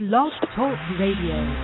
Blog Talk Radio.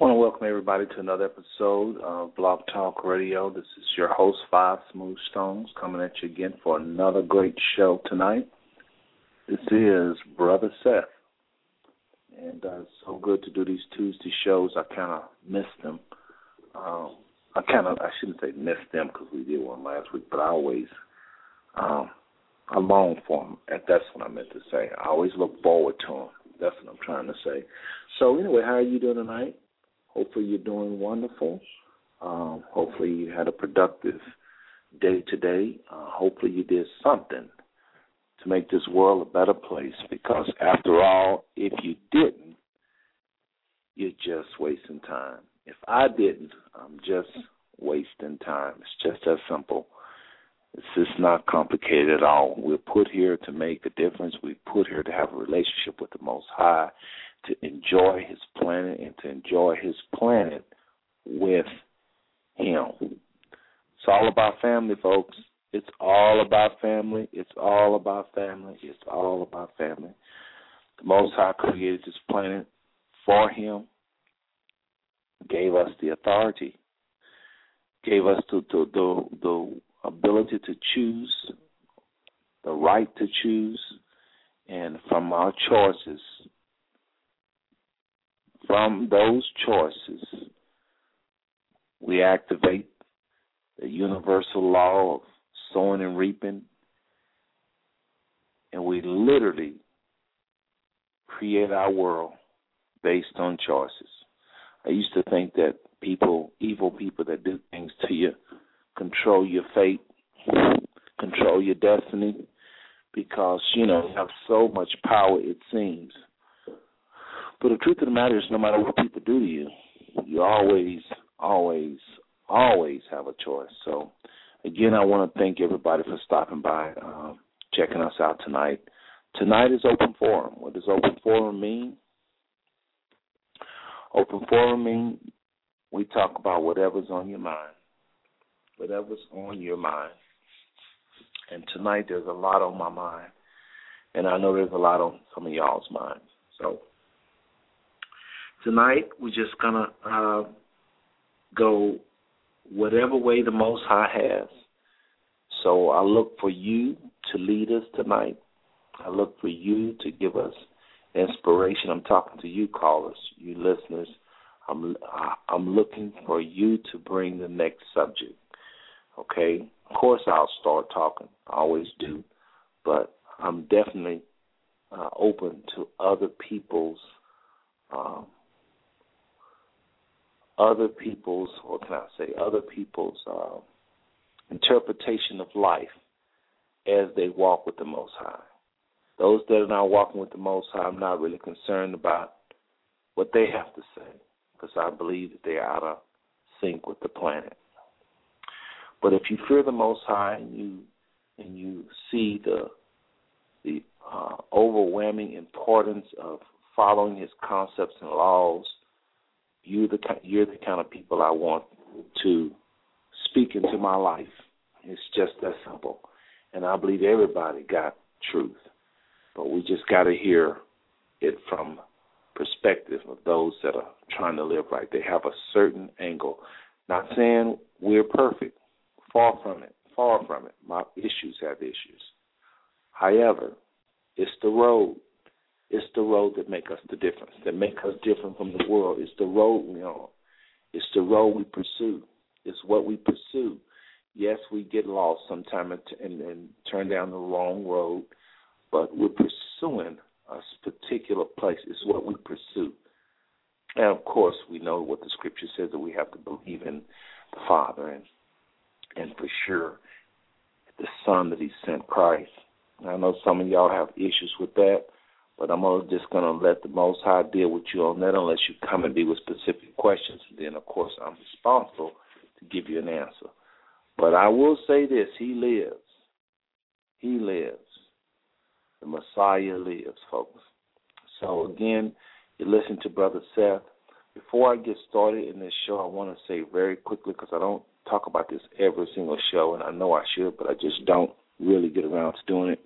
I want to welcome everybody to another episode of Blog Talk Radio. This is your host, Five Smooth Stones, coming at you again for another great show tonight. This is Brother Seth. And it's so good to do these Tuesday shows. I kind of missed them. I shouldn't say missed them because we did one last week, but I always, I long for them. That's what I meant to say. I always look forward to them. That's what I'm trying to say. So anyway, how are you doing tonight? Hopefully you're doing wonderful. Hopefully you had a productive day today. Hopefully you did something to make this world a better place, because after all, if you didn't, you're just wasting time. If I didn't, I'm just wasting time. It's just that simple. It's just not complicated at all. We're put here to make a difference. We're put here to have a relationship with the Most High, to enjoy His planet, and to enjoy His planet with Him. It's all about family, folks. It's all about family. It's all about family. It's all about family. The Most High created this planet for Him, gave us the authority, gave us the ability to choose, the right to choose, and from our choices, from those choices, we activate the universal law of sowing and reaping, and we literally create our world based on choices. I used to think that evil people that do things to you, control your fate, control your destiny, because, you have so much power, it seems. But the truth of the matter is, no matter what people do to you, you always, always, always have a choice. So, again, I want to thank everybody for stopping by, checking us out tonight. Tonight is open forum. What does open forum mean? Open forum means we talk about whatever's on your mind. Whatever's on your mind. And tonight there's a lot on my mind. And I know there's a lot on some of y'all's minds. So tonight we're just going to go whatever way the Most High has. So I look for you to lead us tonight. I look for you to give us inspiration. I'm talking to you callers, you listeners. I'm looking for you to bring the next subject. Okay? Of course I'll start talking. I always do. But I'm definitely open to other people's interpretation of life as they walk with the Most High. Those that are not walking with the Most High, I'm not really concerned about what they have to say, because I believe that they are out of sync with the planet. But if you fear the Most High and you see the overwhelming importance of following His concepts and laws, you're the kind of people I want to speak into my life. It's just that simple. And I believe everybody got truth. But we just got to hear it from perspective of those that are trying to live right. They have a certain angle. Not saying we're perfect. Far from it. Far from it. My issues have issues. However, it's the road. It's the road that make us the difference, that make us different from the world. It's the road we're on. It's the road we pursue. It's what we pursue. Yes, we get lost sometimes and turn down the wrong road, but we're pursuing a particular place. It's what we pursue. And, of course, we know what the Scripture says, that we have to believe in the Father and for sure the Son that He sent, Christ. And I know some of y'all have issues with that, but I'm just going to let the Most High deal with you on that unless you come and be with specific questions. And then, of course, I'm responsible to give you an answer. But I will say this, He lives. He lives. The Messiah lives, folks. So, again, you listen to Brother Seth. Before I get started in this show, I want to say very quickly, because I don't talk about this every single show, and I know I should, but I just don't really get around to doing it.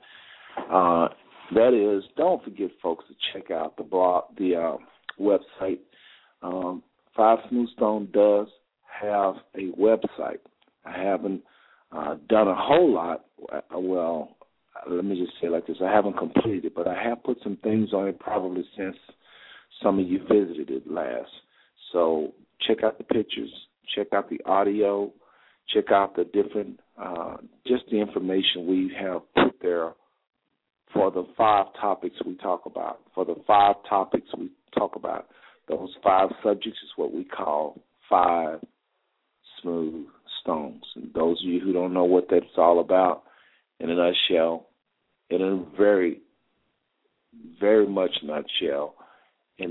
That is, don't forget, folks, to check out the blog, the website, Five Smooth Stone does have a website. I haven't done a whole lot. Well, let me just say it like this. I haven't completed, but I have put some things on it probably since some of you visited it last. So check out the pictures, check out the audio, check out the different, just the information we have put there for the 5 topics we talk about. For the 5 topics we talk about, those 5 subjects is what we call 5 Smooth Stones. And those of you who don't know what that's all about, in a nutshell, in a very, very much nutshell, in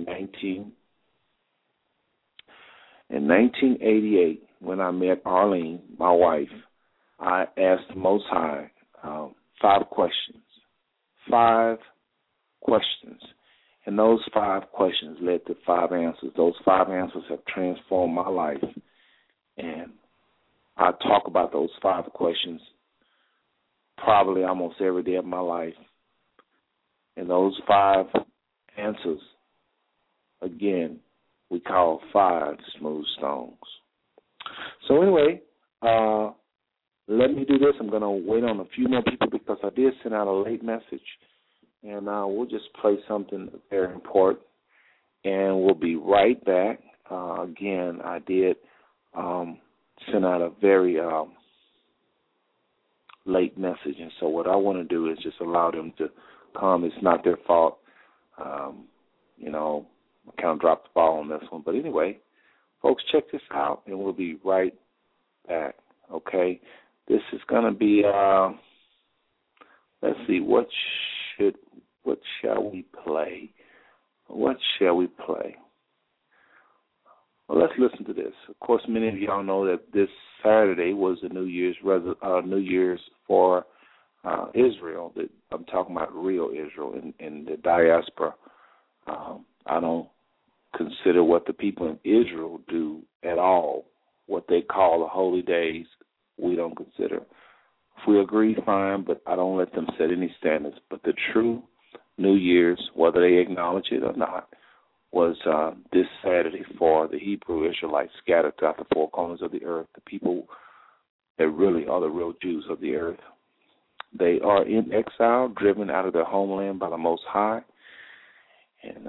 1988, when I met Arlene, my wife, I asked the Most High 5 questions. 5 questions. And those 5 questions led to 5 answers. Those 5 answers have transformed my life. And I talk about those 5 questions probably almost every day of my life. And those 5 answers, again, we call 5 Smooth Stones. So anyway, let me do this. I'm going to wait on a few more people because I did send out a late message. And we'll just play something very important. And we'll be right back. Again, I did send out a very late message. And so what I want to do is just allow them to come. It's not their fault. I kind of dropped the ball on this one. But anyway, folks, check this out, and we'll be right back, okay? This is going to be, let's see, what shall we play? What shall we play? Well, let's listen to this. Of course, many of y'all know that this Saturday was the New Year's for Israel. I'm talking about real Israel in the diaspora. I don't consider what the people in Israel do at all, what they call the holy days, we don't consider. If we agree, fine, but I don't let them set any standards. But the true New Year's, whether they acknowledge it or not, was this Saturday for the Hebrew Israelites scattered throughout the 4 corners of the earth, the people that really are the real Jews of the earth. They are in exile, driven out of their homeland by the Most High. And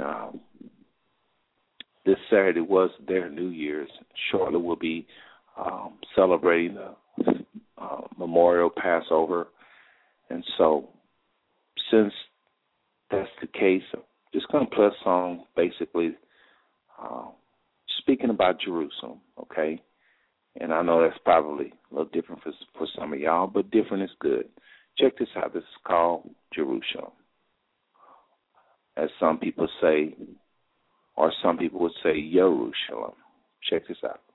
this Saturday was their New Year's. Shortly we'll be celebrating the Memorial Passover. And so since that's the case, I'm just going to play a song basically speaking about Jerusalem, okay? And I know that's probably a little different for some of y'all, but different is good. Check this out. This is called Jerusalem. As some people say, or some people would say Jerusalem. Check this out.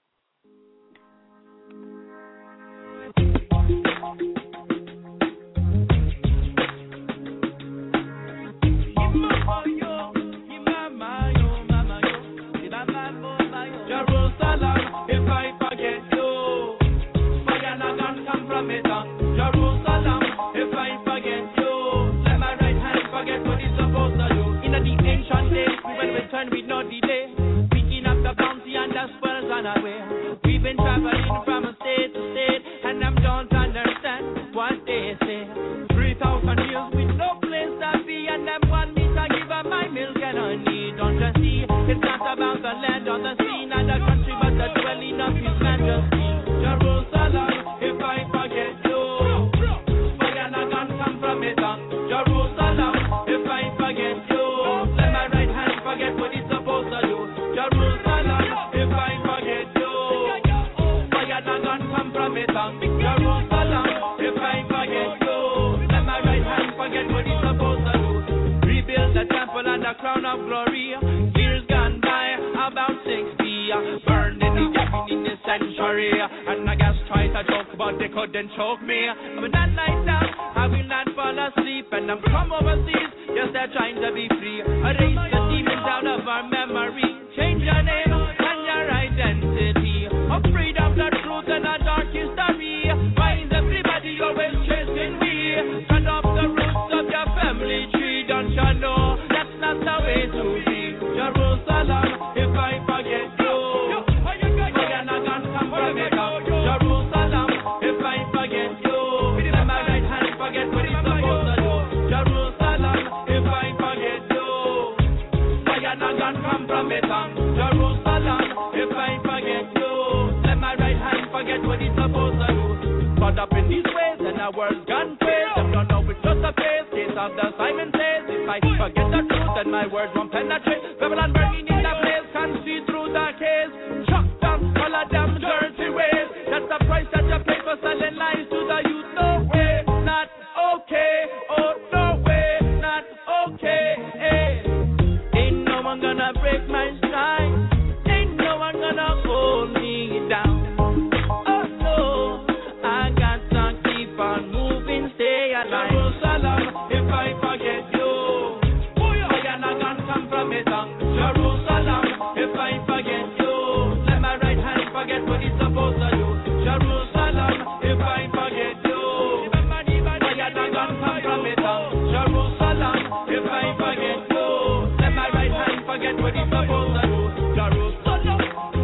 With no delay, picking up the bounty and the spoils unaware. We've been traveling from state to state, and I don't understand what they say. 3,000 years with no place to be, and them want me to give up my milk and honey. Don't you see? It's not about the land or the sea, not the country, but the dwelling of His majesty. Jerusalem, if I forget you, fire not gonna come from it. Jerusalem, if I forget you, let my right hand forget what it's supposed to do. Jerusalem, if I forget you, fire not gonna come from it. Jerusalem, if I forget you, let my right hand forget what it's supposed to do. Rebuild the temple and the crown of glory. Years gone by, about 60. Burned in the cabin in the sanctuary. And I guess try to joke, but they couldn't choke me. I will not lie down, I will not fall asleep. And I'm from overseas, yes, they're trying to be free. Erase the demons out of our memory. Change your name and your identity. Of freedom, the truth, and a dark history. Why is everybody always chasing me? Cut off the roots of your family tree. Don't you know that's not the way to be? Jerusalem, if I forget you, these ways, and our world's gone crazy. Them don't know it's just a phase. Case of the Simon says, if I forget the truth, then my words won't penetrate. Babylon burning in the place, can see through the case. Chuck them, color them dirty ways. That's the price that you pay for selling lies to the youth. No way, not okay. Oh, no way, not okay. Ain't no one gonna break my stride. Ain't no one gonna hold me down. Oh no, I got to keep on moving, stay alive. Jerusalem, if I forget you, I not gonna come from it on. Jerusalem, if I forget you, let my right hand forget what it's supposed to do. Jerusalem, if I forget you, I not gonna come from it on. Jerusalem, if I forget you, let my right hand forget what it's supposed to do. Jerusalem.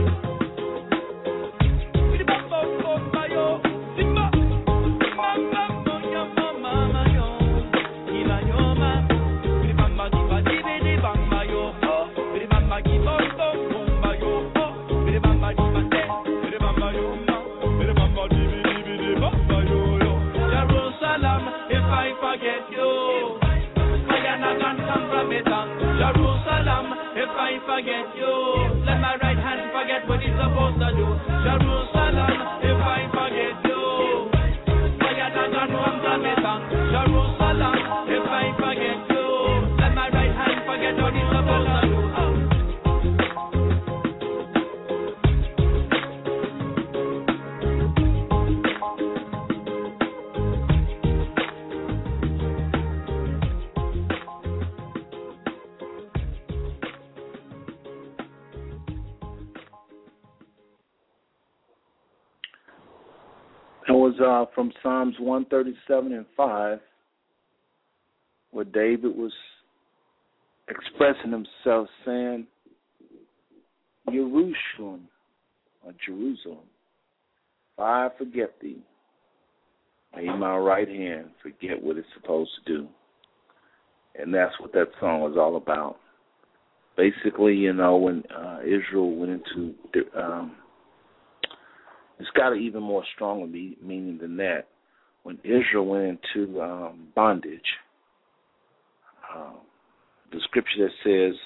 Jerusalem, if I forget you, let my right hand forget what it's supposed to do. Jerusalem, if I forget you, fire that gun come from it on. Jerusalem, if I forget you, let my right hand forget what it's supposed to do. It was from Psalms 137 and 5, where David was expressing himself, saying, Jerusalem, or Jerusalem, if I forget thee, may my right hand forget what it's supposed to do. And that's what that song was all about. Basically, you know, when Israel went into it's got an even more stronger meaning than that. When Israel went into bondage, the scripture that says,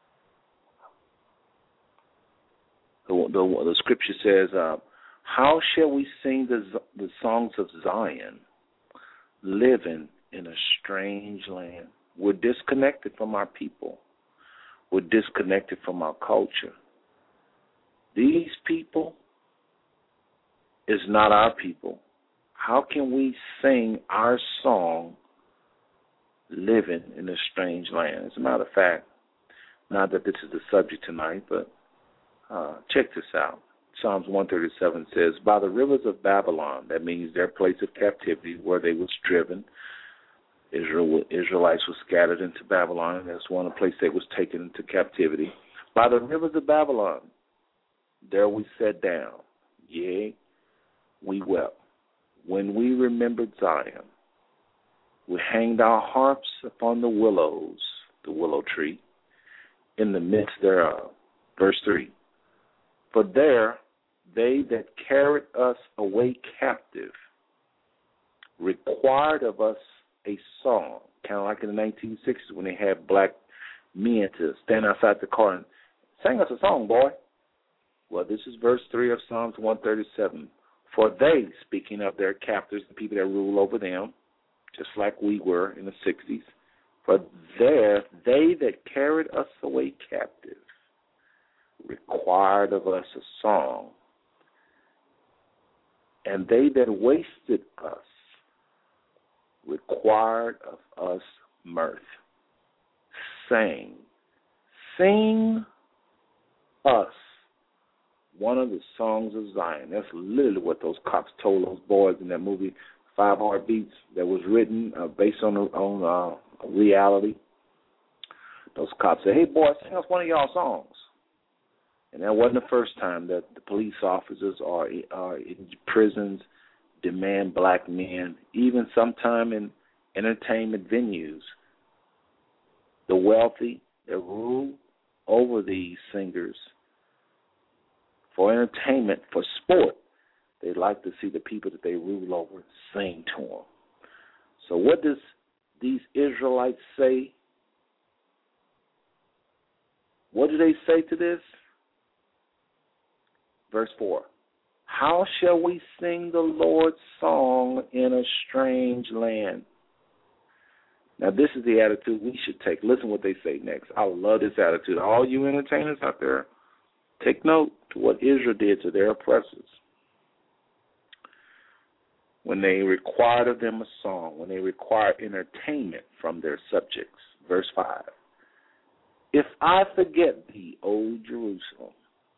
the scripture says, how shall we sing the songs of Zion, living in a strange land? We're disconnected from our people. We're disconnected from our culture. These people is not our people. How can we sing our song living in a strange land? As a matter of fact, not that this is the subject tonight, but check this out. Psalms 137 says, by the rivers of Babylon, that means their place of captivity where they was driven. Israelites were scattered into Babylon, and that's one of the places they was taken into captivity. By the rivers of Babylon, there we sat down. Yea, we wept. When we remembered Zion, we hanged our harps upon the willows, the willow tree, in the midst thereof. Verse 3, for there they that carried us away captive required of us a song, kind of like in the 1960s when they had black men to stand outside the car and sing us a song, boy. Well, this is verse 3 of Psalms 137. For they, speaking of their captors, the people that rule over them, just like we were in the 60s, for there they that carried us away captive required of us a song, and they that wasted us required of us mirth. Sing us one of the songs of Zion. That's literally what those cops told those boys in that movie, 5 Heartbeats, that was written based on reality. Those cops said, hey, boys, sing us one of y'all songs. And that wasn't the first time that the police officers are in prisons demand black men, even sometime in entertainment venues. The wealthy that rule over these singers for entertainment, for sport, They like to see the people that they rule over sing to them. So what does these Israelites say? What do they say to this? Verse 4. How shall we sing the Lord's song in a strange land? Now, this is the attitude we should take. Listen what they say next. I love this attitude. All you entertainers out there, take note to what Israel did to their oppressors. When they required of them a song, when they required entertainment from their subjects. Verse 5. If I forget thee, O Jerusalem,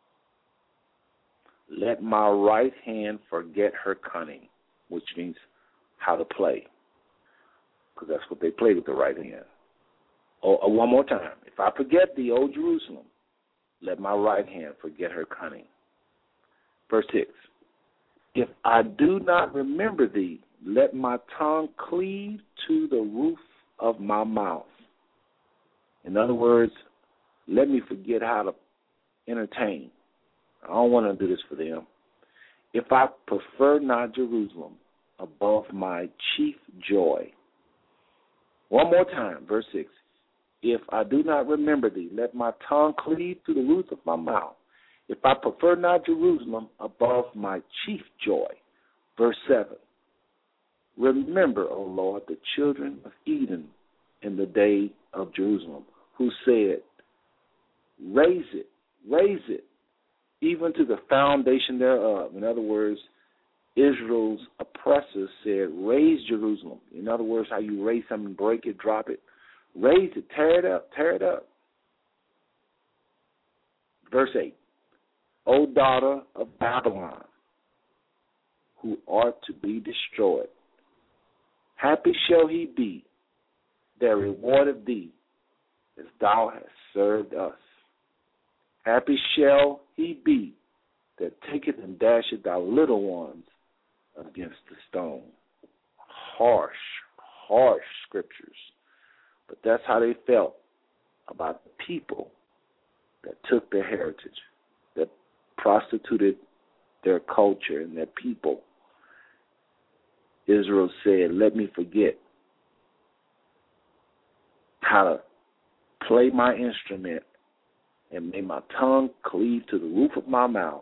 let my right hand forget her cunning, which means how to play, because that's what they play with the right hand. One more time. If I forget thee, O Jerusalem, let my right hand forget her cunning. Verse 6. If I do not remember thee, let my tongue cleave to the roof of my mouth. In other words, let me forget how to entertain. I don't want to do this for them. If I prefer not Jerusalem above my chief joy. One more time, verse 6. If I do not remember thee, let my tongue cleave to the roof of my mouth. If I prefer not Jerusalem above my chief joy. Verse 7. Remember, O Lord, the children of Eden in the day of Jerusalem, who said, raise it, even to the foundation thereof. In other words, Israel's oppressors said, raise Jerusalem. In other words, how you raise something, break it, drop it. Raise it, tear it up. Verse 8. O daughter of Babylon, who art to be destroyed, happy shall he be that rewarded thee as thou hast served us. Happy shall he be that taketh and dasheth thy little ones against the stone. Harsh scriptures. But that's how they felt about the people that took their heritage, that prostituted their culture and their people. Israel said, let me forget how to play my instrument and may my tongue cleave to the roof of my mouth.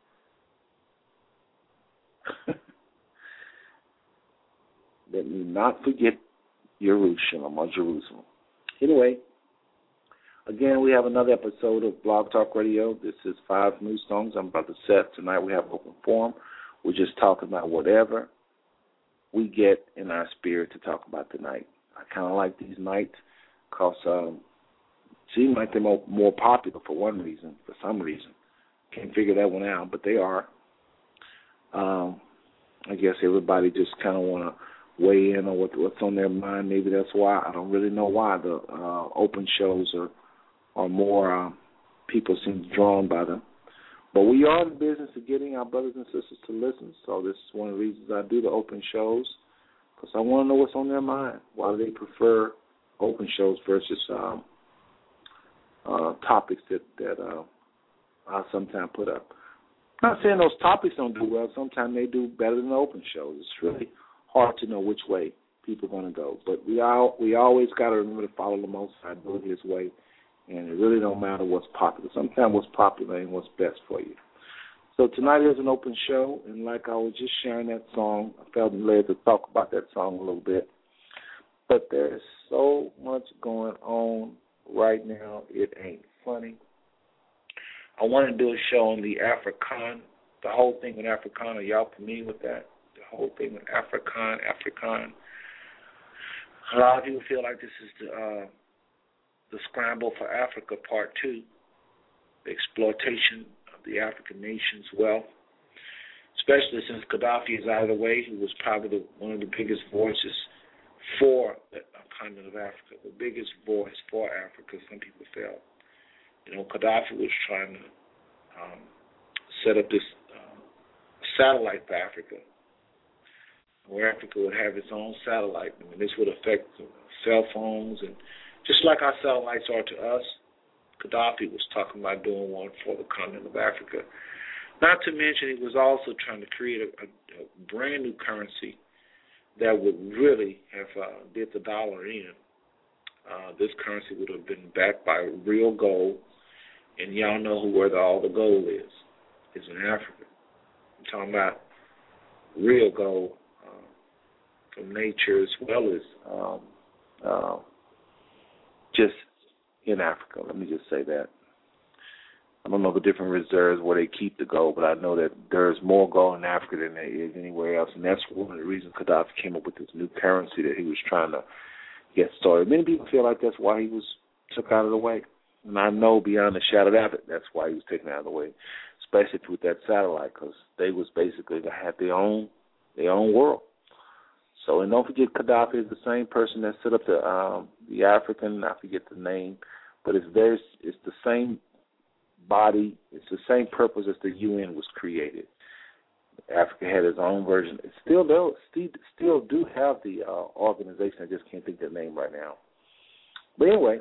Let me not forget Jerusalem. Anyway, again, we have another episode of Blog Talk Radio. This is 5 New Songs I'm about to set. Tonight we have open forum. We're just talking about whatever we get in our spirit to talk about tonight. I kind of like these nights because seem like they're more popular for some reason. Can't figure that one out, but they are. I guess everybody just kind of want to weigh in on what's on their mind. Maybe that's why. I don't really know why the open shows are more, people seem drawn by them. But we are in the business of getting our brothers and sisters to listen, so this is one of the reasons I do the open shows, because I want to know what's on their mind. Why do they prefer open shows versus topics that I sometimes put up? I'm not saying those topics don't do well. Sometimes they do better than the open shows. It's really hard to know which way people are going to go. But we always got to remember to follow the Most High, do it His way, and it really don't matter what's popular. Sometimes what's popular ain't what's best for you. So tonight is an open show, and like I was just sharing that song, I felt led to talk about that song a little bit. But there's so much going on right now, it ain't funny. I want to do a show on the Afrikaan, the whole thing with Afrikaan. Are y'all familiar with that? The whole thing with Afrikaan. A lot of people feel like this is the Scramble for Africa Part 2, the exploitation of the African nation's wealth, especially since Gaddafi is out of the way, who was probably one of the biggest voices for the continent of Africa, the biggest voice for Africa, some people felt. Gaddafi was trying to set up this satellite for Africa, where Africa would have its own satellite. I mean, this would affect cell phones, and just like our satellites are to us, Gaddafi was talking about doing one for the continent of Africa. Not to mention, he was also trying to create a brand new currency that would really have did the dollar in. This currency would have been backed by real gold, and y'all know where all the gold is. It's in Africa. I'm talking about real gold from nature, as well as just in Africa. Let me just say that. I don't know the different reserves where they keep the gold, but I know that there's more gold in Africa than there is anywhere else, and that's one of the reasons Gaddafi came up with this new currency that he was trying to get started. Many people feel like that's why he was took out of the way, and I know beyond a shadow of a doubt that's why he was taken out of the way, especially with that satellite, because they was basically they had their own world. So, and don't forget, Gaddafi is the same person that set up the African, I forget the name, but it's the same body, it's the same purpose as the UN was created. Africa had its own version. It still do have the organization. I just can't think of their name right now. But anyway,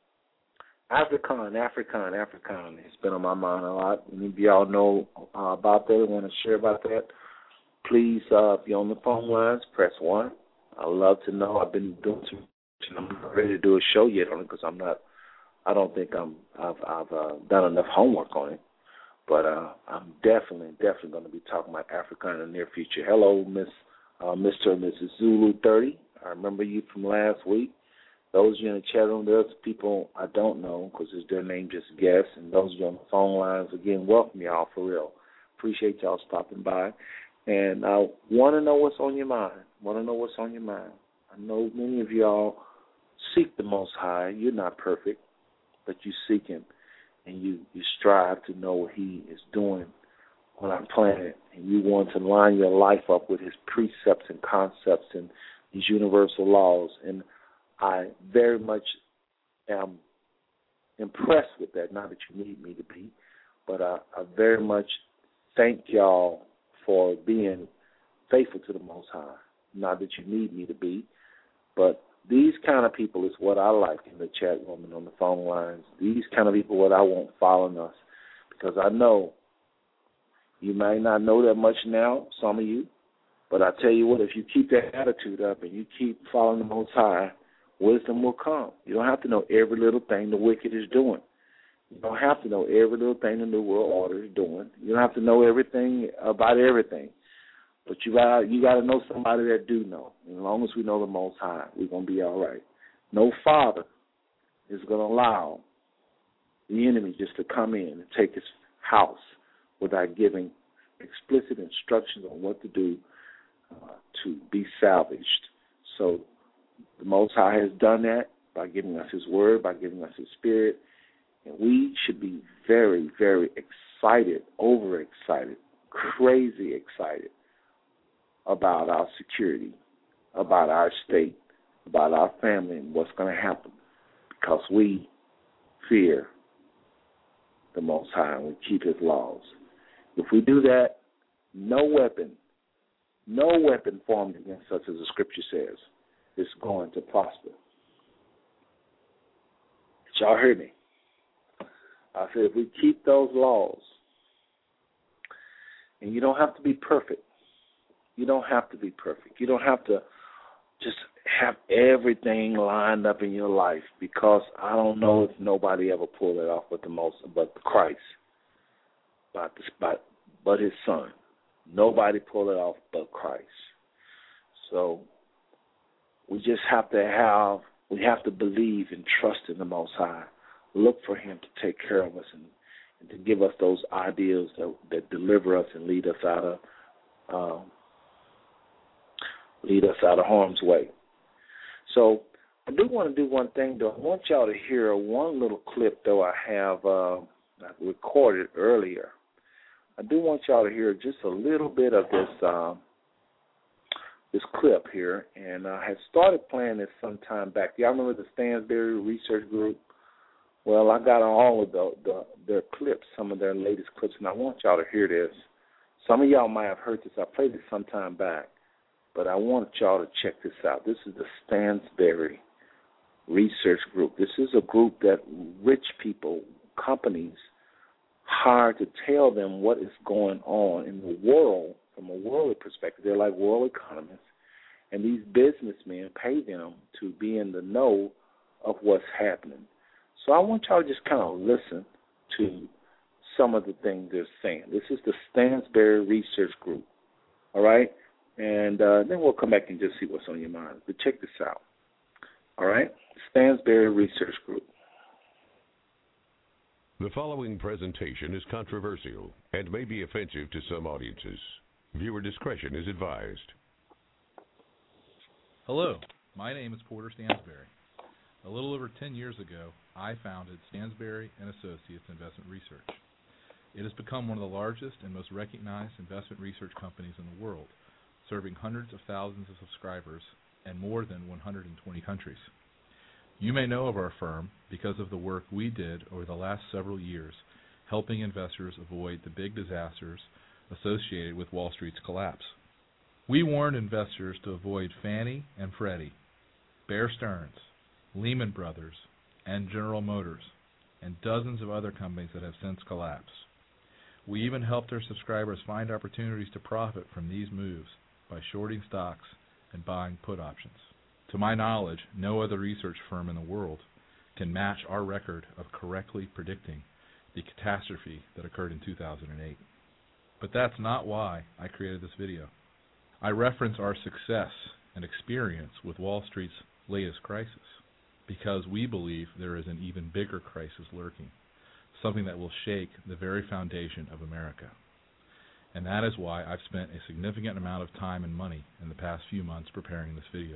African. It's been on my mind a lot. Any of y'all know about that, want to share about that, please, if you're on the phone lines, press 1. I'd love to know. I've been doing some, I'm not ready to do a show yet on it because I don't think I've done enough homework on it. But I'm definitely going to be talking about Africa in the near future. Hello, Mr. and Mrs. Zulu 30. I remember you from last week. Those of you in the chat room, there's people I don't know because it's their name just guess. And those of you on the phone lines, again, welcome y'all for real. Appreciate y'all stopping by. And I want to know what's on your mind. I know many of y'all seek the Most High. You're not perfect, but you seek Him. And you strive to know what He is doing on our planet. And you want to line your life up with His precepts and concepts and these universal laws. And I very much am impressed with that. Not that you need me to be, but I very much thank y'all for being faithful to the Most High. Not that you need me to be, but these kind of people is what I like in the chat room and on the phone lines. These kind of people what I want following us, because I know you may not know that much now, some of you, but I tell you what, if you keep that attitude up and you keep following the Most High, wisdom will come. You don't have to know every little thing the wicked is doing. You don't have to know every little thing the New World Order is doing. You don't have to know everything about everything. But you got to know somebody that do know. As long as we know the Most High, we're going to be all right. No father is going to allow the enemy just to come in and take his house without giving explicit instructions on what to do to be salvaged. So the Most High has done that by giving us His Word, by giving us His Spirit. And we should be very, very excited, overexcited, crazy excited about our security, about our state, about our family, and what's going to happen, because we fear the Most High and we keep His laws. If we do that, no weapon formed against us, as the Scripture says, is going to prosper. Y'all heard me? I said if we keep those laws, and you don't have to be perfect. You don't have to be perfect. You don't have to just have everything lined up in your life, because I don't know if nobody ever pulled it off but Christ, but His Son. Nobody pulled it off but Christ. So we just have to believe and trust in the Most High. Look for Him to take care of us and to give us those ideals that deliver us and lead us out of harm's way. So I do want to do one thing, though. I want y'all to hear one little clip, though, I have recorded earlier. I do want y'all to hear just a little bit of this clip here, and I had started playing this some time back. Y'all remember the Stansberry Research Group? Well, I got all of their clips, some of their latest clips, and I want y'all to hear this. Some of y'all might have heard this. I played this some time back, but I want y'all to check this out. This is the Stansberry Research Group. This is a group that rich people, companies, hard to tell them what is going on in the world from a worldly perspective. They're like world economists, and these businessmen pay them to be in the know of what's happening. So I want y'all to just kind of listen to some of the things they're saying. This is the Stansberry Research Group, all right? And then we'll come back and just see what's on your mind. But check this out, all right? Stansberry Research Group. The following presentation is controversial and may be offensive to some audiences. Viewer discretion is advised. Hello, my name is Porter Stansberry. A little over 10 years ago, I founded Stansberry & Associates Investment Research. It has become one of the largest and most recognized investment research companies in the world, serving hundreds of thousands of subscribers and more than 120 countries. You may know of our firm because of the work we did over the last several years helping investors avoid the big disasters associated with Wall Street's collapse. We warned investors to avoid Fannie and Freddie, Bear Stearns, Lehman Brothers, and General Motors, and dozens of other companies that have since collapsed. We even helped our subscribers find opportunities to profit from these moves by shorting stocks and buying put options. To my knowledge, no other research firm in the world can match our record of correctly predicting the catastrophe that occurred in 2008. But that's not why I created this video. I reference our success and experience with Wall Street's latest crisis because we believe there is an even bigger crisis lurking, something that will shake the very foundation of America. And that is why I've spent a significant amount of time and money in the past few months preparing this video.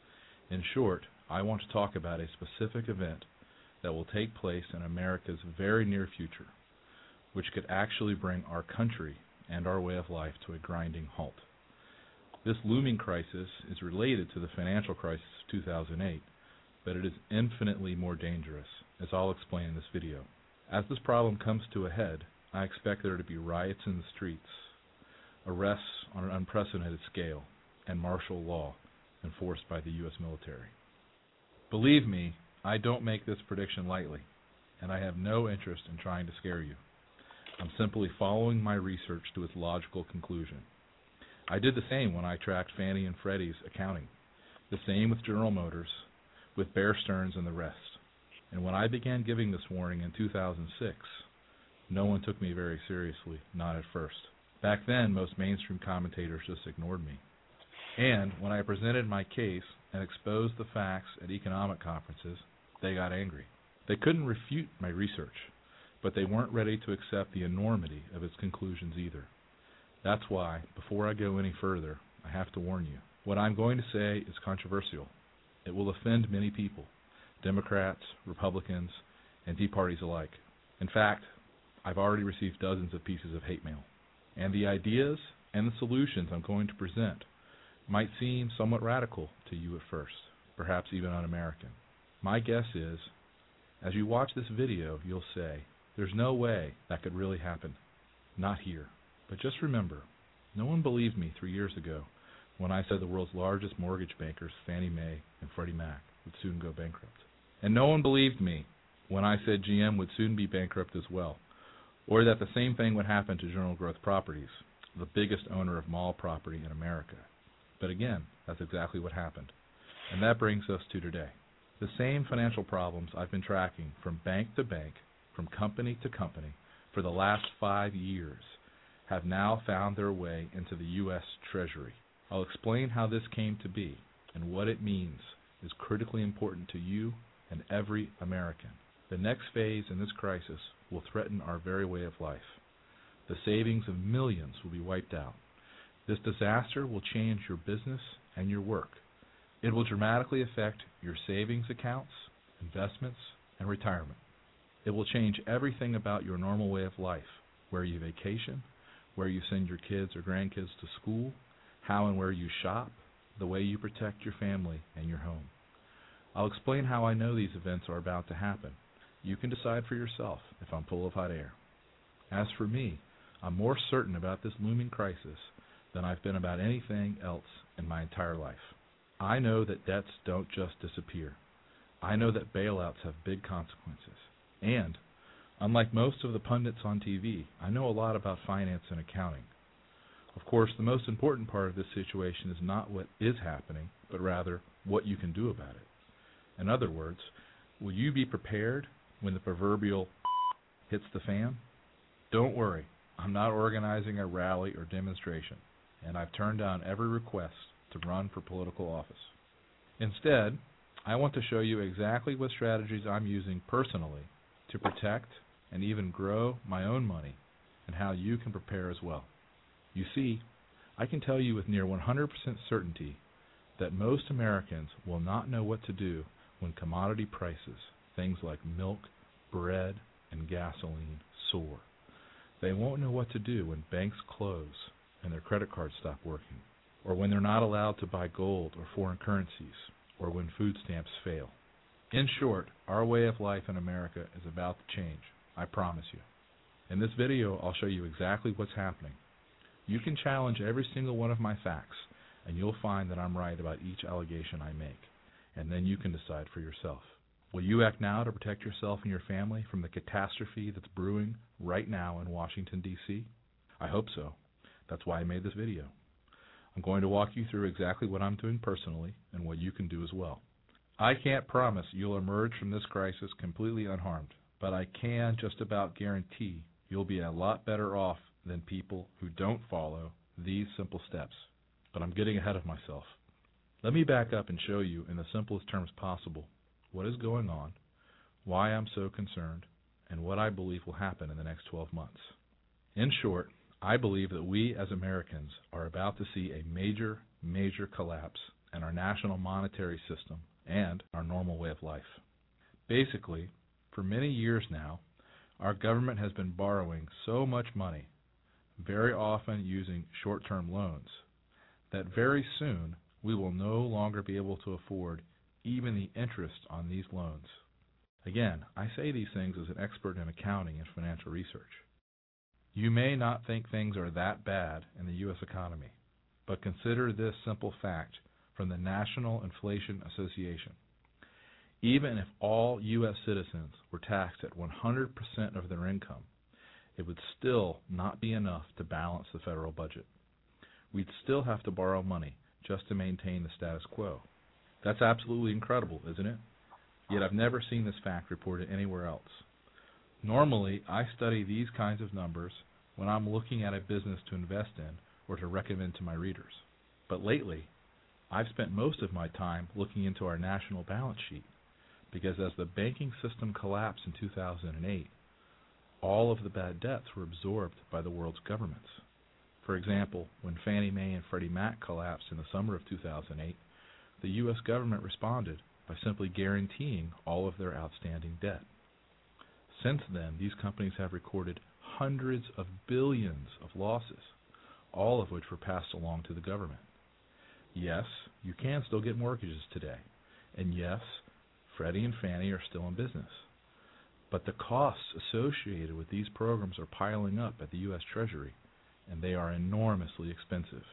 In short, I want to talk about a specific event that will take place in America's very near future, which could actually bring our country and our way of life to a grinding halt. This looming crisis is related to the financial crisis of 2008, but it is infinitely more dangerous, as I'll explain in this video. As this problem comes to a head, I expect there to be riots in the streets, arrests on an unprecedented scale, and martial law enforced by the U.S. military. Believe me, I don't make this prediction lightly, and I have no interest in trying to scare you. I'm simply following my research to its logical conclusion. I did the same when I tracked Fannie and Freddie's accounting, the same with General Motors, with Bear Stearns and the rest. And when I began giving this warning in 2006, no one took me very seriously, not at first. Back then, most mainstream commentators just ignored me. And when I presented my case and exposed the facts at economic conferences, they got angry. They couldn't refute my research, but they weren't ready to accept the enormity of its conclusions either. That's why, before I go any further, I have to warn you. What I'm going to say is controversial. It will offend many people, Democrats, Republicans, and Tea Parties alike. In fact, I've already received dozens of pieces of hate mail. And the ideas and the solutions I'm going to present might seem somewhat radical to you at first, perhaps even un-American. My guess is, as you watch this video, you'll say, there's no way that could really happen. Not here. But just remember, no one believed me 3 years ago when I said the world's largest mortgage bankers, Fannie Mae and Freddie Mac, would soon go bankrupt. And no one believed me when I said GM would soon be bankrupt as well, or that the same thing would happen to General Growth Properties, the biggest owner of mall property in America. But again, that's exactly what happened. And that brings us to today. The same financial problems I've been tracking from bank to bank, from company to company, for the last 5 years have now found their way into the U.S. Treasury. I'll explain how this came to be and what it means is critically important to you and every American. The next phase in this crisis will threaten our very way of life. The savings of millions will be wiped out. This disaster will change your business and your work. It will dramatically affect your savings accounts, investments, and retirement. It will change everything about your normal way of life, where you vacation, where you send your kids or grandkids to school, how and where you shop, the way you protect your family and your home. I'll explain how I know these events are about to happen. You can decide for yourself if I'm full of hot air. As for me, I'm more certain about this looming crisis than I've been about anything else in my entire life. I know that debts don't just disappear. I know that bailouts have big consequences. And Unlike most of the pundits on TV, I know a lot about finance and accounting. Of course, the most important part of this situation is not what is happening, but rather what you can do about it. In other words, will you be prepared when the proverbial hits the fan? Don't worry, I'm not organizing a rally or demonstration, and I've turned down every request to run for political office. Instead, I want to show you exactly what strategies I'm using personally to protect and even grow my own money, and how you can prepare as well. You see, I can tell you with near 100% certainty that most Americans will not know what to do when commodity prices, things like milk, bread, and gasoline, soar. They won't know what to do when banks close and their credit cards stop working, or when they're not allowed to buy gold or foreign currencies, or when food stamps fail. In short, our way of life in America is about to change, I promise you. In this video, I'll show you exactly what's happening. You can challenge every single one of my facts, and you'll find that I'm right about each allegation I make, and then you can decide for yourself. Will you act now to protect yourself and your family from the catastrophe that's brewing right now in Washington, D.C.? I hope so. That's why I made this video. I'm going to walk you through exactly what I'm doing personally and what you can do as well. I can't promise you'll emerge from this crisis completely unharmed, but I can just about guarantee you'll be a lot better off than people who don't follow these simple steps. But I'm getting ahead of myself. Let me back up and show you in the simplest terms possible what is going on, why I'm so concerned, and what I believe will happen in the next 12 months. In short, I believe that we as Americans are about to see a major, major collapse in our national monetary system and our normal way of life. Basically, for many years now, our government has been borrowing so much money, very often using short-term loans, that very soon we will no longer be able to afford even the interest on these loans. Again, I say these things as an expert in accounting and financial research. You may not think things are that bad in the U.S. economy, but consider this simple fact from the National Inflation Association. Even if all U.S. citizens were taxed at 100% of their income, it would still not be enough to balance the federal budget. We'd still have to borrow money just to maintain the status quo. That's absolutely incredible, isn't it? Yet I've never seen this fact reported anywhere else. Normally, I study these kinds of numbers when I'm looking at a business to invest in or to recommend to my readers. But lately, I've spent most of my time looking into our national balance sheet, because as the banking system collapsed in 2008, all of the bad debts were absorbed by the world's governments. For example, when Fannie Mae and Freddie Mac collapsed in the summer of 2008, the U.S. government responded by simply guaranteeing all of their outstanding debt. Since then, these companies have recorded hundreds of billions of losses, all of which were passed along to the government. Yes, you can still get mortgages today, and yes, Freddie and Fannie are still in business. But the costs associated with these programs are piling up at the U.S. Treasury, and they are enormously expensive.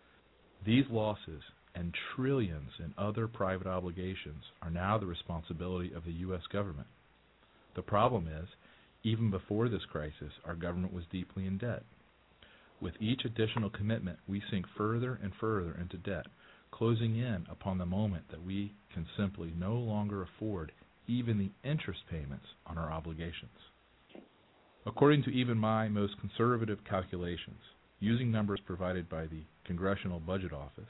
These losses and trillions in other private obligations are now the responsibility of the U.S. government. The problem is, even before this crisis, our government was deeply in debt. With each additional commitment, we sink further and further into debt, closing in upon the moment that we can simply no longer afford even the interest payments on our obligations. According to even my most conservative calculations, using numbers provided by the Congressional Budget Office,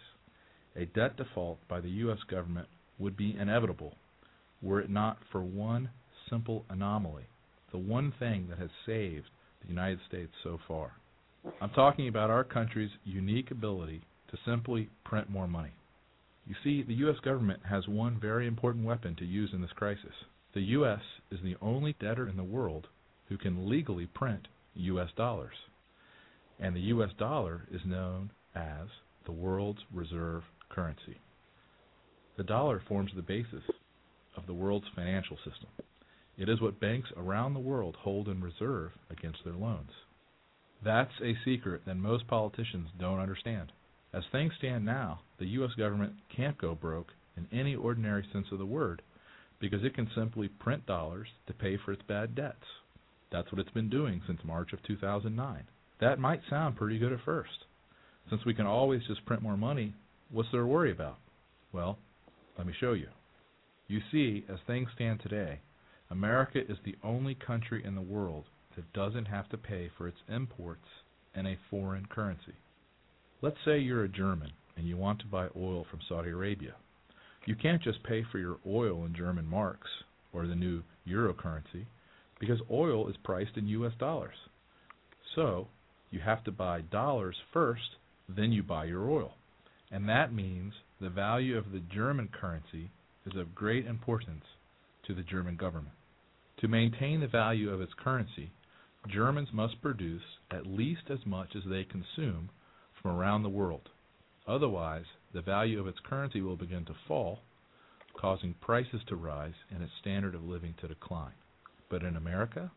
a debt default by the U.S. government would be inevitable were it not for one simple anomaly, the one thing that has saved the United States so far. I'm talking about our country's unique ability to simply print more money. You see, the U.S. government has one very important weapon to use in this crisis. The U.S. is the only debtor in the world who can legally print U.S. dollars. And the U.S. dollar is known as the world's reserve currency. The dollar forms the basis of the world's financial system. It is what banks around the world hold in reserve against their loans. That's a secret that most politicians don't understand. As things stand now, the U.S. government can't go broke in any ordinary sense of the word, because it can simply print dollars to pay for its bad debts. That's what it's been doing since March of 2009. That might sound pretty good at first. Since we can always just print more money, what's there to worry about? Well, let me show you. You see, as things stand today, America is the only country in the world that doesn't have to pay for its imports in a foreign currency. Let's say you're a German and you want to buy oil from Saudi Arabia. You can't just pay for your oil in German marks or the new euro currency because oil is priced in U.S. dollars. So you have to buy dollars first, then you buy your oil. And that means the value of the German currency is of great importance to the German government. To maintain the value of its currency, Germans must produce at least as much as they consume from around the world. Otherwise, the value of its currency will begin to fall, causing prices to rise and its standard of living to decline. But in America,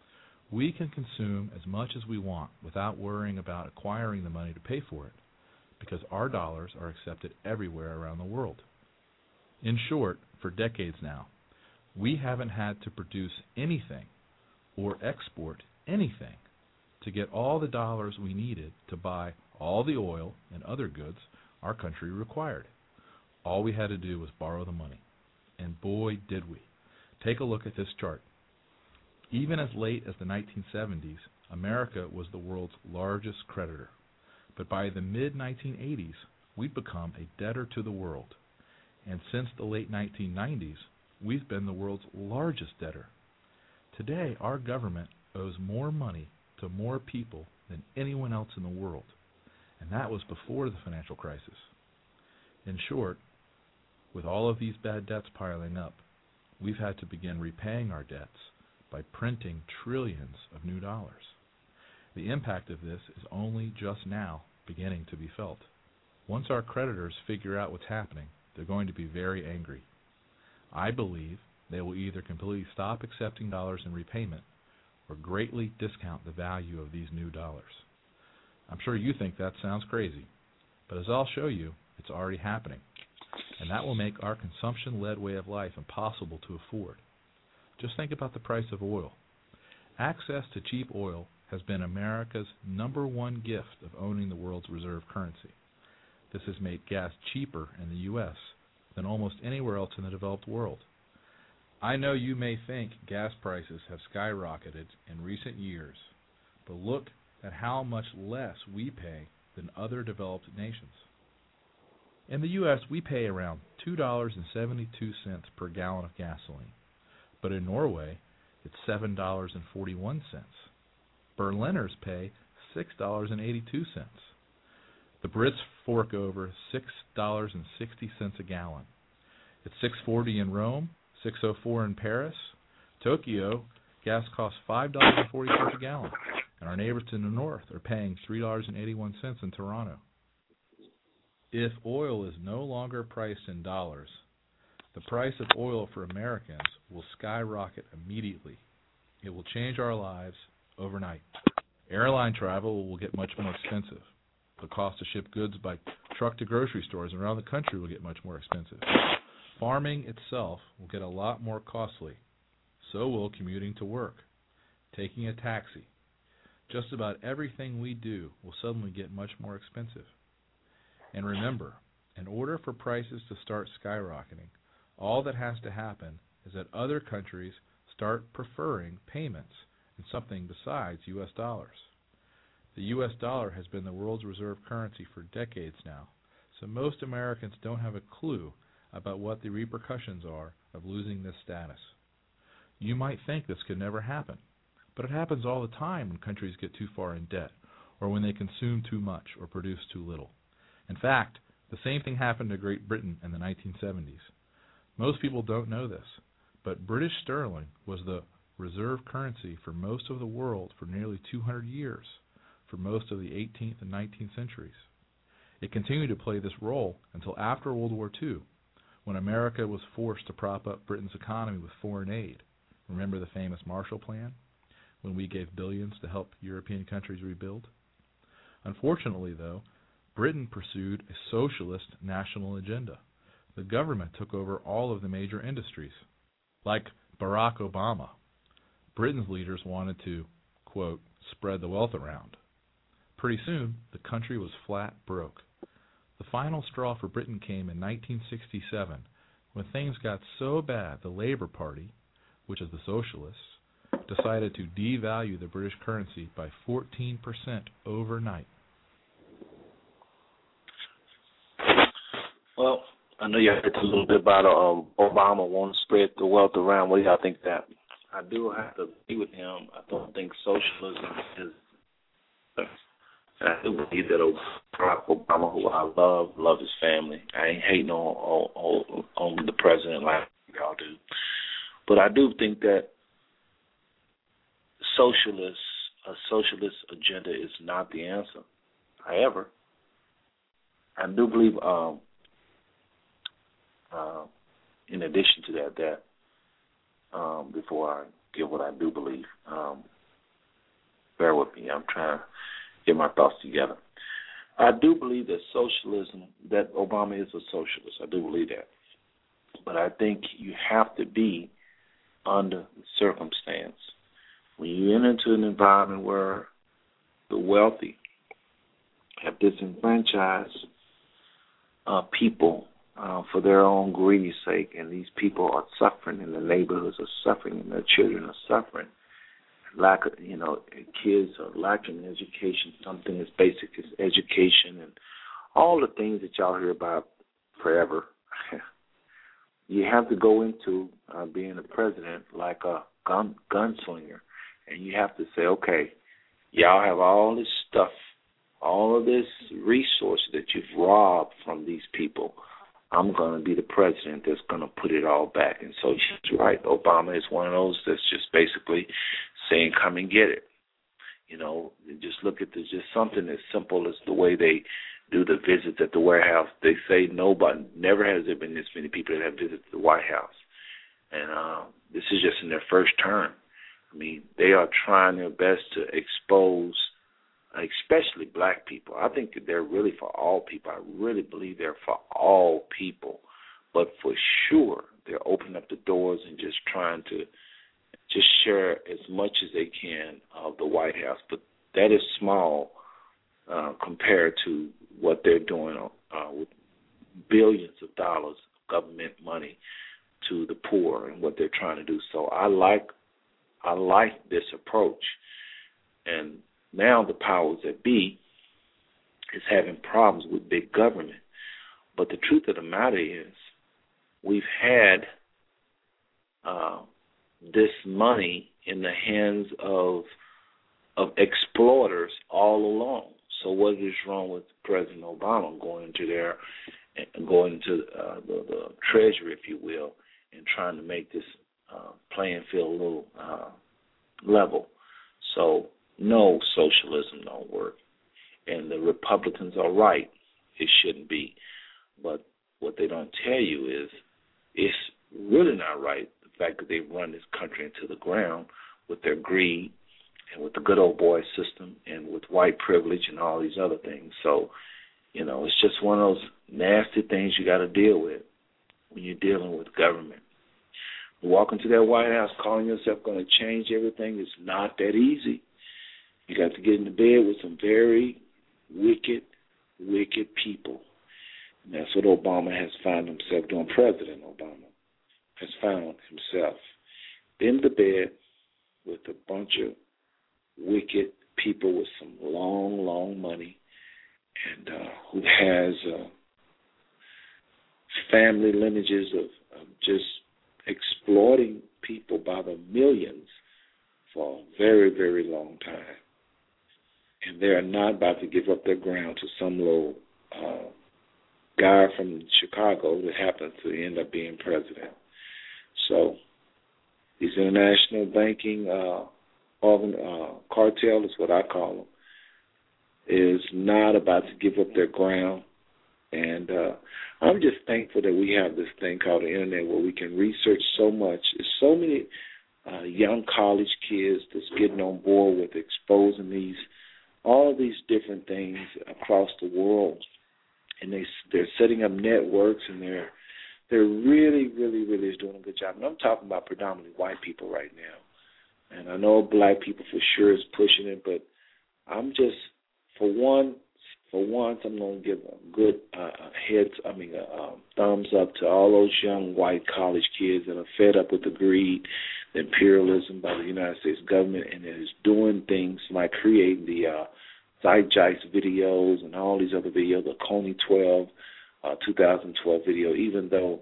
we can consume as much as we want without worrying about acquiring the money to pay for it, because our dollars are accepted everywhere around the world. In short, for decades now, we haven't had to produce anything or export anything to get all the dollars we needed to buy all the oil and other goods our country required. All we had to do was borrow the money. And boy, did we. Take a look at this chart. Even as late as the 1970s, America was the world's largest creditor. But by the mid-1980s, we'd become a debtor to the world. And since the late 1990s, we've been the world's largest debtor. Today, our government owes more money to more people than anyone else in the world. And that was before the financial crisis. In short, with all of these bad debts piling up, we've had to begin repaying our debts by printing trillions of new dollars. The impact of this is only just now beginning to be felt. Once our creditors figure out what's happening, they're going to be very angry. I believe they will either completely stop accepting dollars in repayment or greatly discount the value of these new dollars. I'm sure you think that sounds crazy, but as I'll show you, it's already happening, and that will make our consumption-led way of life impossible to afford. Just think about the price of oil. Access to cheap oil has been America's #1 gift of owning the world's reserve currency. This has made gas cheaper in the U.S. than almost anywhere else in the developed world. I know you may think gas prices have skyrocketed in recent years, but look at how much less we pay than other developed nations. In the U.S., we pay around $2.72 per gallon of gasoline, but in Norway, it's $7.41. Berliners pay $6.82. The Brits fork over $6.60 a gallon. It's $6.40 in Rome, $6.04 in Paris. Tokyo, gas costs $5.40 a gallon, and our neighbors to the north are paying $3.81 in Toronto. If oil is no longer priced in dollars, the price of oil for Americans will skyrocket immediately. It will change our lives overnight. Airline travel will get much more expensive. The cost to ship goods by truck to grocery stores around the country will get much more expensive. Farming itself will get a lot more costly. So will commuting to work, taking a taxi. Just about everything we do will suddenly get much more expensive. And remember, in order for prices to start skyrocketing, all that has to happen is that other countries start preferring payments in something besides U.S. dollars. The U.S. dollar has been the world's reserve currency for decades now, so most Americans don't have a clue about what the repercussions are of losing this status. You might think this could never happen, but it happens all the time when countries get too far in debt, or when they consume too much or produce too little. In fact, the same thing happened to Great Britain in the 1970s. Most people don't know this, but British sterling was the reserve currency for most of the world for nearly 200 years, for most of the 18th and 19th centuries. It continued to play this role until after World War II, when America was forced to prop up Britain's economy with foreign aid. Remember the famous Marshall Plan, when we gave billions to help European countries rebuild? Unfortunately, though, Britain pursued a socialist national agenda. The government took over all of the major industries, like Barack Obama. Britain's leaders wanted to, quote, spread the wealth around. Pretty soon, the country was flat broke. The final straw for Britain came in 1967, when things got so bad the Labour Party, which is the socialists, decided to devalue the British currency by 14% overnight. Well, I know you heard a little bit about Obama wanting to spread the wealth around. What do y'all think of that? I do have to agree with him. I don't think socialism is. I do believe that Barack Obama, who I love his family. I ain't hating on the president like y'all do. But I do think that a socialist agenda is not the answer. However, I do believe, in addition to that, before I give what I do believe, bear with me. I'm trying to get my thoughts together. I do believe that that Obama is a socialist. I do believe that. But I think you have to be under the circumstance. When you enter into an environment where the wealthy have disenfranchised people for their own greedy sake, and these people are suffering, and the neighborhoods are suffering, and their children are suffering. Kids are lacking education, something as basic as education, and all the things that y'all hear about forever. You have to go into being a president like a gunslinger, and you have to say, okay, y'all have all this stuff, all of this resource that you've robbed from these people. I'm going to be the president that's going to put it all back. And so she's right. Obama is one of those that's just basically saying, come and get it. Just look at this, just something as simple as the way they do the visits at the White House. They say never has there been this many people that have visited the White House. And this is just in their first term. I mean, they are trying their best to expose, especially black people. I think that they're really for all people. I really believe they're for all people. But for sure, they're opening up the doors and just trying to just share as much as they can of the White House. But that is small compared to what they're doing with billions of dollars of government money to the poor and what they're trying to do. So I like this approach. And now the powers that be is having problems with big government. But the truth of the matter is we've had this money in the hands of exploiters all along. So what is wrong with President Obama going into the Treasury, if you will, and trying to make this playing field a little level? So no, socialism don't work. And the Republicans are right. It shouldn't be. But what they don't tell you is it's really not right, the fact that they run this country into the ground with their greed and with the good old boy system and with white privilege and all these other things. So, it's just one of those nasty things you got to deal with when you're dealing with government. Walking to that White House calling yourself going to change everything is not that easy. You got to get into bed with some very wicked people. And that's what Obama has found himself doing. President Obama has found himself in the bed with a bunch of wicked people with some long money and who has family lineages of just exploiting people by the millions for a very, very long time. And they are not about to give up their ground to some little guy from Chicago that happens to end up being president. So these international banking cartel is what I call them, is not about to give up their ground. And I'm just thankful that we have this thing called the internet where we can research so much. There's so many young college kids that's getting on board with exposing all these different things across the world. And they're setting up networks, and they're really, really, really doing a good job. And I'm talking about predominantly white people right now. And I know black people for sure is pushing it, but I'm just, for once, I'm going to give a good thumbs up to all those young white college kids that are fed up with the greed, the imperialism by the United States government, and it is doing things like creating the Zeitgeist videos and all these other videos, the Coney 2012 video, even though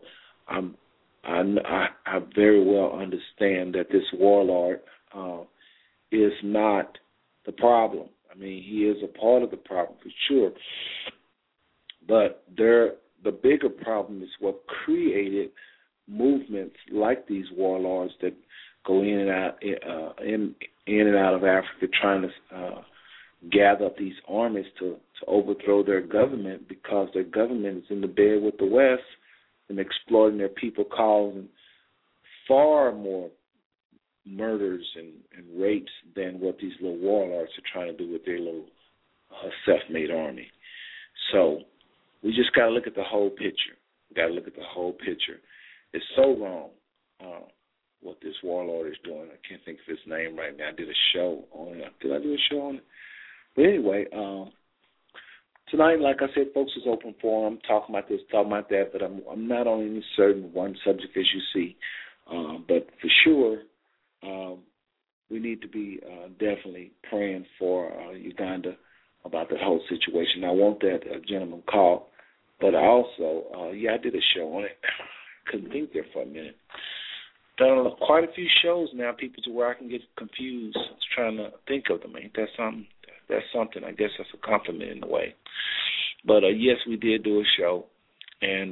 I very well understand that this warlord is not the problem. I mean, he is a part of the problem for sure. But the bigger problem is what created movements like these warlords that go in and out in and out of Africa, trying to gather up these armies to overthrow their government, because their government is in the bed with the West and exploiting their people, causing far more murders and rapes than what these little warlords are trying to do with their little self-made army. So we just got to look at the whole picture. We got to look at the whole picture. It's so wrong what this warlord is doing. I can't think of his name right now. I did a show on it. Did I do a show on it? But anyway, tonight, like I said, folks, is open forum. Talking about this, talking about that, but I'm not on any certain one subject, as you see. But for sure, we need to be definitely praying for Uganda about that whole situation. I want that gentleman called, but also, I did a show on it. Couldn't think there for a minute. Done quite a few shows now, people, to where I can get confused. I was trying to think of them. Ain't that something? That's something. I guess that's a compliment in a way. But yes, we did do a show, and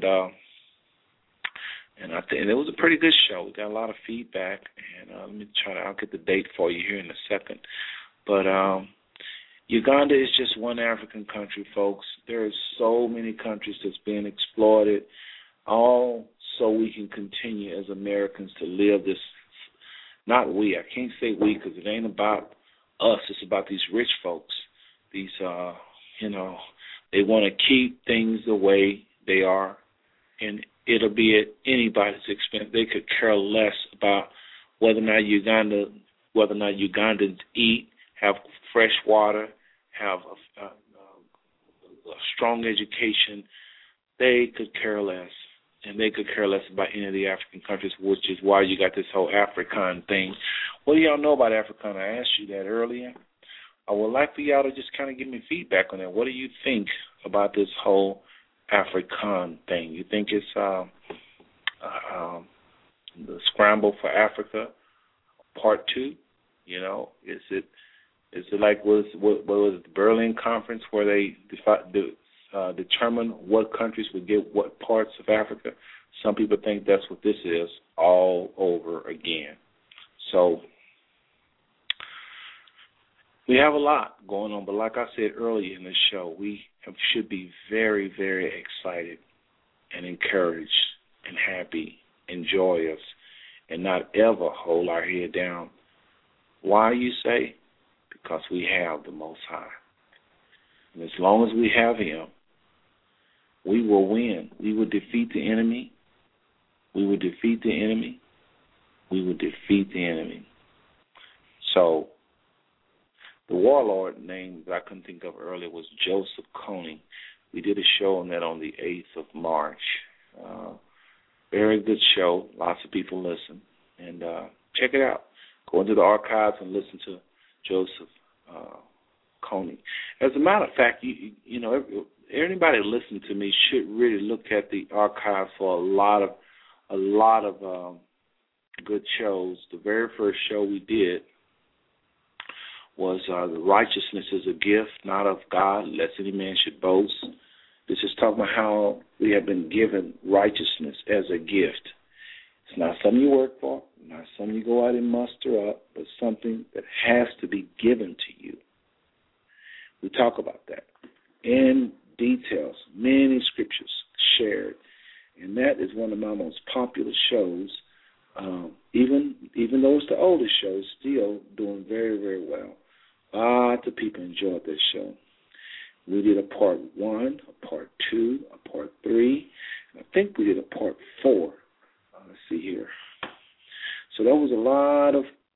I think it was a pretty good show. We got a lot of feedback, and let me I'll get the date for you here in a second. But Uganda is just one African country, folks. There are so many countries that's being exploited, all so we can continue as Americans to live this. Not we. I can't say we because it ain't about us. It's about these rich folks. These, they want to keep things the way they are, and it'll be at anybody's expense. They could care less about whether or not Ugandans eat, have fresh water, have a strong education. They could care less, and they could care less about any of the African countries, which is why you got this whole African thing. What do y'all know about African? I asked you that earlier. I would like for y'all to just kind of give me feedback on that. What do you think about this whole African thing? You think it's the Scramble for Africa Part 2? You know, is it like what was the Berlin Conference where they determine what countries would get what parts of Africa? Some people think that's what this is all over again. So we have a lot going on, but like I said earlier in the show, we should be very, very excited and encouraged and happy and joyous and not ever hold our head down. Why, you say? Because we have the Most High. And as long as we have Him, we will win. We will defeat the enemy. We will defeat the enemy. We will defeat the enemy. So the warlord name that I couldn't think of earlier was Joseph Kony. We did a show on that on the 8th of March. Very good show. Lots of people listen. And check it out. Go into the archives and listen to Joseph Kony. As a matter of fact, you know, anybody listening to me should really look at the archives for a lot of good shows. The very first show we did was the righteousness is a gift, not of God, lest any man should boast. This is talking about how we have been given righteousness as a gift. It's not something you work for, not something you go out and muster up, but something that has to be given to you. We talk about that in details, many scriptures shared, and that is one of my most popular shows. Even though it's the oldest show, it's still doing very, very well. Lots of people enjoyed this show. We did a part 1, a part 2, a part 3, and I think we did a part 4. Let's see here. So that was a lot of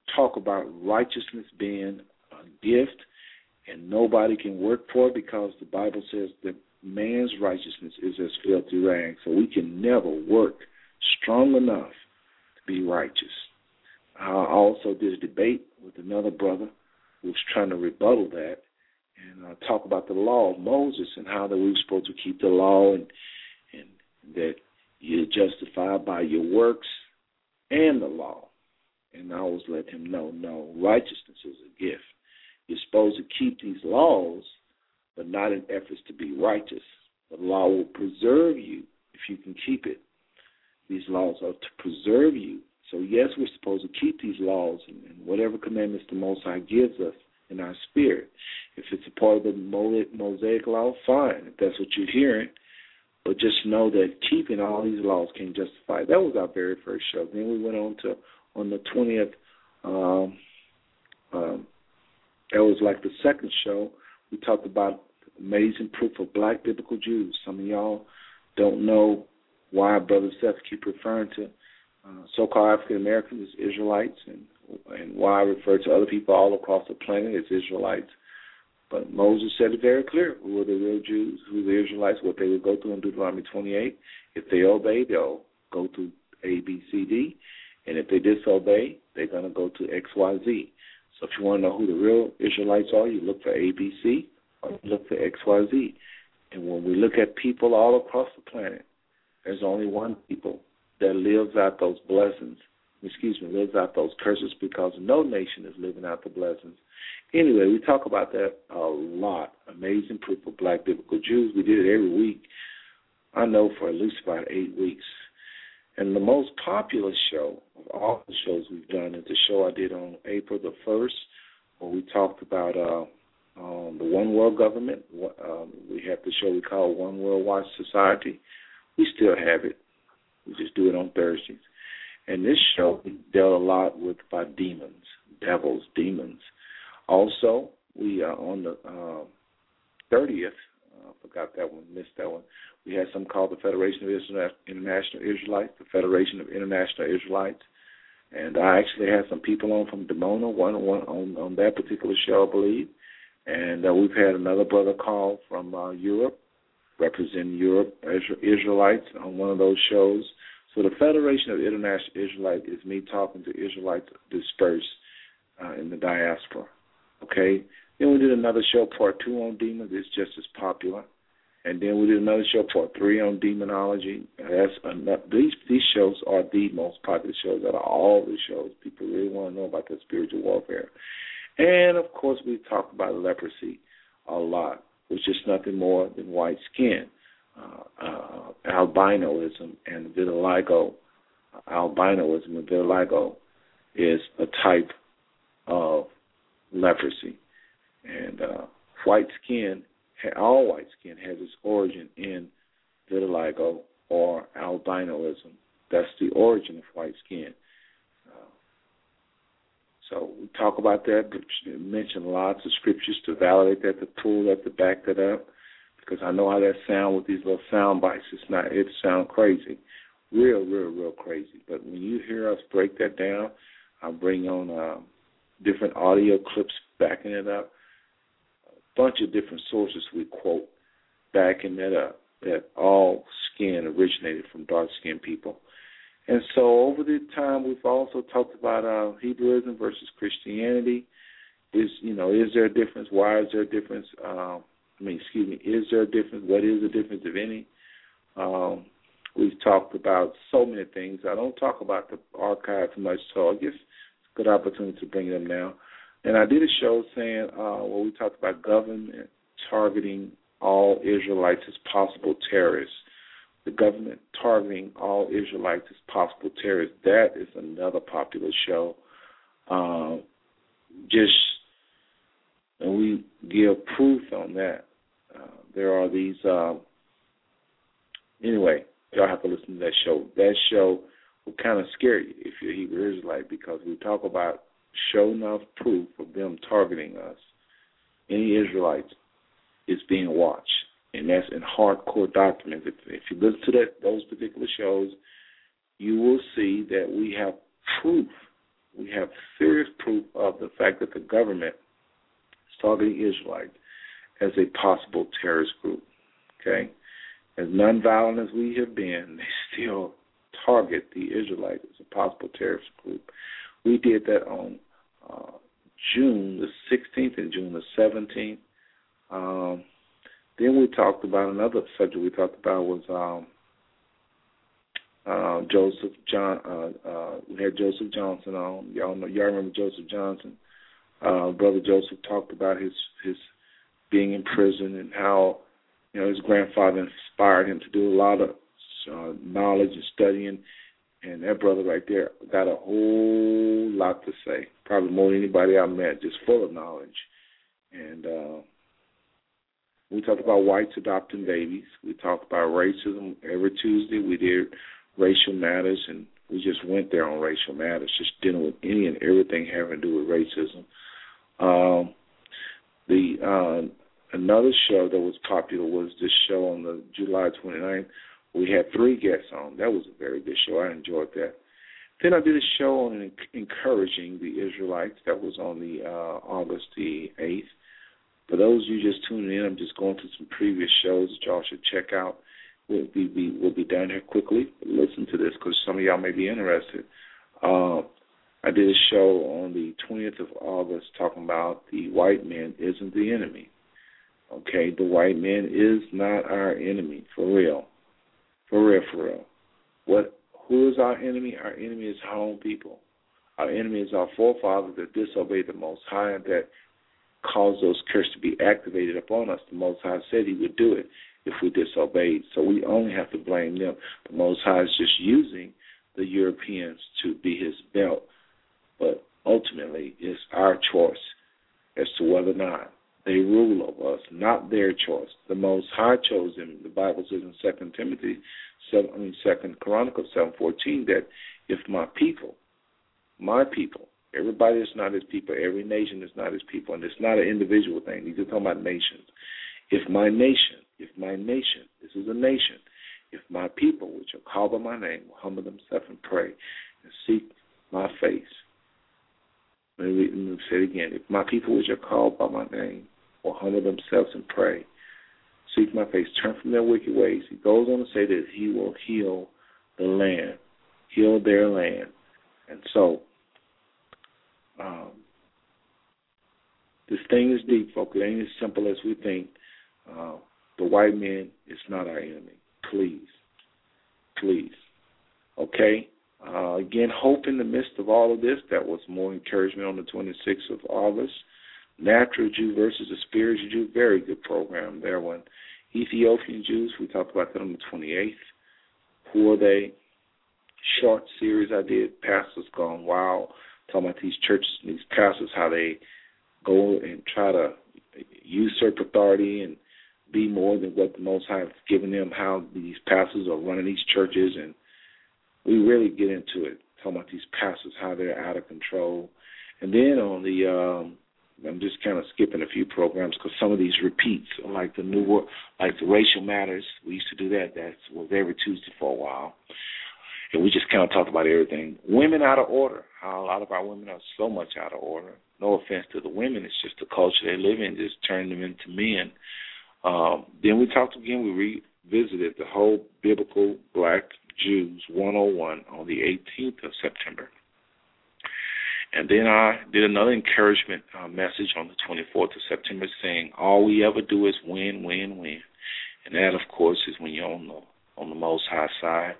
talk about righteousness being a gift and nobody can work for it because the Bible says that man's righteousness is as filthy rags. So we can never work strong enough to be righteous. I also did a debate with another brother who was trying to rebuttal that and talk about the law of Moses and how that we were supposed to keep the law and that you're justified by your works and the law. And I always let him know, no, righteousness is a gift. You're supposed to keep these laws, but not in efforts to be righteous. The law will preserve you if you can keep it. These laws are to preserve you. So, yes, we're supposed to keep these laws and whatever commandments the Most High gives us in our spirit. If it's a part of the Mosaic law, fine, if that's what you're hearing. But just know that keeping all these laws can't justify it. That was our very first show. Then we went on the 20th, that was like the second show. We talked about amazing proof of black biblical Jews. Some of y'all don't know why Brother Seth keep referring to so-called African Americans as Israelites and why I refer to other people all across the planet as Israelites. But Moses said it very clear who were the real Jews, who were the Israelites, what they would go through in Deuteronomy 28. If they obey, they'll go through A, B, C, D. And if they disobey, they're going to go to X, Y, Z. So if you want to know who the real Israelites are, you look for A, B, C, or you look for X, Y, Z. And when we look at people all across the planet, there's only one people that lives out those blessings, lives out those curses, because no nation is living out the blessings. Anyway, we talk about that a lot. Amazing proof of black biblical Jews. We did it every week, I know, for at least about 8 weeks. And the most popular show of all the shows we've done is the show I did on April the 1st, where we talked about the One World Government. We have the show we call One World Watch Society. We still have it. We just do it on Thursdays. And this show, we dealt a lot with about demons, devils, demons. Also, we are on the 30th, forgot that one, missed that one. We had something called the Federation of International Israelites, the Federation of International Israelites. And I actually had some people on from Dimona, one on that particular show, I believe. And we've had another brother call from Europe, representing Europe, Israelites, on one of those shows. So the Federation of International Israelites is me talking to Israelites dispersed in the diaspora. Okay? Then we did another show, Part 2 on demons. It's just as popular. And then we did another show, Part 3 on demonology. These shows are the most popular shows out of all the shows. People really want to know about that spiritual warfare. And, of course, we talked about leprosy a lot, which is nothing more than white skin. Albinoism and vitiligo. Albinoism and vitiligo is a type of leprosy. And white skin, all white skin, has its origin in vitiligo or albinoism. That's the origin of white skin. So we talk about that, mention lots of scriptures to validate that, to pull that, to back that up, because I know how that sound with these little sound bites. It sounds crazy, real crazy. But when you hear us break that down, I'll bring on different audio clips backing it up, a bunch of different sources we quote backing that up, that all skin originated from dark-skinned people. And so over the time, we've also talked about Hebrewism versus Christianity. Is there a difference? Why is there a difference? Is there a difference? What is the difference, if any? We've talked about so many things. I don't talk about the archive much, so I guess it's a good opportunity to bring them now. And I did a show saying where we talked about government targeting all Israelites as possible terrorists. The government targeting all Israelites as possible terrorists. That is another popular show. And we give proof on that. There are these, anyway, y'all have to listen to that show. That show will kind of scare you if you're a Hebrew Israelite, because we talk about show enough proof of them targeting us. Any Israelites is being watched. And that's in hardcore documents. If you listen to those particular shows, you will see that we have proof we have serious proof of the fact that the government is targeting Israelites as a possible terrorist group. Okay? As nonviolent as we have been, they still target the Israelites as a possible terrorist group. We did that on June the 16th and June the 17th. Then we talked about another subject we talked about was Joseph John. We had Joseph Johnson on. Y'all remember Joseph Johnson? Brother Joseph talked about his being in prison and how his grandfather inspired him to do a lot of knowledge and studying. And that brother right there got a whole lot to say, probably more than anybody I met, just full of knowledge. And we talked about whites adopting babies. We talked about racism. Every Tuesday we did racial matters, and we just went there on racial matters, just dealing with any and everything having to do with racism. Another show that was popular was this show on the July 29th. We had 3 guests on. That was a very good show. I enjoyed that. Then I did a show on encouraging the Israelites. That was on the August the 8th. For those of you just tuning in, I'm just going through some previous shows that y'all should check out. We'll be done here quickly. Listen to this because some of y'all may be interested. I did a show on the 20th of August talking about the white man isn't the enemy. Okay, the white man is not our enemy, for real. For real. Who is our enemy? Our enemy is our own people. Our enemy is our forefathers that disobeyed the Most High and that caused those curses to be activated upon us. The Most High said he would do it if we disobeyed. So we only have to blame them. The Most High is just using the Europeans to be his belt. But ultimately, it's our choice as to whether or not they rule over us, not their choice. The Most High chose them. The Bible says in 2 Chronicles 7:14 that if my people, everybody is not his people, every nation is not his people, and it's not an individual thing. These are talking about nations. If my nation, this is a nation, if my people, which are called by my name, will humble themselves and pray and seek my face. Let me say it again. If my people, which are called by my name, will humble themselves and pray, seek my face, turn from their wicked ways. He goes on to say that he will heal the land, heal their land. And so, this thing is deep, folks. It ain't as simple as we think. The white man is not our enemy. Please. Okay? Again, hope in the midst of all of this. That was more encouragement on the 26th of August. Natural Jew versus the spiritual Jew. Very good program there. One. Ethiopian Jews, we talked about that on the 28th. Who are they? Short series I did. Pastors Gone Wild. Talking about these churches and these pastors, how they go and try to usurp authority and be more than what the Most High has given them, how these pastors are running these churches, and we really get into it, talking about these pastors, how they're out of control. And then on the, I'm just kind of skipping a few programs because some of these repeats, like the Racial Matters, we used to do that. That was every Tuesday for a while. And we just kind of talked about everything. Women out of order, how a lot of our women are so much out of order. No offense to the women, it's just the culture they live in, just turn them into men. Then we talked again, we revisited the whole Biblical Black Jews 101 on the 18th of September. And then I did another encouragement message on the 24th of September saying all we ever do is win, win, win. And that, of course, is when you're on the Most High side.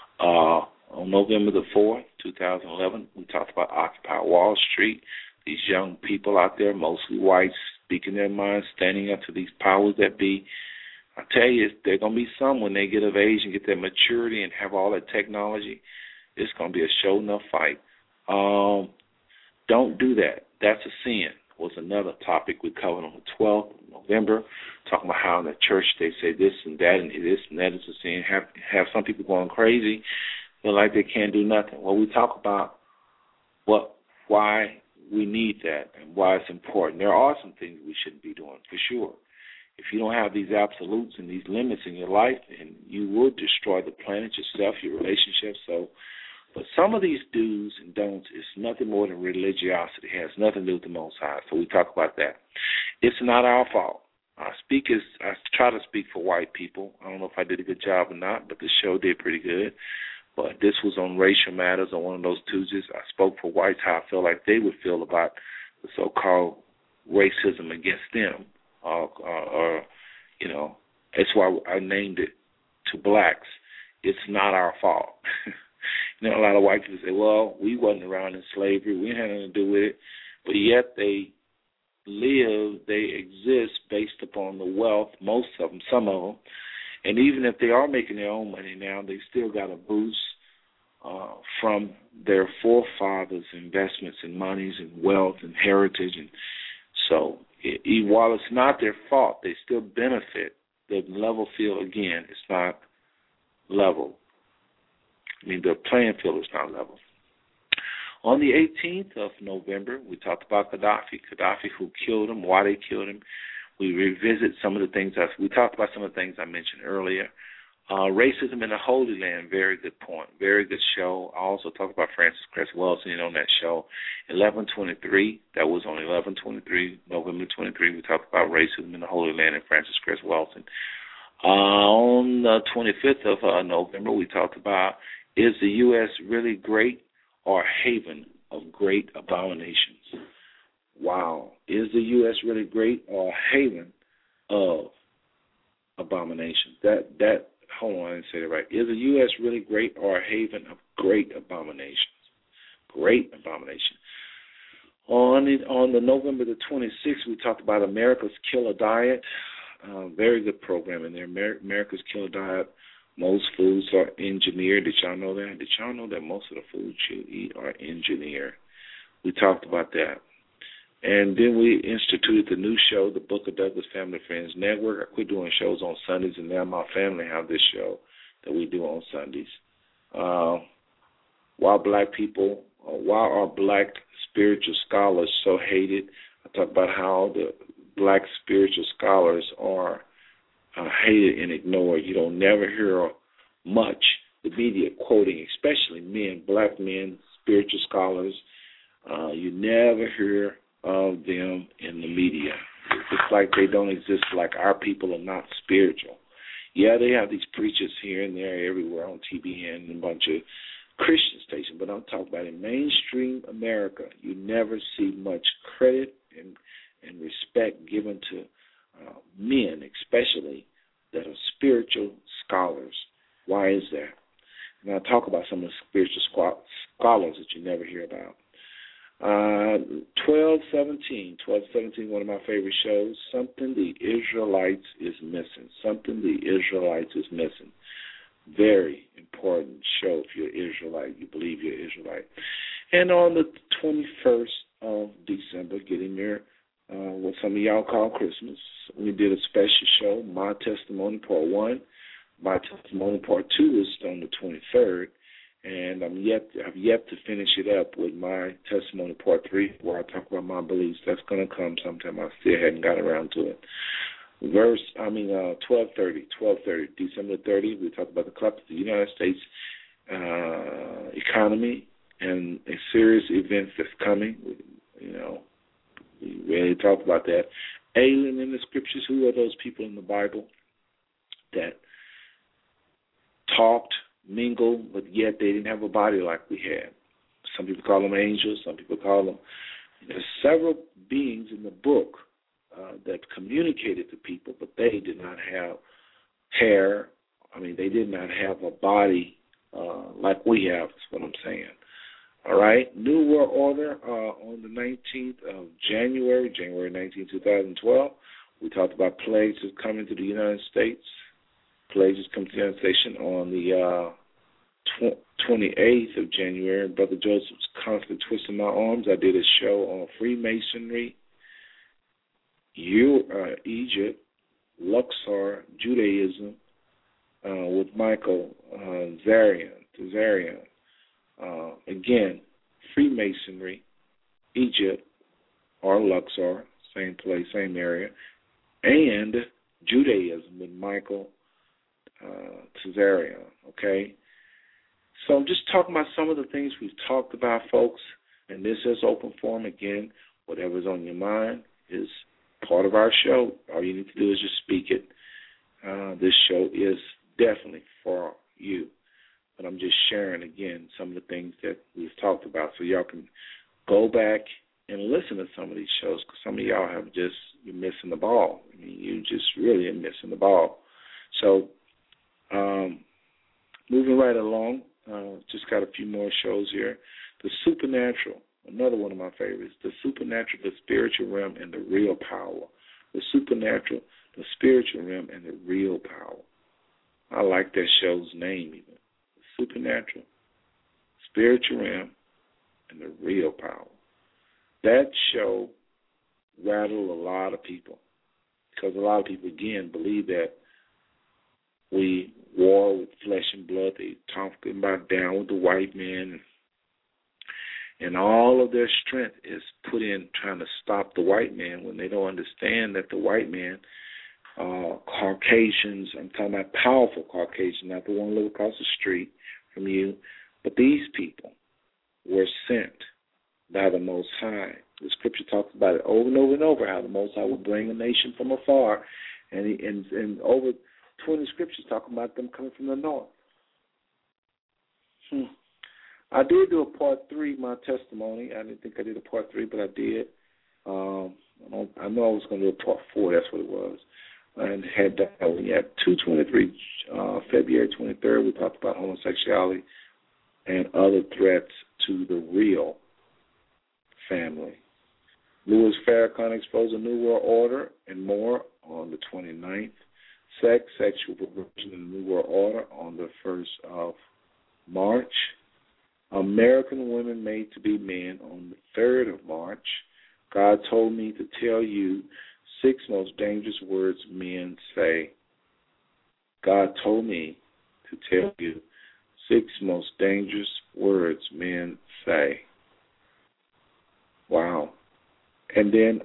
On November the 4th, 2011, we talked about Occupy Wall Street. These young people out there, mostly whites, speaking their minds, standing up to these powers that be. I tell you, there's going to be some when they get of age and get their maturity and have all that technology. It's going to be a show enough fight. Don't do that. That's a sin was another topic we covered on the 12th of November, talking about how in the church they say this and that and this and that is a sin. Have some people going crazy, feel like they can't do nothing. Well, we talk about why we need that and why it's important. There are some things we shouldn't be doing, for sure. If you don't have these absolutes and these limits in your life, and you will destroy the planet, yourself, your relationships. So But some of these do's and don'ts is nothing more than religiosity. It has nothing to do with the Most High. So we talk about that. It's not our fault. I try to speak for white people. I don't know if I did a good job or not, but the show did pretty good. But this was on racial matters on one of those Tuesdays. I spoke for whites how I feel like they would feel about the so-called racism against them, or that's why I named it to blacks. It's not our fault. A lot of white people say, well, we wasn't around in slavery. We had nothing to do with it. But yet they exist based upon the wealth, most of them, some of them. And even if they are making their own money now, they still got a boost from their forefathers' investments in monies and wealth and heritage. And so while it's not their fault, they still benefit. The level field, again, it's not level. The playing field is not level. On the 18th of November, we talked about Gaddafi, who killed him, why they killed him. We revisit some of the things we talked about some of the things I mentioned earlier. Racism in the Holy Land, very good point, very good show. I also talked about Francis Cress Welsing on that show. 11/23, that was on 11/23, November 23. We talked about racism in the Holy Land and Francis Cress Welsing. On the 25th of November, we talked about, is the U.S. really great or a haven of great abominations? Wow. Is the U.S. really great or a haven of abominations? Hold on, I didn't say that right. Is the U.S. really great or a haven of great abominations? Great abomination. On the November the 26th, we talked about America's Killer Diet. Very good program in there. America's Killer Diet. Most foods are engineered. Did y'all know that? Did y'all know that most of the foods you eat are engineered? We talked about that. And then we instituted the new show, the Book of Douglas Family Friends Network. I quit doing shows on Sundays, and now my family have this show that we do on Sundays. Why are black spiritual scholars so hated? I talk about how the black spiritual scholars are hated and ignored. You don't never hear much the media quoting, especially men, black men, spiritual scholars. You never hear of them in the media. It's like they don't exist, like our people are not spiritual. Yeah, they have these preachers here and there everywhere on TBN and a bunch of Christian stations, but I'm talking about in mainstream America, you never see much credit and respect given to men, especially that are spiritual scholars. Why is that? And I'll talk about some of the spiritual scholars that you never hear about. 12:17, one of my favorite shows, Something the Israelites is Missing. Something the Israelites is Missing. Very important show if you're Israelite, you believe you're Israelite. And on the 21st of December, getting there, what some of y'all call Christmas, we did a special show, My Testimony Part 1. My Testimony Part 2 is on the 23rd. And I've yet to finish it up with My Testimony Part 3, where I talk about my beliefs. That's going to come sometime. I still hadn't got around to it. 12:30, December 30th, we talk about the collapse of the United States economy and a serious event that's coming. We really talk about that. Alien in the scriptures, who are those people in the Bible that talked, mingled, but yet they didn't have a body like we had? Some people call them angels. Some people call them. There's several beings in the book that communicated to people, but they did not have hair. They did not have a body like we have, is what I'm saying. All right. New World Order on the 19th of January 19, 2012. We talked about plagues is coming to the United States. Plagues is coming to the United States on the 28th of January. Brother Joseph's constantly twisting my arms. I did a show on Freemasonry, Egypt, Luxor, Judaism, with Michael Tazarian. Again, Freemasonry, Egypt, or Luxor, same place, same area, and Judaism with Michael Tazarian, okay? So I'm just talking about some of the things we've talked about, folks, and this is open forum. Again, whatever's on your mind is part of our show. All you need to do is just speak it. This show is definitely for you. But I'm just sharing, again, some of the things that we've talked about so y'all can go back and listen to some of these shows, because some of y'all have you're missing the ball. I mean, you just really are missing the ball. So moving right along, just got a few more shows here. The Supernatural, another one of my favorites. The Supernatural, the Spiritual Realm, and the Real Power. The Supernatural, the Spiritual Realm, and the Real Power. I like that show's name even. The Supernatural, Spiritual Realm, and the Real Power. That show rattled a lot of people, because a lot of people, again, believe that we war with flesh and blood. They talking about down with the white man, and all of their strength is put in trying to stop the white man, when they don't understand that the white man, Caucasians, I'm talking about powerful Caucasians, not the one who live across the street from you, but these people were sent by the Most High. The Scripture talks about it over and over and over, how the Most High will bring a nation from afar, and over 20 scriptures talking about them coming from the north. I did do a part 3, my testimony. I didn't think I did a part 3, but I did. I know I was going to do a part 4. That's what it was. And had that. We had 223, February 23rd. We talked about homosexuality and other threats to the real family. Louis Farrakhan exposed a New World Order and more on the 29th. Sex, sexual perversion in the New World Order on the 1st of March. American women made to be men on the 3rd of March. God told me to tell you 6 most dangerous words men say. God told me to tell you 6 most dangerous words men say. Wow. And then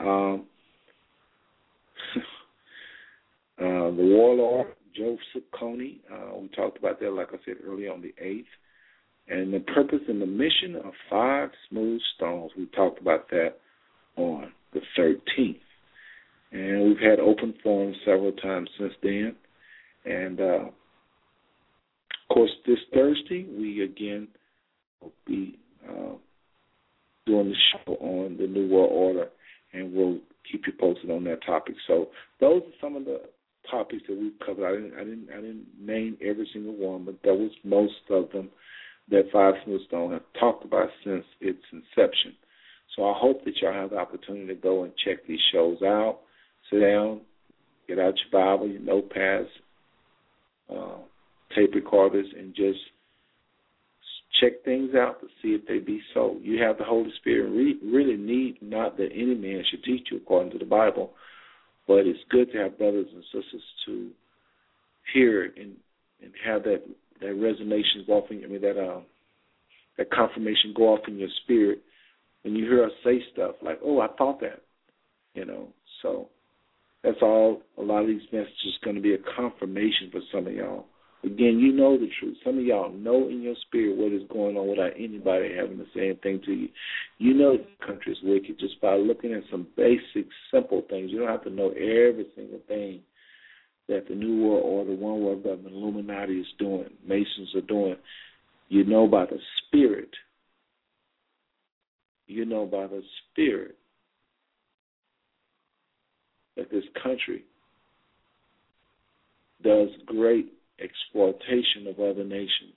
the warlord, Joseph Kony, we talked about that, like I said earlier, on the 8th. And the purpose and the mission of 5 smooth stones, we talked about that on the 13th. And we've had open forums several times since then. And, of course, this Thursday, we again will be doing the show on the New World Order, and we'll keep you posted on that topic. So those are some of the topics that we've covered. I didn't name every single one, but that was most of them that 5 Smooth Stone have talked about since its inception. So I hope that y'all have the opportunity to go and check these shows out. Sit down, get out your Bible, your notepads, tape recorders, and just check things out to see if they be so. You have the Holy Spirit. Really need not that any man should teach you according to the Bible, but it's good to have brothers and sisters to hear it and have that resonation go off in, that confirmation go off in your spirit when you hear us say stuff like, oh, I thought that, So that's all. A lot of these messages are going to be a confirmation for some of y'all. Again, you know the truth. Some of y'all know in your spirit what is going on without anybody having to say anything to you. You know the country is wicked just by looking at some basic, simple things. You don't have to know every single thing that the New World Order, One World Government, Illuminati is doing, Masons are doing. You know by the Spirit. You know by the Spirit that this country does great exploitation of other nations.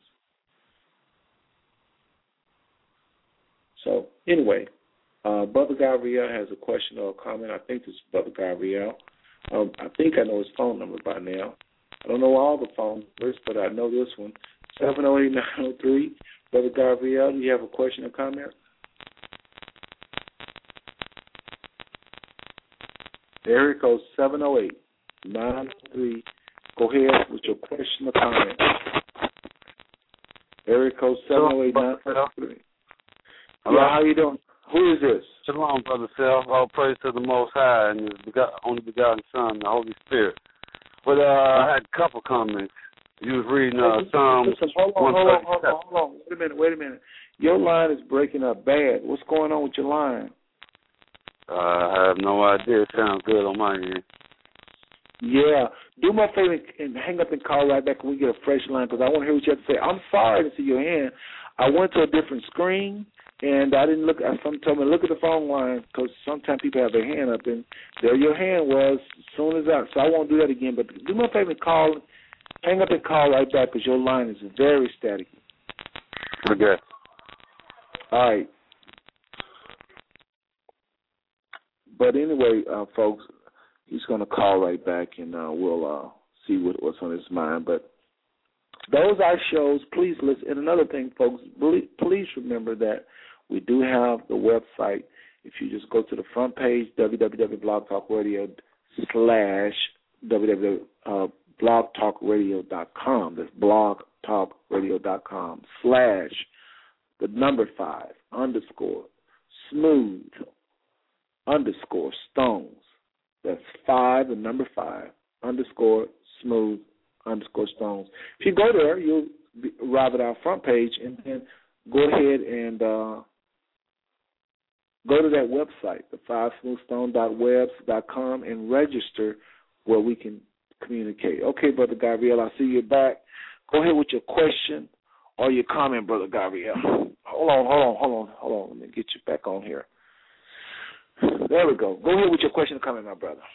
So, anyway, Brother Gabriel has a question or a comment. I think this is Brother Gabriel. I think I know his phone number by now. I don't know all the phone numbers, but I know this one, 708-903. Brother Gabriel, do you have a question or comment? Area code 708-903. Go ahead with your question or comment. Area code 708-903. Yeah, how you doing? Who is this? Shalom, Brother Self. All praise to the Most High and His only begotten Son, the Holy Spirit. But I had a couple comments. You was reading Psalms 137. Hold on. a minute. Your line is breaking up bad. What's going on with your line? I have no idea. It sounds good on my end. Yeah. Do me a favor and hang up and call right back when we get a fresh line, because I want to hear what you have to say. I'm sorry to see your hand. I went to a different screen, and I didn't look. Someone told me, look at the phone line, because sometimes people have their hand up, and there your hand was as soon as I. So I won't do that again. But do me a favor and call, hang up and call right back, because your line is very static. Okay. All right. But anyway, folks, he's going to call right back, and we'll see what's on his mind. But those are shows. Please listen. And another thing, folks, please remember that we do have the website. If you just go to the front page, www.blogtalkradio.com. That's blogtalkradio.com /5_smooth_stones. That's 5, the number 5, _smooth_stones. If you go there, you'll arrive at our front page, and then go ahead and go to that website, the 5smoothstone.webs.com, and register where we can communicate. Okay, Brother Gabriel, I see you back. Go ahead with your question or your comment, Brother Gabriel. Hold on. Let me get you back on here. There we go. Go ahead with your question or comment, my brother.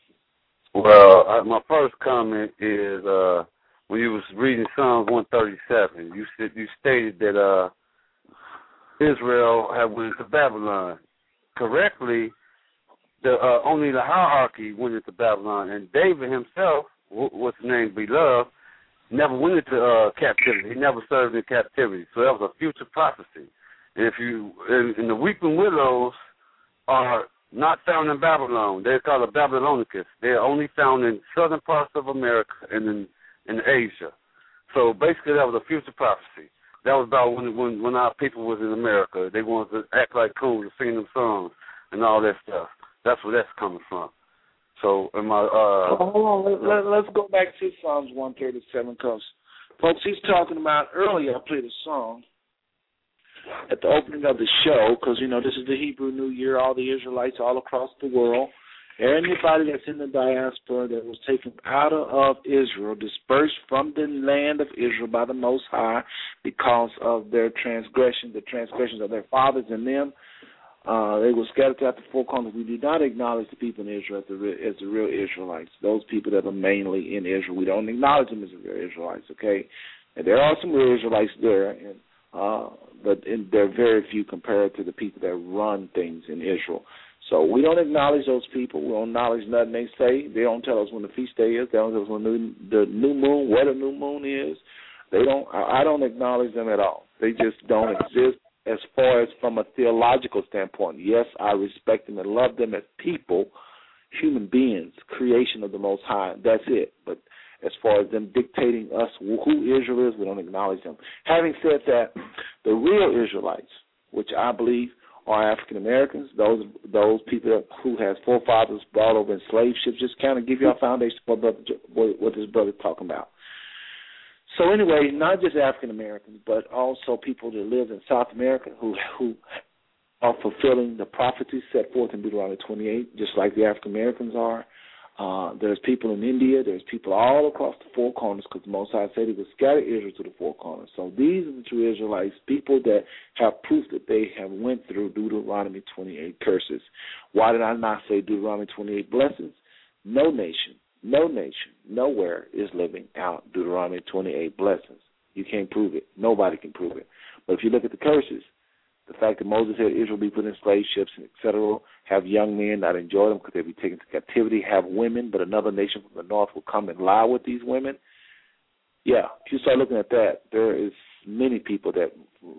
Well, my first comment is when you was reading Psalms 137, you stated that Israel had went into Babylon. Correctly, only the hierarchy went into Babylon, and David himself, what's named Beloved, never went into captivity. He never served in captivity. So that was a future prophecy. And if you in the weeping willows are not found in Babylon. They're called the Babylonicus. They're only found in southern parts of America and in Asia. So basically that was a future prophecy. That was about when our people was in America. They wanted to act like cool and sing them songs and all that stuff. That's where that's coming from. So in my hold on, let's go back to Psalms 137, because folks, he's talking about earlier. I played a song at the opening of the show, because, this is the Hebrew New Year, all the Israelites all across the world, anybody that's in the diaspora that was taken out of Israel, dispersed from the land of Israel by the Most High because of their transgressions, the transgressions of their fathers and them. They were scattered throughout the four corners. We do not acknowledge the people in Israel as the real Israelites, those people that are mainly in Israel. We don't acknowledge them as the real Israelites, okay? And there are some real Israelites there, but there are very few compared to the people that run things in Israel. So we don't acknowledge those people. We don't acknowledge nothing they say. They don't tell us when the feast day is. They don't tell us when the new moon, what a new moon is. I don't acknowledge them at all. They just don't exist as far as from a theological standpoint. Yes, I respect them and love them as people, human beings, creation of the Most High. That's it. But as far as them dictating us who Israel is, we don't acknowledge them. Having said that, the real Israelites, which I believe are African Americans, those people who has forefathers brought over in slave ships, just kind of give you a foundation for what this brother's talking about. So anyway, not just African Americans, but also people that live in South America who are fulfilling the prophecies set forth in Deuteronomy 28, just like the African Americans are. There's people in India. There's people all across the four corners, because the Most High said He would scatter Israel to the four corners. So these are the true Israelites, people that have proof that they have went through Deuteronomy 28 curses. Why did I not say Deuteronomy 28 blessings? No nation, nowhere is living out Deuteronomy 28 blessings. You can't prove it. Nobody can prove it. But if you look at the curses, the fact that Moses said Israel be put in slave ships, etc., have young men not enjoy them because they'll be taken to captivity, have women, but another nation from the north will come and lie with these women. Yeah, if you start looking at that, there is many people that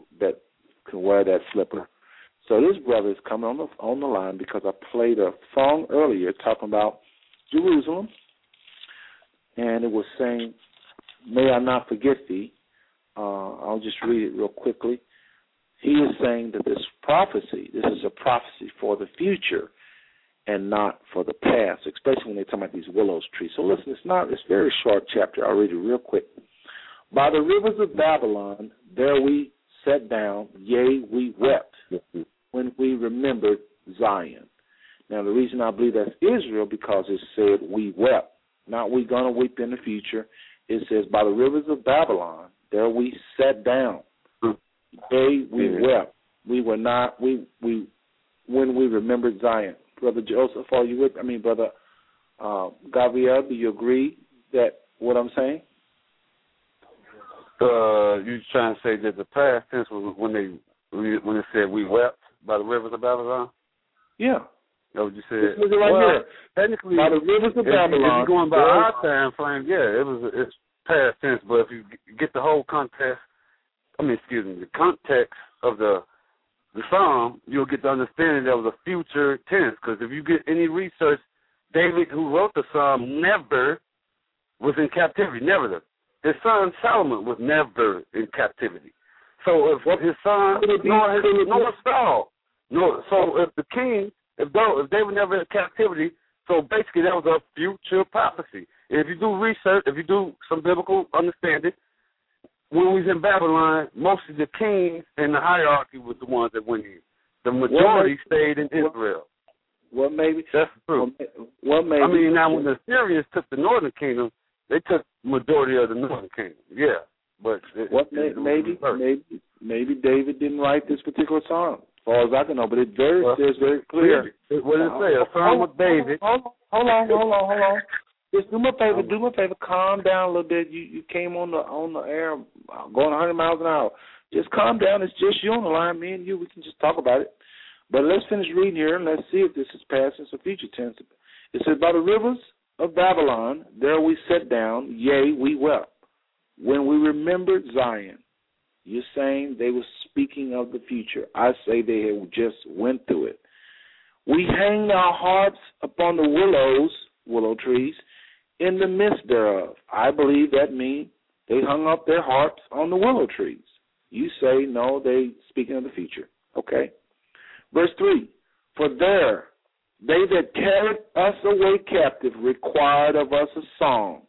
can wear that slipper. So this brother is coming on the line because I played a song earlier talking about Jerusalem, and it was saying, "May I not forget thee." I'll just read it real quickly. He is saying that this is a prophecy for the future and not for the past, especially when they're talking about these willows trees. So listen, it's a very short chapter. I'll read it real quick. By the rivers of Babylon, there we sat down, yea, we wept when we remembered Zion. Now, the reason I believe that's Israel, because it said we wept. Not we going to weep in the future. It says, by the rivers of Babylon, there we sat down. Yea, we wept. We were not, when we remembered Zion. Brother Joseph, are you with, Brother Gabriel, do you agree that what I'm saying? You trying to say that the past tense was when it said we wept by the rivers of Babylon? Yeah. That what you said? This is right here. Technically, by the rivers of Babylon. If you're going by our time frame, it's past tense. But if you get the whole the context of the psalm, you'll get the understanding that was a future tense. Because if you get any research, David, who wrote the psalm, never was in captivity. Never. His son Solomon was never in captivity. So if his son, nor Saul, so if the king, if they were never in captivity, so basically that was a future prophecy. And if you do research, if you do some biblical understanding, when we was in Babylon, most of the kings and the hierarchy was the ones that went in. The majority stayed in Israel. Well, maybe that's true. Well, maybe. Now when the Syrians took the northern kingdom, they took majority of the northern kingdom. Yeah, but maybe David didn't write this particular psalm, as far as I can know. But it says very clear. What did it say? A psalm of David. Hold on. Just do me a favor. Calm down a little bit. You came on the air going 100 miles an hour. Just calm down. It's just you on the line. Me and you, we can just talk about it. But let's finish reading here and let's see if this is past tense or future tense. It says, by the rivers of Babylon, there we sat down, yea, we wept. When we remembered Zion, you're saying they were speaking of the future. I say they had just went through it. We hanged our harps upon the willow trees, in the midst thereof. I believe that means they hung up their harps on the willow trees. You say, no, they speaking of the future. Okay. Verse 3, for there they that carried us away captive required of us a song,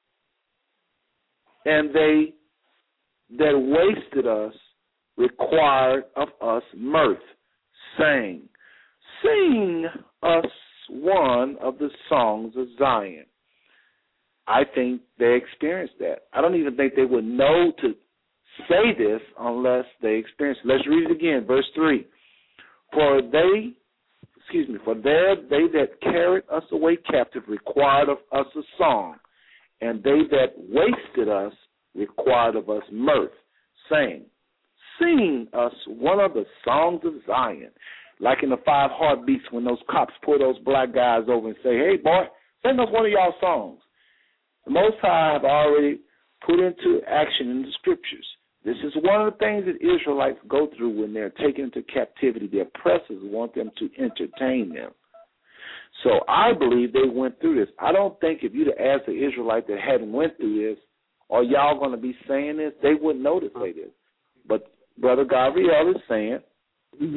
and they that wasted us required of us mirth, saying, sing us one of the songs of Zion. I think they experienced that. I don't even think they would know to say this unless they experienced it. Let's read it again, verse 3. For there they that carried us away captive required of us a song, and they that wasted us required of us mirth, saying, sing us one of the songs of Zion. Like in the 5 Heartbeats when those cops pull those black guys over and say, hey, boy, sing us one of y'all songs. The Most High have already put into action in the Scriptures. This is one of the things that Israelites go through when they're taken into captivity. The oppressors want them to entertain them. So I believe they went through this. I don't think if you'd have asked an Israelite that hadn't went through this, are y'all going to be saying this, they wouldn't know to say this. But Brother Gabriel is saying, he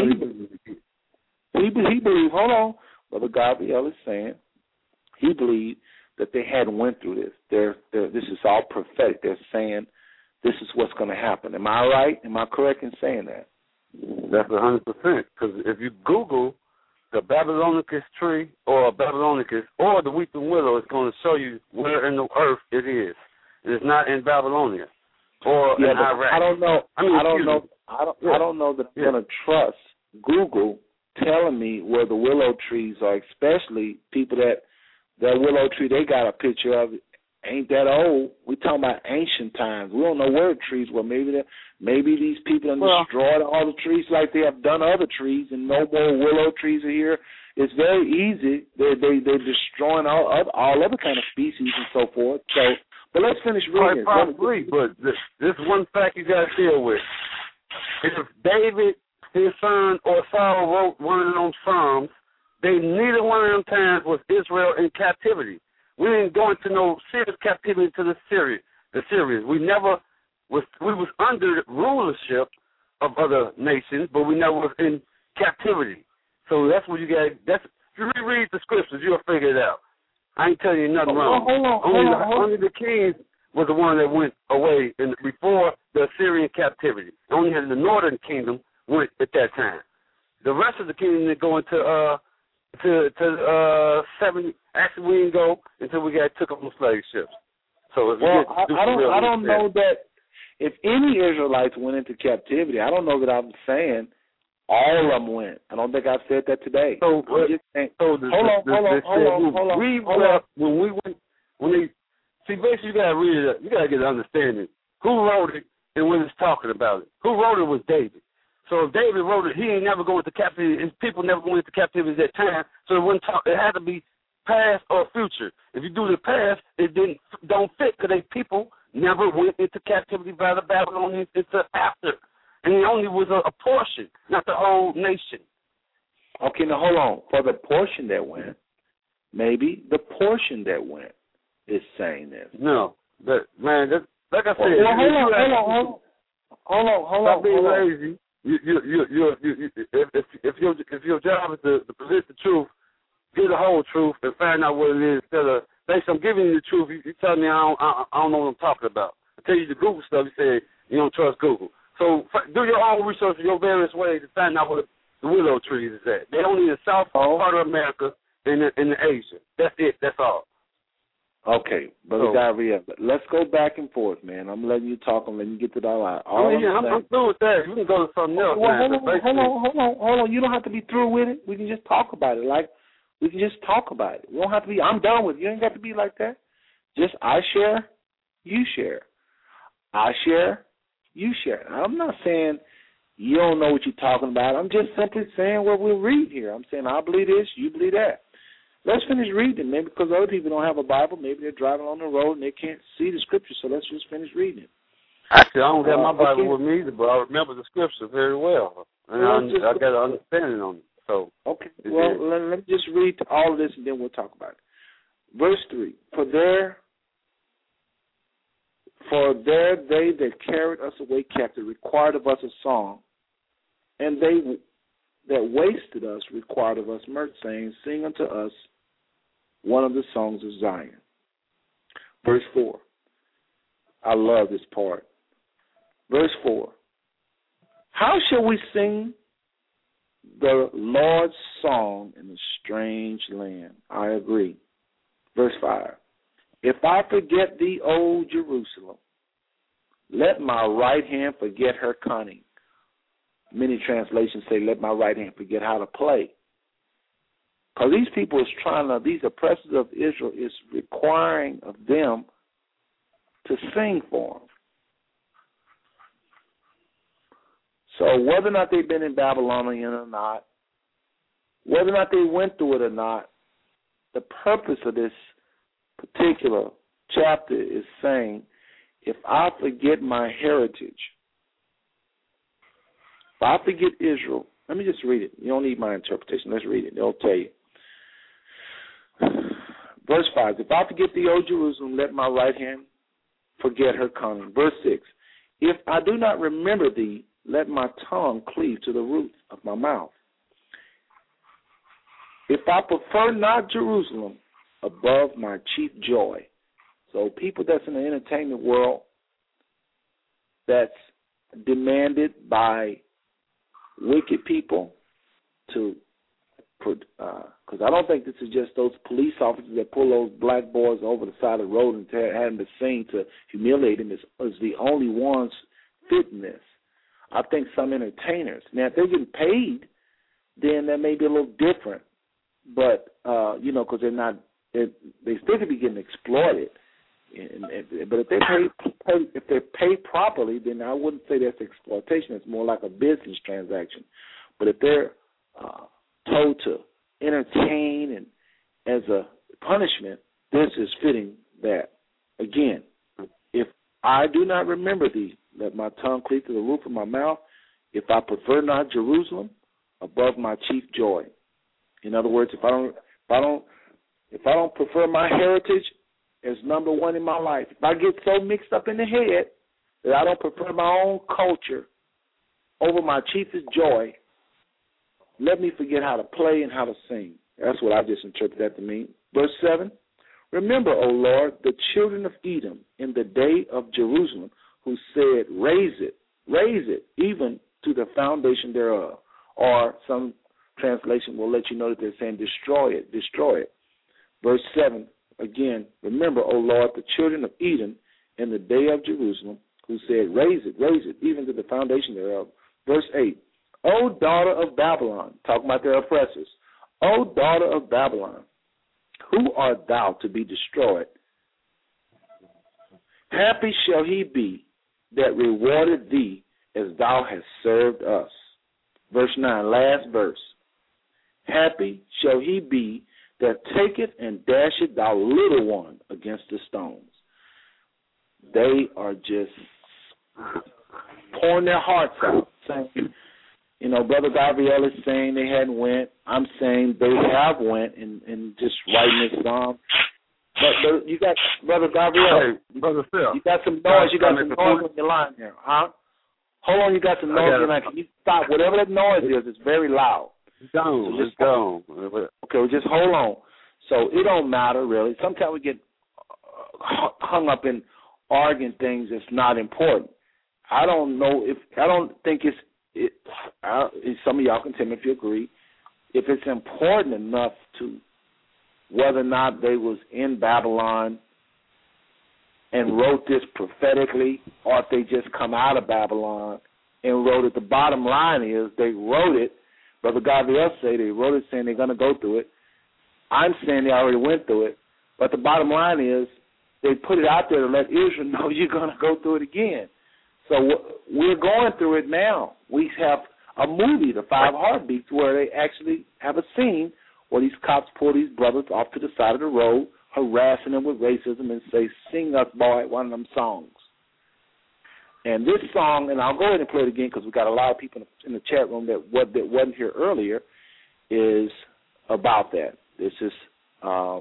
believed, hold on, Brother Gabriel is saying, he believed that they hadn't went through this. This is all prophetic. They're saying this is what's going to happen. Am I right? Am I correct in saying that? That's 100%. Because if you Google the Babylonicus tree or Babylonicus or the weeping willow, it's going to show you where in the earth it is. It's not in Babylonia or in Iraq. I don't know. I don't know that I'm going to trust Google telling me where the willow trees are, especially people that willow tree they got a picture of it ain't that old. We talking about ancient times. We don't know where the trees were. Maybe these people have destroyed all the trees like they have done other trees, and no more willow trees are here. It's very easy. They're destroying all other kind of species and so forth. So, but let's finish reading. Probably, but this one fact you got to deal with. If David, his son, or Saul wrote one of them Psalms, neither one of them times was Israel in captivity. We didn't go into no serious captivity to the Syrians. We was under the rulership of other nations, but we never was in captivity. So that's what you got. If you reread the scriptures, you'll figure it out. I ain't telling you nothing wrong. Hold on. Only the kings was the one that went away before the Assyrian captivity. Only the northern kingdom went at that time. The rest of the kingdom didn't go into 70. Actually, we didn't go until we took up on slave ships. So I don't know that if any Israelites went into captivity. I don't know that I'm saying all of them went. I don't think I've said that today. So I'm just saying, hold on. See, basically, you gotta read it. You gotta get an understanding. Who wrote it and when it's talking about it? Who wrote it was David. So if David wrote it, he ain't never going into captivity. His people never went into captivity at that time. So it had to be past or future. If you do the past, it don't fit because they people never went into captivity by the Babylonians until after. And it only was a portion, not the whole nation. Okay, now hold on. For the portion that went, maybe the portion that went is saying this. No, like I said, hold on. Being lazy. If your job is to present the truth, get the whole truth and find out what it is. Instead of thanks, I'm giving you the truth. You tell me I don't know what I'm talking about. I tell you the Google stuff. You say you don't trust Google. So do your own research in your various ways to find out what the willow trees is at. They're only in the south part of America and in Asia. That's it. That's all. Okay, Brother Diarrhea, let's go back and forth, man. I'm letting you talk. I'm letting you get to that line. I'm through with that. You can go to something else. Hold on. You don't have to be through with it. We can just talk about it. Like, we can just talk about it. We don't have to be, I'm done with it. You ain't got to be like that. Just I share, you share. I share, you share. I'm not saying you don't know what you're talking about. I'm just simply saying what we'll read here. I'm saying I believe this, you believe that. Let's finish reading. Maybe because other people don't have a Bible. Maybe they're driving on the road and they can't see the scripture. So let's just finish reading it. Actually, I don't have my Bible with me either, but I remember the scripture very well. And I got an understanding on it. So okay. Well, let me just read all of this and then we'll talk about it. Verse 3. For there they that carried us away captive required of us a song, and they that wasted us required of us mirth, saying, sing unto us one of the songs of Zion. Verse 4. I love this part. Verse 4. How shall we sing the Lord's song in a strange land? I agree. Verse 5. If I forget thee, O Jerusalem, let my right hand forget her cunning. Many translations say, let my right hand forget how to play. Because these people these oppressors of Israel is requiring of them to sing for them. So whether or not they've been in Babylonian or not, whether or not they went through it or not, the purpose of this particular chapter is saying, if I forget my heritage, if I forget Israel, let me just read it. You don't need my interpretation. Let's read it. They'll tell you. Verse 5, if I forget thee, O Jerusalem, let my right hand forget her cunning. Verse 6, if I do not remember thee, let my tongue cleave to the roof of my mouth. If I prefer not Jerusalem above my chief joy. So people that's in the entertainment world that's demanded by wicked people to, because I don't think this is just those police officers that pull those black boys over the side of the road and had them seen to humiliate them is the only ones fitting this. I think some entertainers. Now, if they're getting paid, then that may be a little different. But, because they're not, they still could be getting exploited. But if they're paid properly, then I wouldn't say that's exploitation. It's more like a business transaction. But if they're told to entertain and as a punishment, this is fitting that. Again, if I do not remember thee, let my tongue cleave to the roof of my mouth. If I prefer not Jerusalem above my chief joy. In other words, if I don't prefer my heritage as number one in my life, if I get so mixed up in the head that I don't prefer my own culture over my chiefest joy, let me forget how to play and how to sing. That's what I just interpret that to mean. Verse 7, Remember, O Lord, the children of Edom in the day of Jerusalem, who said, raise it, even to the foundation thereof. Or some translation will let you know that they're saying destroy it. Verse 7, again, remember, O Lord, the children of Edom in the day of Jerusalem, who said, raise it, even to the foundation thereof. Verse 8, O daughter of Babylon, talking about their oppressors, O daughter of Babylon, who art thou to be destroyed? Happy shall he be that rewarded thee as thou hast served us. Verse 9, last verse. Happy shall he be that taketh and dasheth thy little one against the stones. They are just pouring their hearts out, saying, you know, Brother Gabriel is saying they hadn't went. I'm saying they have went and just writing this song. But you got, Brother Gabriel, hey, Brother Phil, you got some noise. You got some noise on your line there, huh? Hold on, you got some noise on your line. Can you stop? Whatever that noise is, it's very loud. It's gone. So it's gone. Okay, well, just hold on. So it don't matter, really. Sometimes we get hung up in arguing things that's not important. I don't think some of y'all can tell me if you agree, if it's important enough to whether or not they was in Babylon and wrote this prophetically, or if they just come out of Babylon and wrote it. The bottom line is they wrote it. Brother Gabriel say they wrote it saying they're going to go through it. I'm saying they already went through it. But the bottom line is they put it out there to let Israel know you're going to go through it again. So we're going through it now. We have a movie, The Five Heartbeats, where they actually have a scene where these cops pull these brothers off to the side of the road, harassing them with racism, and say, sing us, boy, one of them songs. And this song, and I'll go ahead and play it again because we got a lot of people in the chat room that wasn't here earlier, is about that. This is, go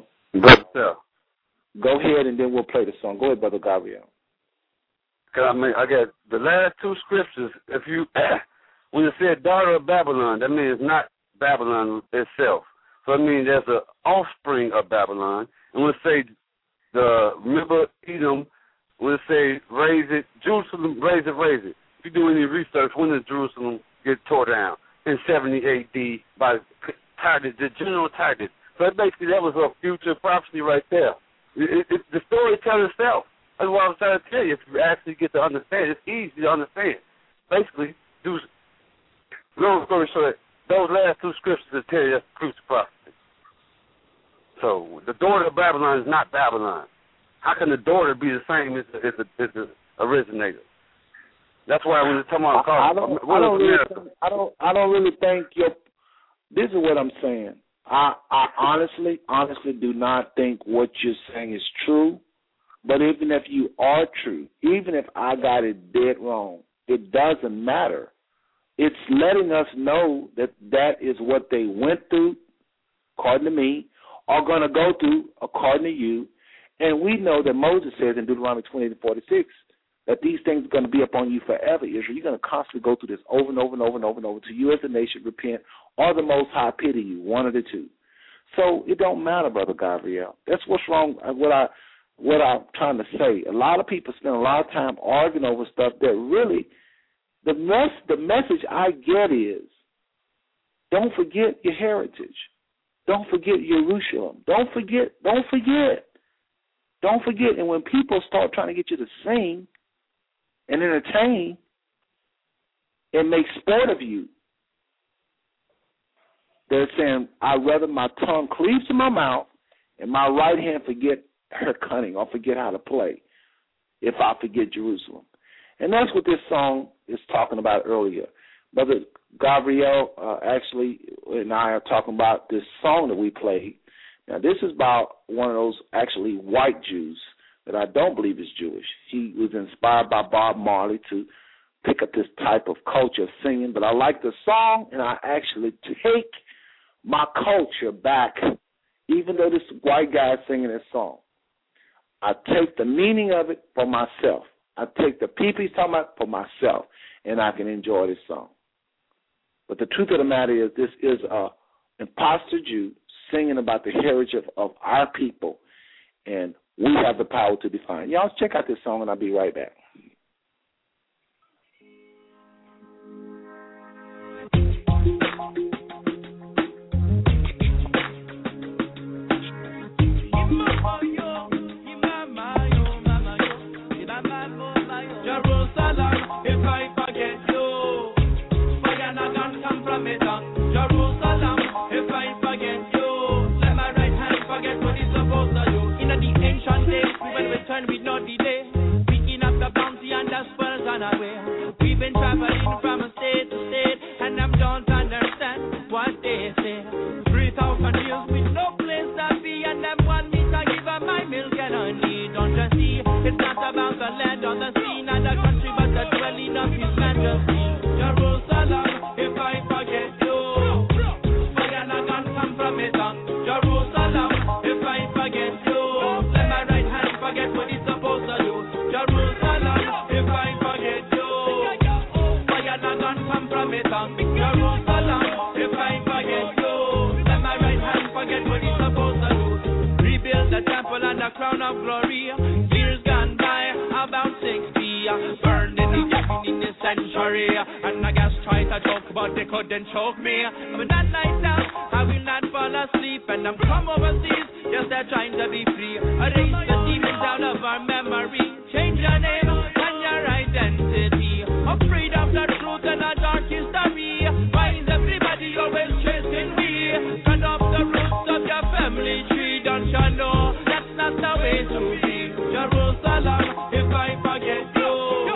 ahead and then we'll play the song. Go ahead, Brother Gabriel. I mean, I got the last two scriptures. If you, when it said daughter of Babylon, that means not Babylon itself. So it means there's an offspring of Babylon. And when it say remember Edom, when it say raise it, Jerusalem, raise it. If you do any research, when did Jerusalem get tore down? In 70 A.D. by Titus, the General Titus. So basically that was a future prophecy right there. The story tells itself. That's what I was trying to tell you. If you actually get to understand, it's easy to understand. Basically, long story short, those last two scriptures that tell you that's the future prophecy. So the daughter of Babylon is not Babylon. How can the daughter be the same as the originator? That's why when you're talking about I don't really think this is what I'm saying. I honestly do not think what you're saying is true. But even if you are true, even if I got it dead wrong, it doesn't matter. It's letting us know that is what they went through, according to me, are going to go through, according to you. And we know that Moses says in Deuteronomy 28:46 that these things are going to be upon you forever, Israel. You're going to constantly go through this over and over and over and over and over till you as a nation repent or the Most High pity you, one of the two. So it don't matter, Brother Gabriel. That's what's wrong, what I'm trying to say. A lot of people spend a lot of time arguing over stuff that really, the message I get is, don't forget your heritage. Don't forget Jerusalem. Don't forget. And when people start trying to get you to sing and entertain and make sport of you, they're saying, I'd rather my tongue cleave to my mouth and my right hand forget her cunning or forget how to play if I forget Jerusalem. And that's what this song is talking about earlier. Brother Gabriel actually and I are talking about this song that we played. Now, this is about one of those actually white Jews that I don't believe is Jewish. He was inspired by Bob Marley to pick up this type of culture of singing, but I like the song, and I actually take my culture back, even though this white guy is singing this song. I take the meaning of it for myself. I take the people he's talking about for myself, and I can enjoy this song. But the truth of the matter is this is an imposter Jew singing about the heritage of our people, and we have the power to define. Y'all check out this song, and I'll be right back. We've been traveling from state to state, and I don't understand what they say. 3,000 years with no place to be, and them want me to give up my milk and honey. Don't you see? It's not about the land or the sea, not the country, but the dwelling of His Majesty. Jerusalem, if I forget you, fire not gonna come from it. Jerusalem, if I forget you, let my right hand forget what it's supposed to do. Jerusalem, if I forget you, fire not gonna come from it. Jerusalem, if I forget you, let my right hand forget what it's supposed to do. Rebuild the temple and the crown of glory. Years gone by, about 60. Burned in the cabin in the sanctuary. And I guess try to choke, but they couldn't choke me. But that night down, I will not fall asleep. And I'm come overseas, yes, they're trying to be free. Erase the demons out of our memory. Change your name and your identity. Afraid of the truth and a dark history. Why is everybody always chasing me? Cut off the roots of your family tree. Don't you know that's not the way to be? Jerusalem, if I forget you,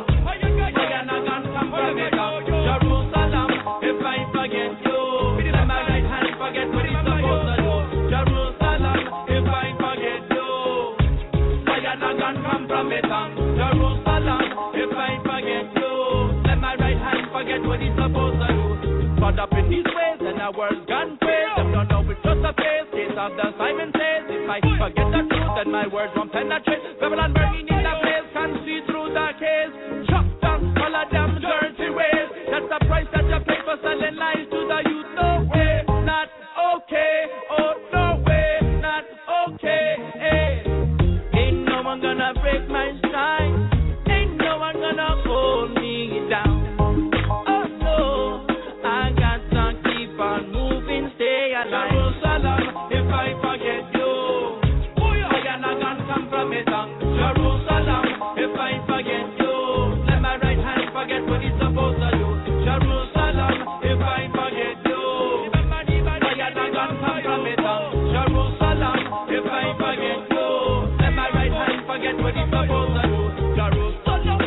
fire not gonna come from it. Jerusalem, if I forget you, let my right hand forget what it's supposed to do. Jerusalem, if I forget you, fire not gonna come from it. Jerusalem, if I forget you, let my right hand forget what it's supposed to do. Caught up in these ways and our words gone crazy. Them don't know it's just a face. Case of the Simon says, if I forget the truth, then my words won't penetrate. Babylon burning in the place, can see through the case. Chop down all of them dirty ways. That's the price that you pay for selling lies to the youth. No way, not okay. Oh, no way, not okay. Hey. Ain't no one gonna break my stride. Ain't no one gonna hold me down. Oh no, I got to keep on moving, stay alive. Jerusalem, if I forget you, fire not gonna come from it. Jerusalem, if I forget you, let my right hand forget what it's supposed to do. Jerusalem, if I forget you, fire not gonna come from it. Jerusalem, if I forget you, let my right hand forget what it's supposed to do. Jerusalem.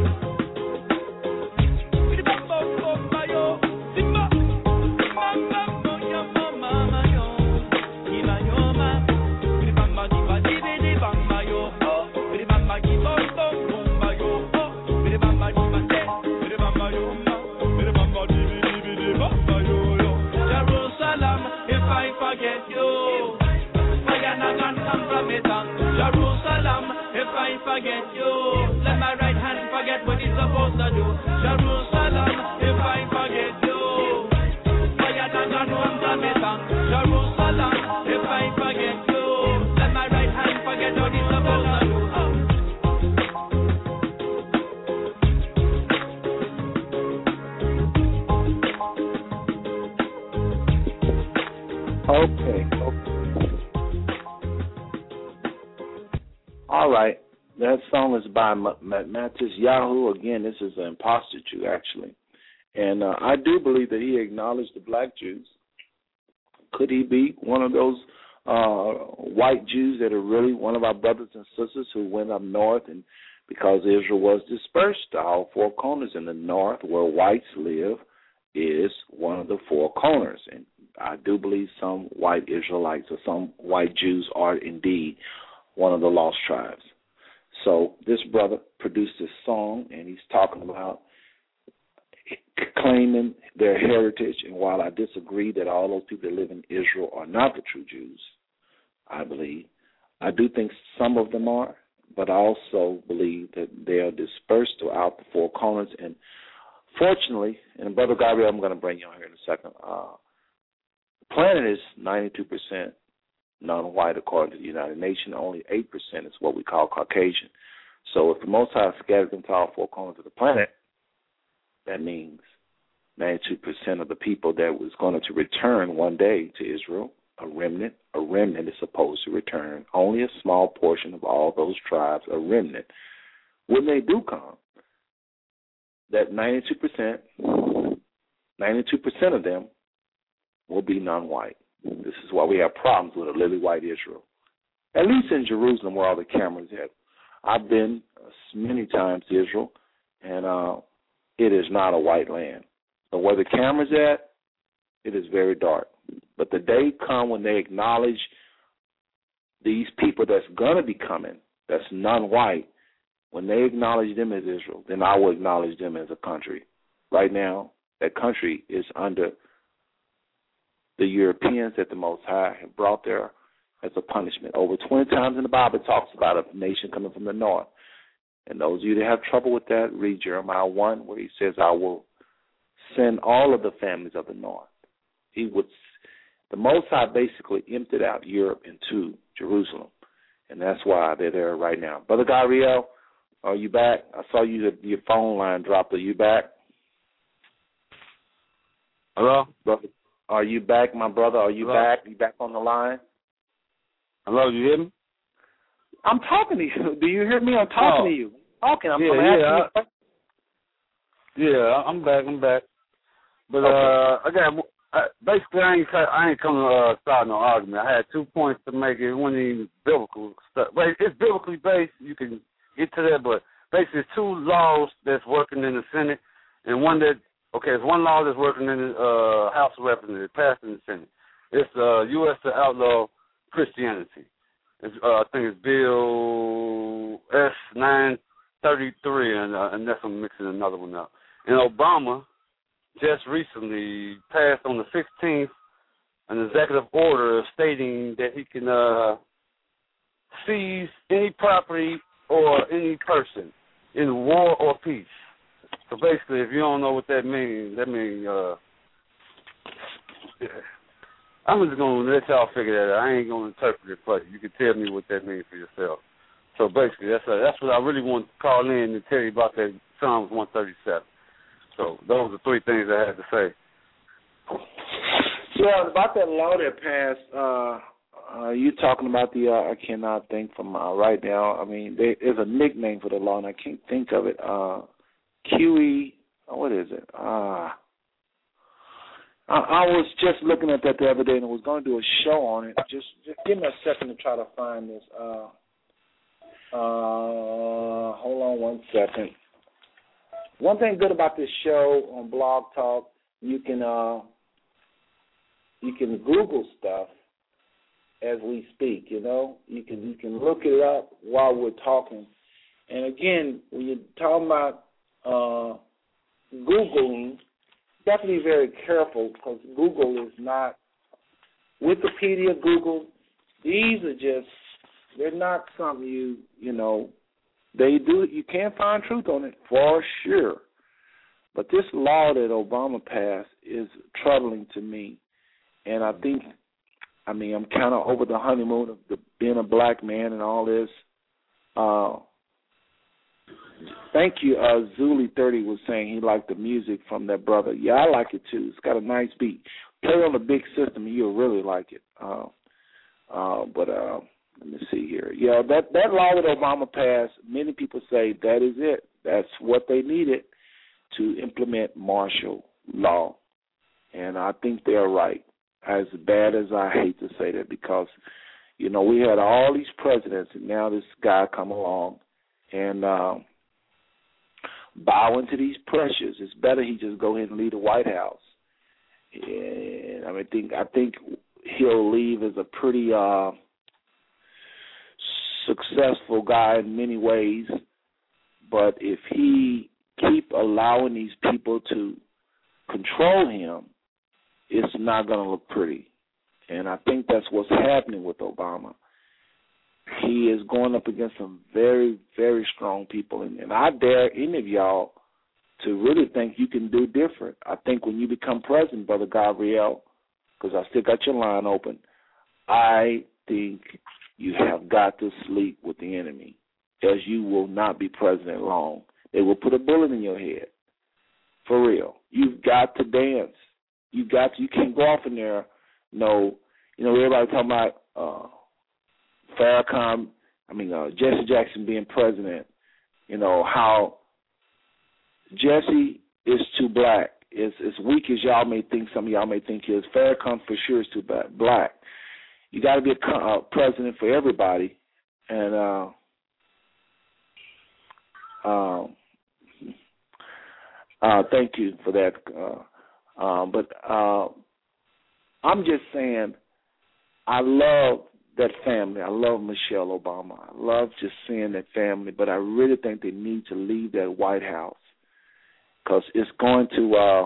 Jerusalem, if I forget you, fire not gonna come from it. Jerusalem, if I forget you, let my right hand forget what it's supposed to do. Jerusalem, if I forget you, fire not gonna come from it. Jerusalem, if I forget you, let my right hand forget what it's supposed to do. Okay. All right. That song is by Matisyahu. Again, this is an impostor Jew, actually. And I do believe that he acknowledged the black Jews. Could he be one of those white Jews that are really one of our brothers and sisters who went up north, and because Israel was dispersed, all four corners in the north where whites live is one of the four corners. And I do believe some white Israelites or some white Jews are indeed one of the lost tribes. So this brother produced this song, and he's talking about claiming their heritage. And while I disagree that all those people that live in Israel are not the true Jews, I believe, I do think some of them are, but I also believe that they are dispersed throughout the four corners. And fortunately, and Brother Gabriel, I'm going to bring you on here in a second, the planet is 92% non-white according to the United Nations. Only 8% is what we call Caucasian. So if the Most High scattered them to all four corners of the planet, that means 92% of the people that was going to return one day to Israel, a remnant is supposed to return. Only a small portion of all those tribes, a remnant, when they do come, that 92% of them will be non-white. This is why we have problems with a lily white Israel. At least in Jerusalem where all the cameras at. I've been many times to Israel, and it is not a white land. But where the camera's at, it is very dark. But the day come when they acknowledge these people that's going to be coming, that's non-white, when they acknowledge them as Israel, then I will acknowledge them as a country. Right now, that country is under the Europeans that the Most High have brought there as a punishment. Over 20 times in the Bible it talks about a nation coming from the north. And those of you that have trouble with that, read Jeremiah 1 where he says, I will send all of the families of the north. The Most High basically emptied out Europe into Jerusalem. And that's why they're there right now. Brother Gabriel, are you back? I saw your phone line dropped. Are you back? Hello? Brother, are you back, my brother? Are you back? You back on the line? Hello, you hear me? I'm talking to you. Do you hear me? I'm talking to you. I'm I'm back. But basically I ain't coming to start no argument. I had 2 points to make. It wasn't even biblical stuff. But it's biblically based. You can get to that. But basically, it's two laws that's working in the Senate, and it's one law that's working in the House of Representatives, passed in the Senate. It's U.S. to outlaw Christianity. I think it's Bill S-933, and that's I'm mixing another one up. And Obama just recently passed on the 16th an executive order stating that he can seize any property or any person in war or peace. So basically, if you don't know what that means, I'm just going to let y'all figure that out. I ain't going to interpret it for you. You can tell me what that means for yourself. So basically, that's what I really want to call in and tell you about that Psalms 137. So those are three things I had to say. Yeah, about that law that passed, you talking about the, I cannot think from right now. I mean, there's a nickname for the law, and I can't think of it. QE, what is it? I was just looking at that the other day and I was going to do a show on it. Just give me a second to try to find this. Hold on 1 second. One thing good about this show on Blog Talk, you can Google stuff as we speak. You know, you can look it up while we're talking. And again, when you're talking about Googling, you have to be very careful because Google is not Wikipedia. Google, these are they're not something you know. They do. You can't find truth on it for sure. But this law that Obama passed is troubling to me, and I think, I'm kind of over the honeymoon of being a black man and all this. Thank you. Zuli30 was saying he liked the music from that brother. Yeah, I like it too. It's got a nice beat. Play on a big system, and you'll really like it. But let me see here. Yeah, that law that Obama passed, many people say that is it. That's what they needed to implement martial law. And I think they're right, as bad as I hate to say that, because, you know, we had all these presidents, and now this guy come along and bowing to these pressures. It's better he just go ahead and leave the White House. And I think he'll leave as a pretty successful guy in many ways. But if he keep allowing these people to control him, it's not going to look pretty. And I think that's what's happening with Obama. He is going up against some very, very strong people. And I dare any of y'all to really think you can do different. I think when you become president, Brother Gabriel, because I still got your line open, I think you have got to sleep with the enemy, as you will not be president long. They will put a bullet in your head. For real. You've got to dance. You can't go off in there. No, everybody talking about Jesse Jackson being president. How Jesse is too black. As weak as y'all may think, some of y'all may think he is. Farrakhan for sure is too black. You got to be a president for everybody. And thank you for that. But I'm just saying, I love that family. I love Michelle Obama. I love just seeing that family. But I really think they need to leave that White House, because it's going to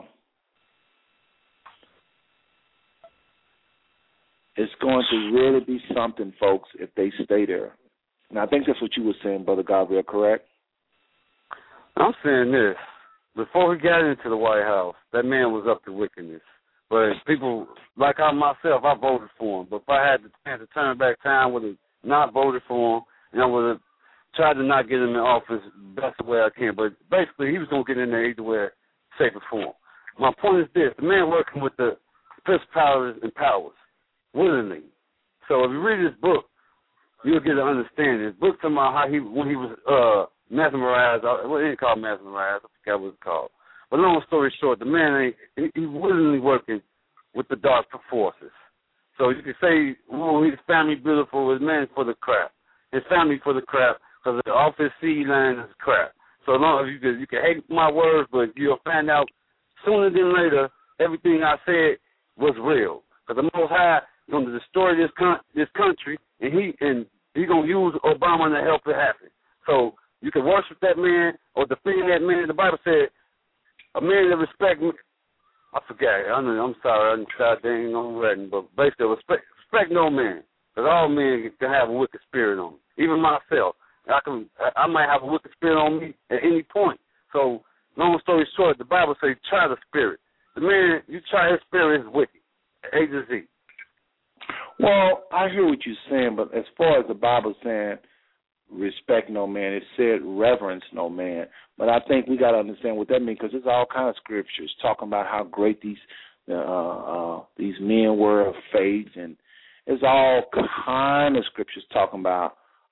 really be something, folks, if they stay there. And I think that's what you were saying, Brother Gabriel, correct? I'm saying this. Before he got into the White House, that man was up to wickedness. But people, like I myself, I voted for him. But if I had the chance to turn back time, I would have not voted for him, and I would have tried to not get him in office the best way I can. But basically, he was going to get in there either way, shape, or form. My point is this. The man working with the principalities and powers willingly. So if you read his book, you'll get an understanding. His book talking about how when he was mesmerized, what is it called, mesmerized? I forgot what it's called. But long story short, the man, he willingly working with the dark forces. So you can say, his family beautiful, his man for the crap. His family for the crap, because off his seed line is crap. So long as you can hate my words, but you'll find out sooner than later everything I said was real. Because the Most High is going to destroy this country, and he going to use Obama to help it happen. So you can worship that man or defend that man. The Bible said, a man that respect me, I forgot. I'm sorry, I'm sorry, dang on reading, but basically respect no man, because all men can have a wicked spirit on them. Even myself, I might have a wicked spirit on me at any point. So long story short, the Bible says try the spirit. The man, you try his spirit is wicked, A to Z. Well, I hear what you're saying, but as far as the Bible saying respect no man, it said reverence no man. But I think we got to understand what that means, because there's all kind of scriptures talking about how great these men were of faith, and there's all kind of scriptures talking about.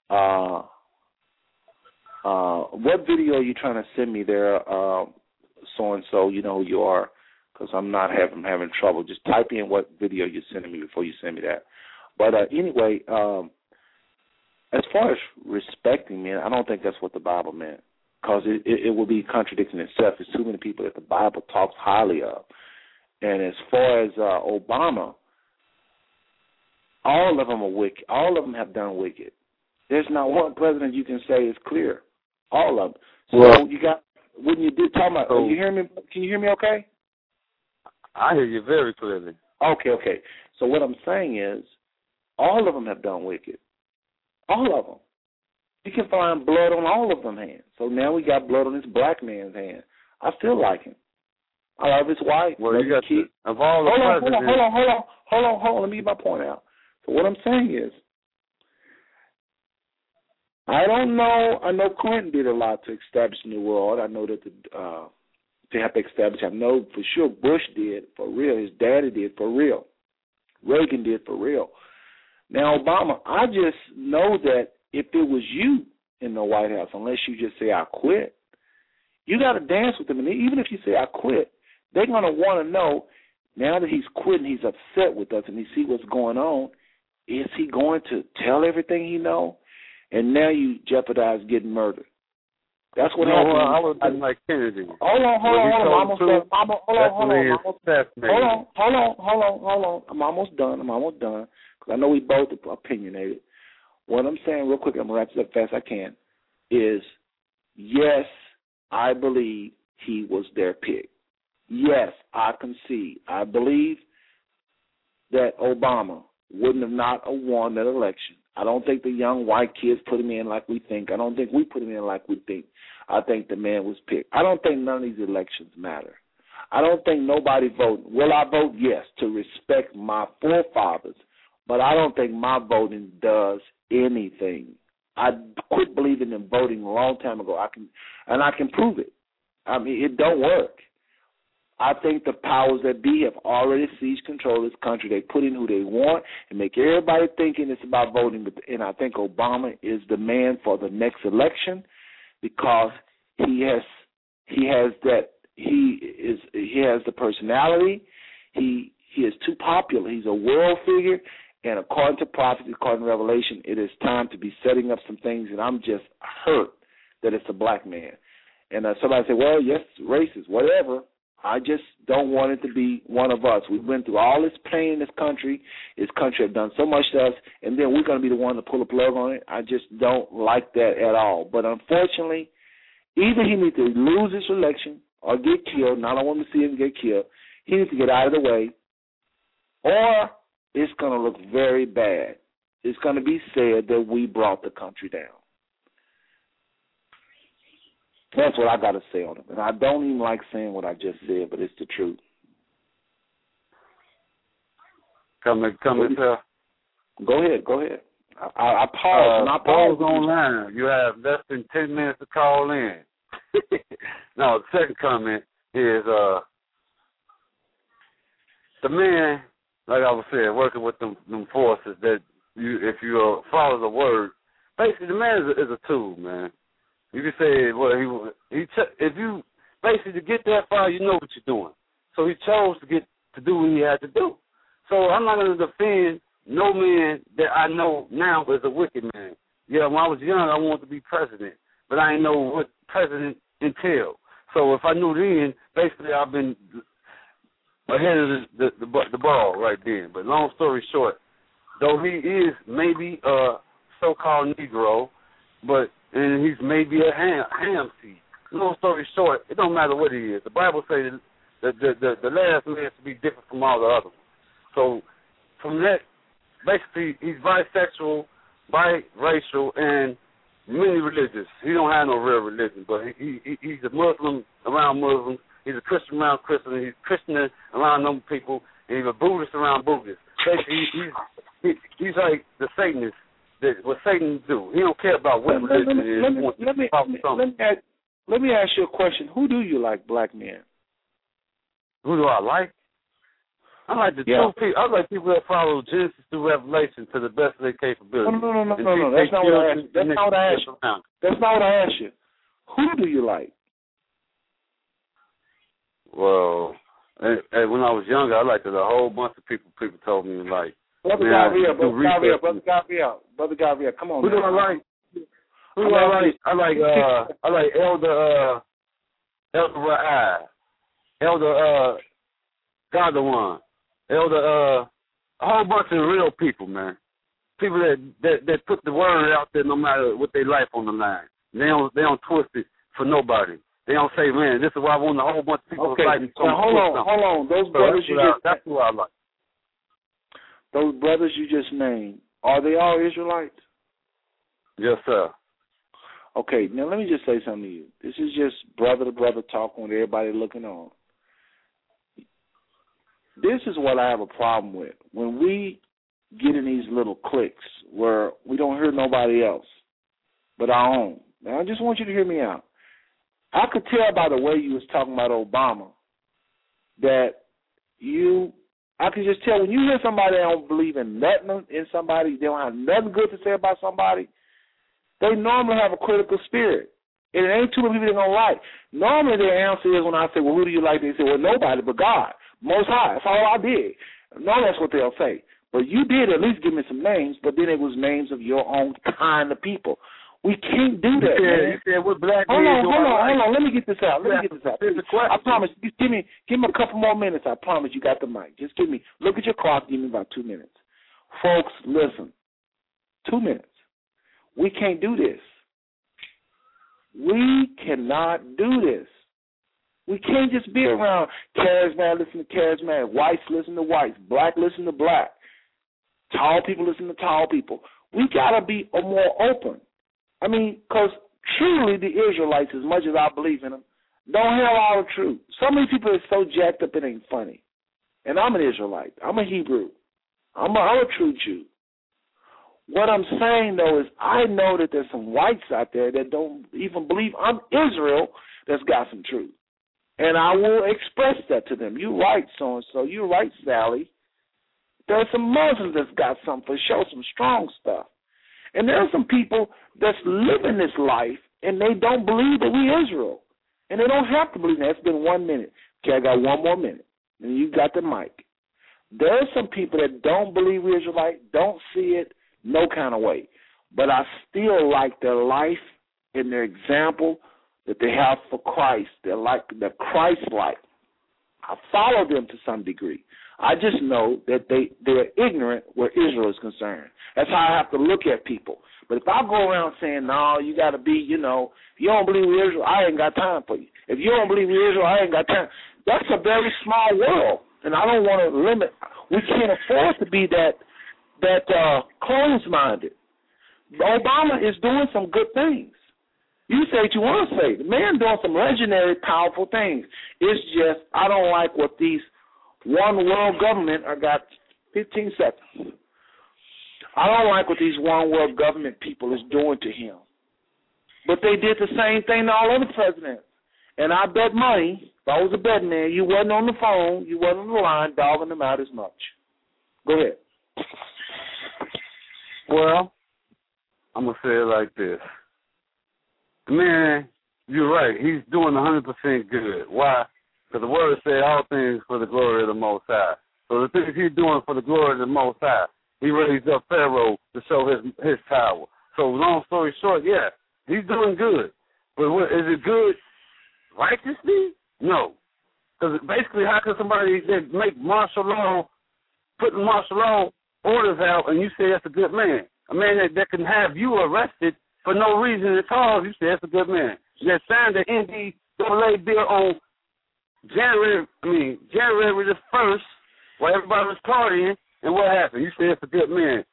What video are you trying to send me there, so and so? You know who you are, because I'm having trouble. Just type in what video you're sending me before you send me that. But anyway, as far as respecting men, I don't think that's what the Bible meant, because it will be contradicting itself. There's too many people that the Bible talks highly of. And as far as Obama, all of them are wicked. All of them have done wicked. There's not one president you can say is clear. All of them. So well, you got, when you did talk about, you hear me? Can you hear me okay? I hear you very clearly. Okay. So what I'm saying is, all of them have done wicked. All of them. You can find blood on all of them hands. So now we got blood on this black man's hand. I still like him. I love his wife. Well, you got to, of all the hold on. Let me get my point out. So what I'm saying is, I don't know. I know Clinton did a lot to establish the New World. I know that to help establish. I know for sure Bush did for real. His daddy did for real. Reagan did for real. Now Obama, I just know that if it was you in the White House, unless you just say I quit, you got to dance with them. And even if you say I quit, they're going to want to know, now that he's quitting, he's upset with us, and he see what's going on, is he going to tell everything he know? And now you jeopardize getting murdered. That's what happened. I would have been like Kennedy. Hold on. I'm almost done. I'm almost done. Because I know we both are opinionated. What I'm saying real quick, I'm going to wrap this up fast as I can, is yes, I believe he was their pick. Yes, I concede. I believe that Obama wouldn't have not won that election. I don't think the young white kids put him in like we think. I don't think we put him in like we think. I think the man was picked. I don't think none of these elections matter. I don't think nobody voted. Will I vote? Yes, to respect my forefathers, but I don't think my voting does anything. I quit believing in voting a long time ago. I can prove it. I mean, it don't work. I think the powers that be have already seized control of this country. They put in who they want and make everybody thinking it's about voting. And I think Obama is the man for the next election because he has the personality. He is too popular. He's a world figure. And according to prophecy, according to Revelation, it is time to be setting up some things, and I'm just hurt that it's a black man. And somebody say, well, yes, racist, whatever. I just don't want it to be one of us. We've been through all this pain in this country. This country has done so much to us, and then we're going to be the one to pull a plug on it. I just don't like that at all. But unfortunately, either he needs to lose his election or get killed, and I don't want to see him get killed. He needs to get out of the way, or it's going to look very bad. It's going to be said that we brought the country down. That's what I got to say on it. And I don't even like saying what I just said, but it's the truth. Come in, sir. Go ahead. I pause. I pause online. You have less than 10 minutes to call in. Now, the second comment is the man, like I was saying, working with them forces that if you follow the word, basically the man is a tool, man. You can say, well, if you basically to get that far, you know what you're doing. So he chose to do what he had to do. So I'm not going to defend no man that I know now is a wicked man. Yeah, when I was young, I wanted to be president, but I didn't know what president entailed. So if I knew then, basically I've been ahead of the ball right then. But long story short, though he is maybe a so-called Negro, and he's maybe a ham seed. Long story short, it don't matter what he is. The Bible says that the last man to be different from all the other ones. So from that, basically, he's bisexual, biracial, and many religious. He don't have no real religion, but he's a Muslim around Muslims. He's a Christian around Christians. He's a Christian around them people, and he's a Buddhist around Buddhists. Basically, he's like the Satanist. What Satan do? He don't care about what religion it is. Let me ask you a question. Who do you like, black men? Who do I like? I like two people. I like people that follow Genesis through Revelation to the best of their capability. No. That's not what I asked. That's not what I asked you. That's not what I asked you. Who do you like? Well, when I was younger, I liked a whole bunch of people. People told me like. Brother Gabriel, come on. Who do I like? Who do I like? I like Elder Ra'ai, Elder Godwan, Elder a whole bunch of real people, man. People that put the word out there no matter what their life on the line. They don't twist it for nobody. They don't say, man, this is why I want a whole bunch of people to like me. Now hold on. Those brothers that's who I like. Those brothers you just named, are they all Israelites? Yes, sir. Okay, now let me just say something to you. This is just brother to brother talking with everybody looking on. This is what I have a problem with. When we get in these little cliques where we don't hear nobody else but our own. Now, I just want you to hear me out. I could tell by the way you was talking about Obama that I can just tell when you hear somebody that don't believe in nothing in somebody, they don't have nothing good to say about somebody, they normally have a critical spirit. And it ain't too many people they're going to like. Normally their answer is when I say, well, who do you like? They say, well, nobody but God, Most High. That's all I did. No, that's what they'll say. But you did at least give me some names, but then it was names of your own kind of people. We can't do that, man. You said what black hold on. Let me get this out. I promise. Just give me a couple more minutes. I promise you got the mic. Just look at your clock. Give me about 2 minutes. Folks, listen. 2 minutes. We can't do this. We cannot do this. We can't just be around charismatic, listen to charismatic, whites listen to whites, black listen to black, tall people listen to tall people. We got to be more open. I mean, because truly the Israelites, as much as I believe in them, don't have all the truth. So many people are so jacked up it ain't funny. And I'm an Israelite. I'm a Hebrew. I'm a true Jew. What I'm saying, though, is I know that there's some whites out there that don't even believe I'm Israel that's got some truth. And I will express that to them. You're right, so-and-so. You're right, Sally. There are some Muslims that's got something for show, some strong stuff. And there are some people that's living this life, and they don't believe that we Israel. And they don't have to believe that. It's been 1 minute. Okay, I got one more minute. And you got the mic. There are some people that don't believe we're Israelite, don't see it, no kind of way. But I still like their life and their example that they have for Christ. They're Christ-like. I follow them to some degree. I just know that they're ignorant where Israel is concerned. That's how I have to look at people. But if I go around saying, no, you got to be, if you don't believe we're Israel, I ain't got time for you. If you don't believe we're Israel, I ain't got time. That's a very small world, and I don't want to limit. We can't afford to be that closed-minded. Obama is doing some good things. You say what you want to say. The man doing some legendary, powerful things. It's just I don't like what these one world government, I got 15 seconds. I don't like what these one world government people is doing to him. But they did the same thing to all other presidents. And I bet money, if I was a betting man, you wasn't on the phone, you wasn't on the line dogging them out as much. Go ahead. Well, I'm going to say it like this. Man, you're right. He's doing 100% good. Why? Because the word said all things for the glory of the Most High. So the things he's doing for the glory of the Most High, he raised up Pharaoh to show his power. So long story short, yeah, he's doing good. But is it good righteously? No. Because basically, how can somebody that make martial law, putting martial law orders out, and you say that's a good man? A man that can have you arrested for no reason at all, you say that's a good man. That signed the NCAA bill on January the 1st, while everybody was partying, and what happened? You say it's a good man.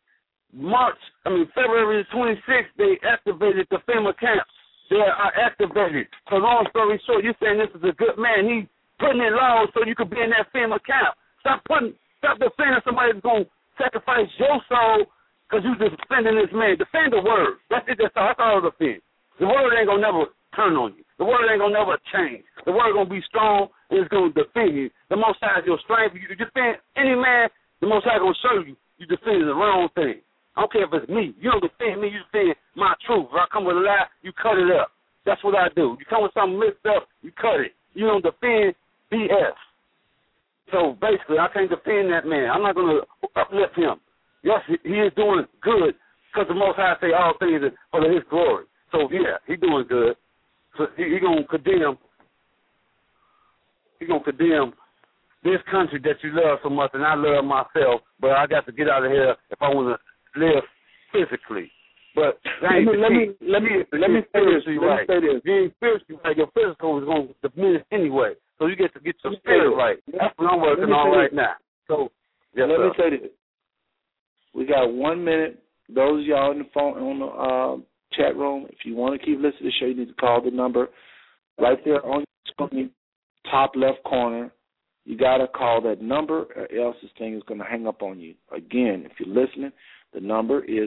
February the 26th, they activated the FEMA camps. They are activated. So long story short, you're saying this is a good man. He's putting in laws so you could be in that FEMA camp. Stop defending somebody that's going to sacrifice your soul because you defending this man. Defend the word. That's it. That's all it defends. The word ain't going to never turn on you. The word ain't going to never change. The word going to be strong and it's going to defend you. The Most High is your strength. You defend any man, the Most High going to show you defending the wrong thing. I don't care if it's me. You don't defend me, you defend my truth. If I come with a lie, you cut it up. That's what I do. You come with something mixed up, you cut it. You don't defend BS. So basically, I can't defend that man. I'm not going to uplift him. Yes, he is doing good because the Most High say all things for his glory. So, yeah, he's doing good. So he's going to condemn. He's going to condemn this country that you love so much, and I love myself, but I got to get out of here if I want to live physically. But let me say this. You ain't spiritually right. Your physical is going to diminish anyway. So you get to get your spirit right. That's what I'm working on right now. So yes, let me say this. We got 1 minute. Those of y'all on the phone on the chat room, if you want to keep listening to the show, you need to call the number right there on your screen, top left corner. You got to call that number or else this thing is going to hang up on you. Again, if you're listening, the number is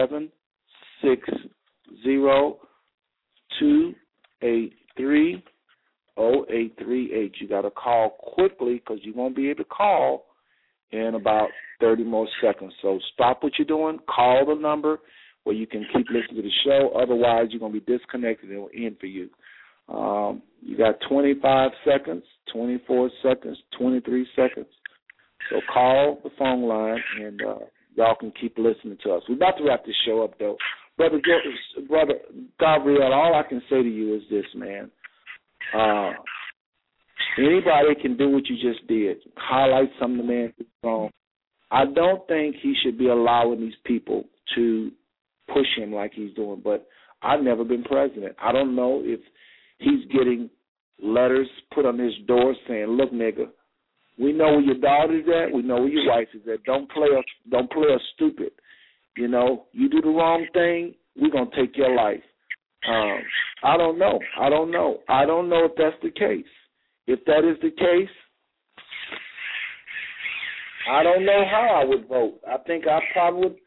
760-283-0838. You got to call quickly because you won't be able to call in about 30 more seconds. So stop what you're doing, call the number where you can keep listening to the show. Otherwise, you're going to be disconnected and it will end for you. You got 25 seconds, 24 seconds, 23 seconds. So call the phone line and y'all can keep listening to us. We're about to wrap this show up, though. Brother Gabriel, all I can say to you is this, man. Anybody can do what you just did. Highlight some of the man who's wrong. I don't think he should be allowing these people to push him like he's doing, but I've never been president. I don't know if he's getting letters put on his door saying, look, nigga, we know where your daughter's at. We know where your wife is at. Don't play us stupid. You know, you do the wrong thing, we're going to take your life. I don't know. I don't know if that's the case. If that is the case, I don't know how I would vote. I think I probably would,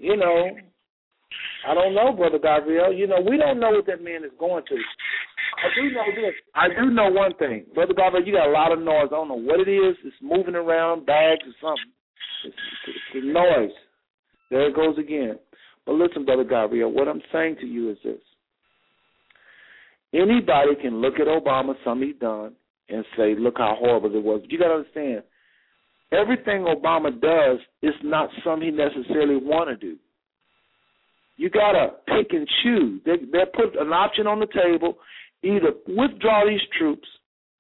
I don't know, Brother Gabriel. We don't know what that man is going to. I do know this. I do know one thing. Brother Gabriel, you got a lot of noise. I don't know what it is. It's moving around, bags or something. It's noise. There it goes again. But listen, Brother Gabriel, what I'm saying to you is this. Anybody can look at Obama, something he's done, and say, look how horrible it was. But you got to understand, everything Obama does is not something he necessarily want to do. You got to pick and choose. They put an option on the table, either withdraw these troops,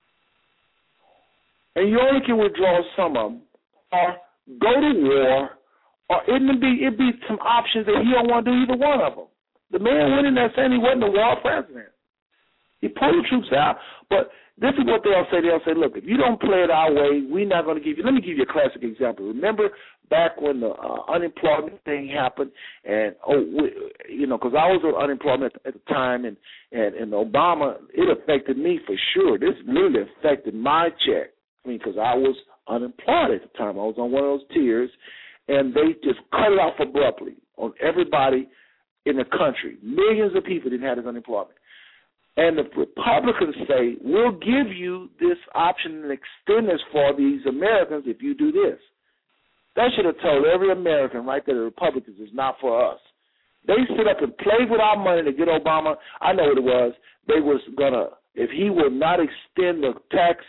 and you only can withdraw some of them, or go to war, or it'd be some options that he don't want to do either one of them. The man went in there saying he wasn't a war president. He pulled the troops out, but this is what they'll say. They'll say, look, if you don't play it our way, we're not going to give you. Let me give you a classic example. Remember back when the unemployment thing happened, and, because I was on unemployment at the time, and Obama, it affected me for sure. This really affected my check. Because I was unemployed at the time. I was on one of those tiers, and they just cut it off abruptly on everybody in the country. Millions of people didn't have this unemployment. And the Republicans say, we'll give you this option and extend this for these Americans if you do this. That should have told every American right there, the Republicans is not for us. They sit up and play with our money to get Obama. I know what it was. They was going to, if he would not extend the tax,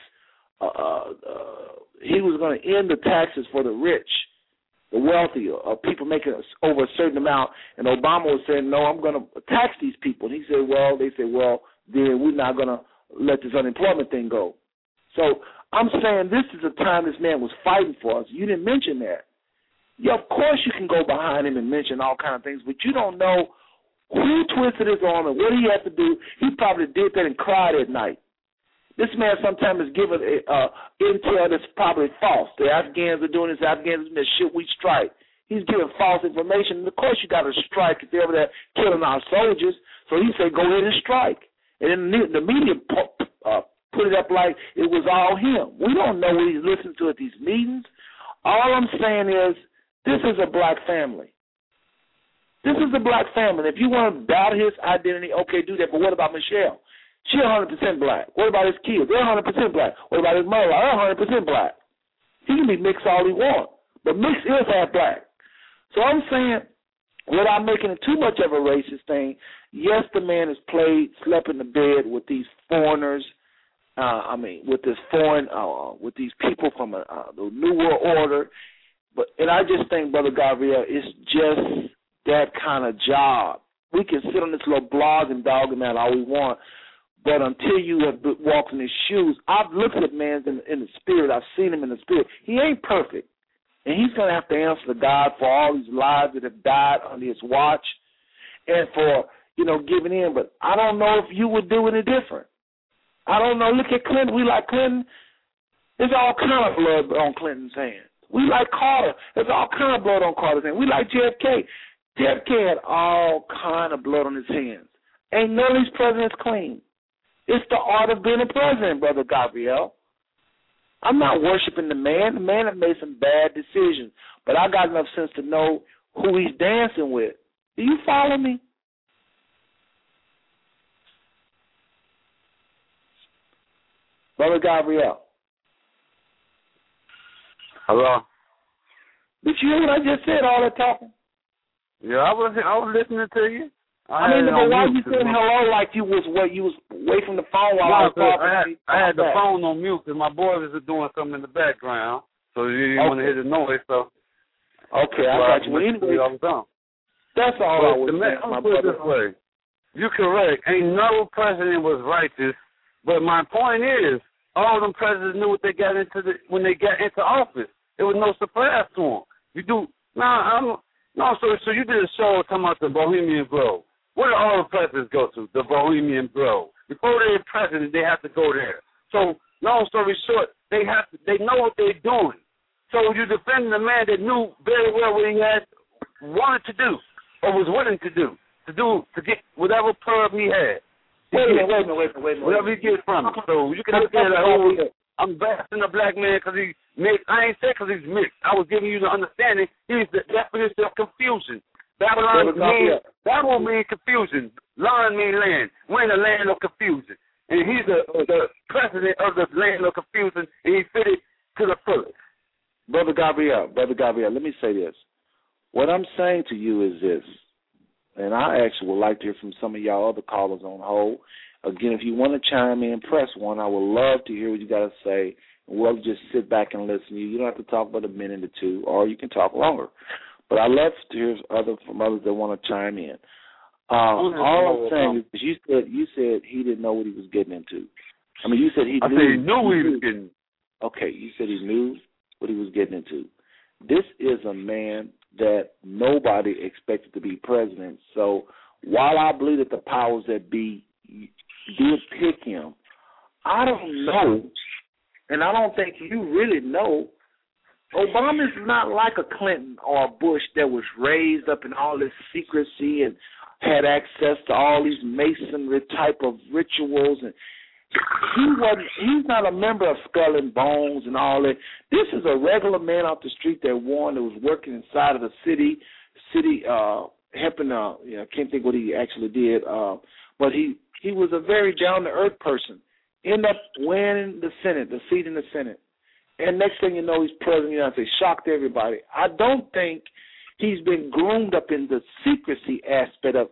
he was going to end the taxes for the rich, the wealthy, or people making over a certain amount. And Obama was saying, no, I'm going to tax these people. And he said, then we're not going to let this unemployment thing go. So I'm saying this is the time this man was fighting for us. You didn't mention that. Yeah, of course you can go behind him and mention all kinds of things, but you don't know who twisted his arm and what he had to do. He probably did that and cried at night. This man sometimes is given intel that's probably false. The Afghans are doing this. Afghans are doing this shit. We strike. He's giving false information. And of course, you got to strike if they're over there killing our soldiers. So he said, go ahead and strike. And then the media put it up like it was all him. We don't know what he's listening to at these meetings. All I'm saying is this is a black family. This is a black family. If you want to doubt his identity, okay, do that. But what about Michelle? She's 100% black. What about his kids? They're 100% black. What about his mother? They're 100% black. He can be mixed all he wants, but mixed is half black. So I'm saying, without making it too much of a racist thing, yes, the man has slept in the bed with these foreigners. With these people from the New World Order. And I just think, Brother Gabriel, it's just that kind of job. We can sit on this little blog and dog him out all we want, but until you have walked in his shoes, I've looked at man in the spirit. I've seen him in the spirit. He ain't perfect, and he's going to have to answer to God for all these lives that have died under his watch and for, giving in. But I don't know if you would do any different. I don't know. Look at Clinton. We like Clinton. There's all kind of blood on Clinton's hands. We like Carter. There's all kind of blood on Carter's hands. We like JFK. JFK had all kind of blood on his hands. Ain't none of these presidents clean. It's the art of being a president, Brother Gabriel. I'm not worshiping the man. The man has made some bad decisions, but I got enough sense to know who he's dancing with. Do you follow me? Brother Gabriel. Hello? Did you hear what I just said, all that talking? Yeah, I was listening to you. But why you saying hello like you was away from the phone while I was talking? I had the phone on mute because my boys are doing something in the background, so you didn't want to hear the noise. So okay, I got you. Well, anyway, that's all I was saying, my brother. This way. You're correct. Ain't no president was righteous, but my point is, all them presidents knew what they got into when they got into office. It was no surprise to them. You do so you did a show talking about the Bohemian Grove. Where do all the presidents go to? The Bohemian Grove. Before they're president, they have to go there. So, long story short, they know what they're doing. So you defending a man that knew very well what he wanted to do or was willing to do to get whatever perm he had. Wait a minute. Whatever he gets from it. So you can look at it. I'm bashing a black man because he's mixed. I ain't saying because he's mixed. I was giving you the understanding. He's the definition of confusion. Babylon means confusion. Land means land. We're in the land of confusion. And he's the president of the land of confusion, and he fitted to the fullest. Brother Gabriel, let me say this. What I'm saying to you is this, and I actually would like to hear from some of y'all other callers on hold. Again, if you want to chime in, press 1. I would love to hear what you got to say. We'll just sit back and listen to you. You don't have to talk about a minute or two, or you can talk longer. But I love to hear from others that want to chime in. All I'm saying is you said he didn't know what he was getting into. I mean, you said he knew. I said he knew what he was getting. Okay, you said he knew what he was getting into. This is a man that nobody expected to be president. So while I believe that the powers that be did pick him, I don't know, and I don't think you really know. Obama's not like a Clinton or a Bush that was raised up in all this secrecy and had access to all these masonry type of rituals, and he's not a member of Skull and Bones and all that. This is a regular man off the street that was working inside of the city helping I can't think what he actually did, but he was a very down to earth person. Ended up winning the Senate, the seat in the Senate. And next thing you know, he's president of the United States. Shocked everybody. I don't think he's been groomed up in the secrecy aspect of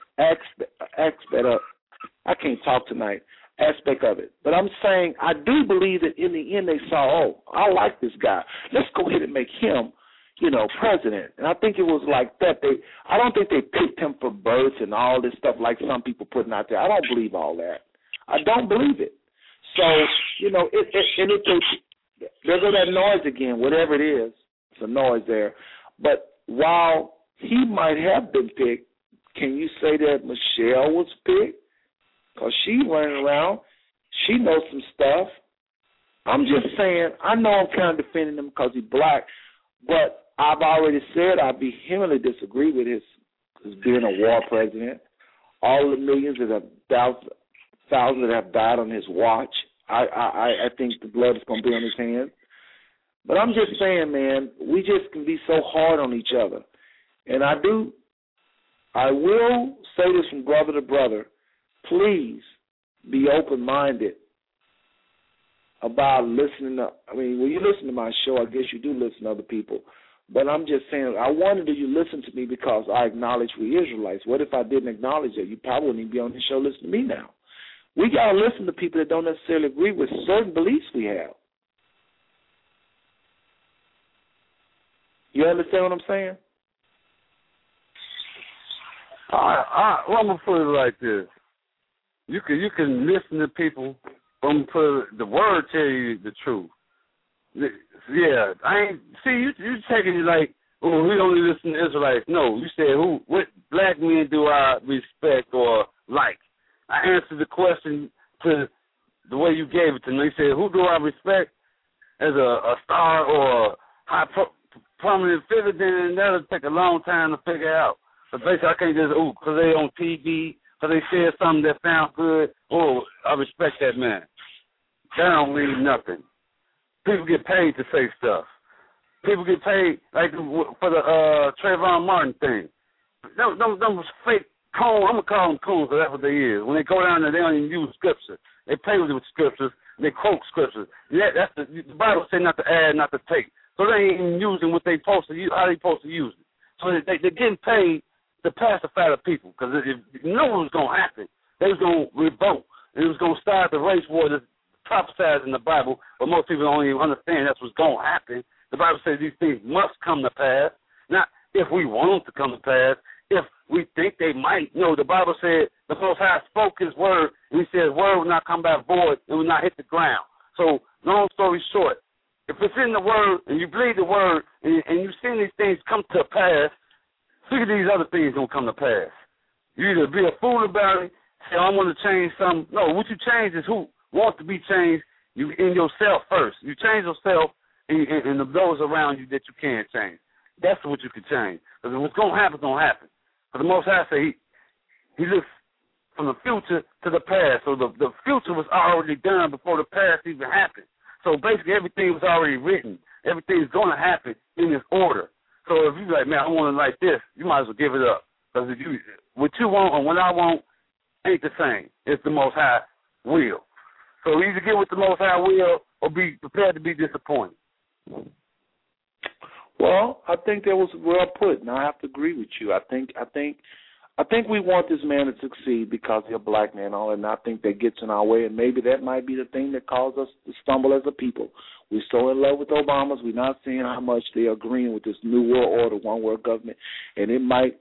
I can't talk tonight. Aspect of it. But I'm saying I do believe that in the end they saw, I like this guy. Let's go ahead and make him, president. And I think it was like that. I don't think they picked him for birth and all this stuff like some people putting out there. I don't believe all that. I don't believe it. So, there goes that noise again, whatever it is. It's a noise there. But while he might have been picked, can you say that Michelle was picked? Because she's running around. She knows some stuff. I'm just saying, I know I'm kind of defending him because he's black, but I've already said I vehemently disagree with his being a war president. All the millions that have thousands that have died on his watch. I think the blood is going to be on his hands. But I'm just saying, man, we just can be so hard on each other. And I will say this from brother to brother, please be open-minded about listening to, when you listen to my show, I guess you do listen to other people. But I'm just saying, I wonder, do you listen to me because I acknowledge we Israelites? What if I didn't acknowledge that? You probably wouldn't even be on this show listening to me now. We got to listen to people that don't necessarily agree with certain beliefs we have. You understand what I'm saying? I'm going to put it like this. You can listen to people. I'm put the word tell you the truth. Yeah, you taking it like, we only listen to Israelites. No, you said what black men do I respect or like? I answered the question to the way you gave it to me. You said, who do I respect as a star or a high prominent figure? Then that'll take a long time to figure out. But basically, I can't just, because they on TV, because they said something that sounds good, I respect that man. That don't mean nothing. People get paid to say stuff. People get paid, like for the Trayvon Martin thing. Them fake coons, I'm going to call them coons because that's what they is. When they go down there, they don't even use scripture. They play with scriptures. They quote scriptures. Yeah, the Bible says not to add, not to take. So they ain't even using what they supposed to use, how they supposed to use it. So they're getting paid to pacify the people because if you know what was going to happen, they was going to revolt. It was going to start the race war that's prophesied in the Bible, but most people don't even understand that's what's going to happen. The Bible says these things must come to pass, not if we want them to come to pass, if we think they might. No, the Bible said the Most High spoke his word, and he said his word will not come back void, it will not hit the ground. So, long story short, if it's in the word, and you believe the word, and you've seen these things come to pass, figure these other things going to come to pass. You either be a fool about it, say, I want to change something. No, what you change is who wants to be changed. You in yourself first. You change yourself and those around you that you can't change. That's what you can change. Because what's going to happen is going to happen. For the Most High say he looks from the future to the past. So the future was already done before the past even happened. So basically everything was already written. Everything's going to happen in this order. So if you're like, man, I want it like this, you might as well give it up. Because what you want and what I want ain't the same. It's the Most High will. So either get with the Most High will or be prepared to be disappointed. Well, I think that was well put, and I have to agree with you. I think we want this man to succeed because he's a black man, and I think that gets in our way, and maybe that might be the thing that caused us to stumble as a people. We're so in love with Obamas, we're not seeing how much they're agreeing with this new world order, one world government, and it might,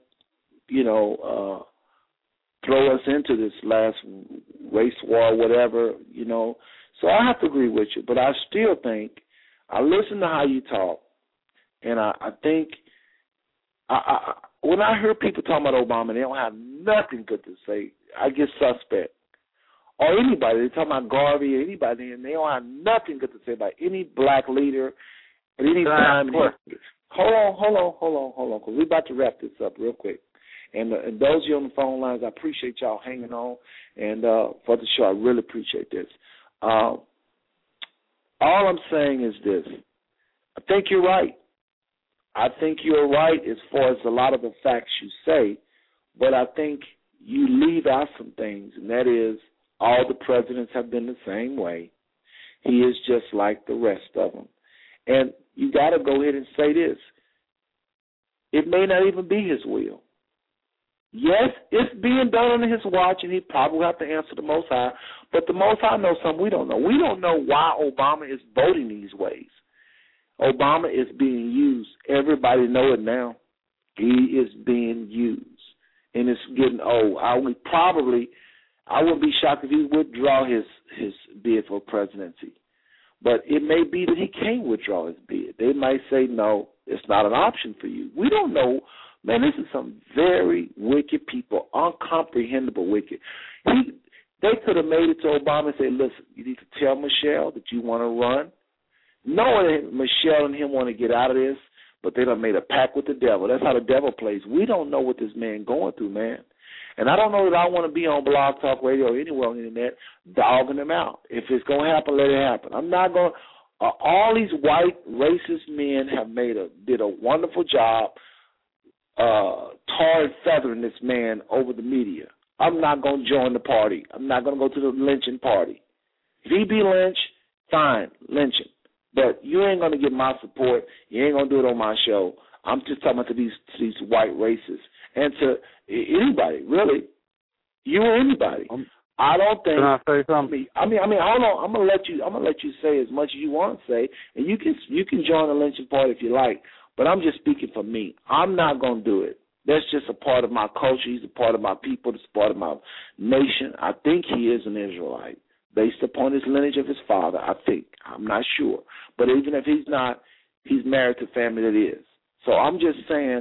throw us into this last race war, whatever, So I have to agree with you, but I still think, I listen to how you talk, and I think when I hear people talking about Obama, they don't have nothing good to say, I get suspect. Or anybody, they're talking about Garvey or anybody, and they don't have nothing good to say about any black leader at any time. Hold on, because we're about to wrap this up real quick. And those of you on the phone lines, I appreciate y'all hanging on. And for the show, I really appreciate this. All I'm saying is this. I think you're right. I think you're right as far as a lot of the facts you say, but I think you leave out some things, and that is all the presidents have been the same way. He is just like the rest of them. And you got to go ahead and say this. It may not even be his will. Yes, it's being done under his watch, and he probably will have to answer the Most High, but the Most High knows something we don't know. We don't know why Obama is voting these ways. Obama is being used. Everybody know it now. He is being used, and it's getting old. I wouldn't be shocked if he withdraw his bid for presidency. But it may be that he can't withdraw his bid. They might say, no, it's not an option for you. We don't know. Man, this is some very wicked people, incomprehensible wicked. They could have made it to Obama and said, listen, you need to tell Michelle that you want to run. Knowing that Michelle and him want to get out of this, but they done made a pact with the devil. That's how the devil plays. We don't know what this man going through, man. And I don't know that I want to be on Blog Talk Radio or anywhere on the internet dogging them out. If it's going to happen, let it happen. I'm not going to. All these white racist men have did a wonderful job tar and feathering this man over the media. I'm not going to join the party. I'm not going to go to the lynching party. If he be lynched, fine, lynch him. But you ain't going to get my support. You ain't going to do it on my show. I'm just talking to these white racists. And to anybody, really. You or anybody. I don't think. Can I say something? I mean, hold on. I'm gonna let you say as much as you want to say, and you can join the lynching party if you like. But I'm just speaking for me. I'm not gonna do it. That's just a part of my culture. He's a part of my people. It's a part of my nation. I think he is an Israelite based upon his lineage of his father. I think. I'm not sure. But even if he's not, he's married to family that is. So I'm just saying,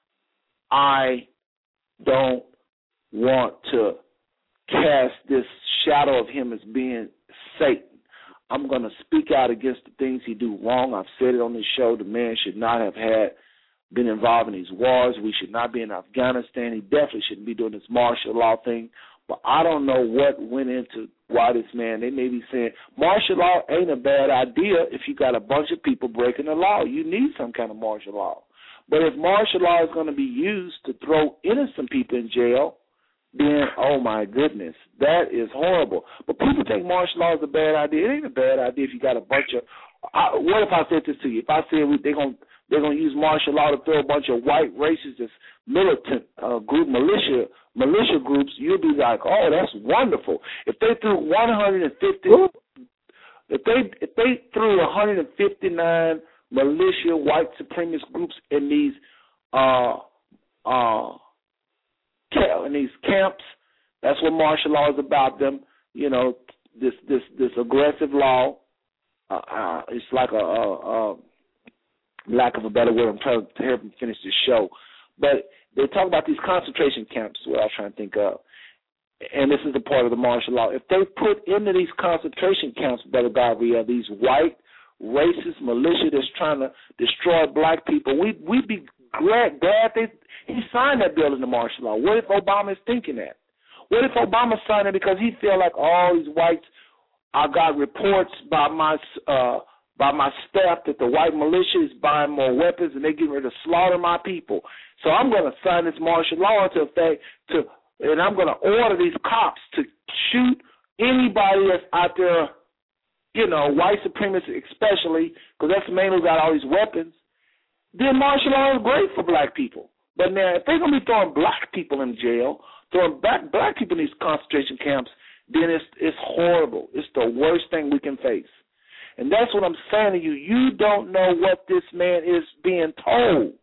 I don't want to cast this shadow of him as being Satan. I'm going to speak out against the things he do wrong. I've said it on this show. The man should not have been involved in these wars. We should not be in Afghanistan. He definitely shouldn't be doing this martial law thing. But I don't know what went into why this man, they may be saying martial law ain't a bad idea if you got a bunch of people breaking the law. You need some kind of martial law. But if martial law is going to be used to throw innocent people in jail, then, oh, my goodness, that is horrible. But people think martial law is a bad idea. It ain't a bad idea if you got a bunch of what if I said this to you? If I said they're gonna use martial law to throw a bunch of white racist militant group militia groups, you'll be like, oh, that's wonderful. If they threw 150, if they threw 159 militia white supremacist groups in these camps, that's what martial law is about. Them, this aggressive law. It's like a lack of a better word. I'm trying to help him finish the show, but they talk about these concentration camps. What I was trying to think of, and this is a part of the martial law. If they put into these concentration camps, Brother Gabriel, these white racist militia that's trying to destroy black people, we'd be glad he signed that bill in the martial law. What if Obama is thinking that? What if Obama signed it because he feel like all these whites I got reports by my staff that the white militia is buying more weapons and they're getting ready to slaughter my people. So I'm going to sign this martial law into effect and I'm going to order these cops to shoot anybody that's out there, you know, white supremacists especially, because that's the man who got all these weapons. Then martial law is great for black people. But now, if they're going to be throwing black people in jail, throwing black people in these concentration camps, then it's horrible. It's the worst thing we can face. And that's what I'm saying to you. You don't know what this man is being told.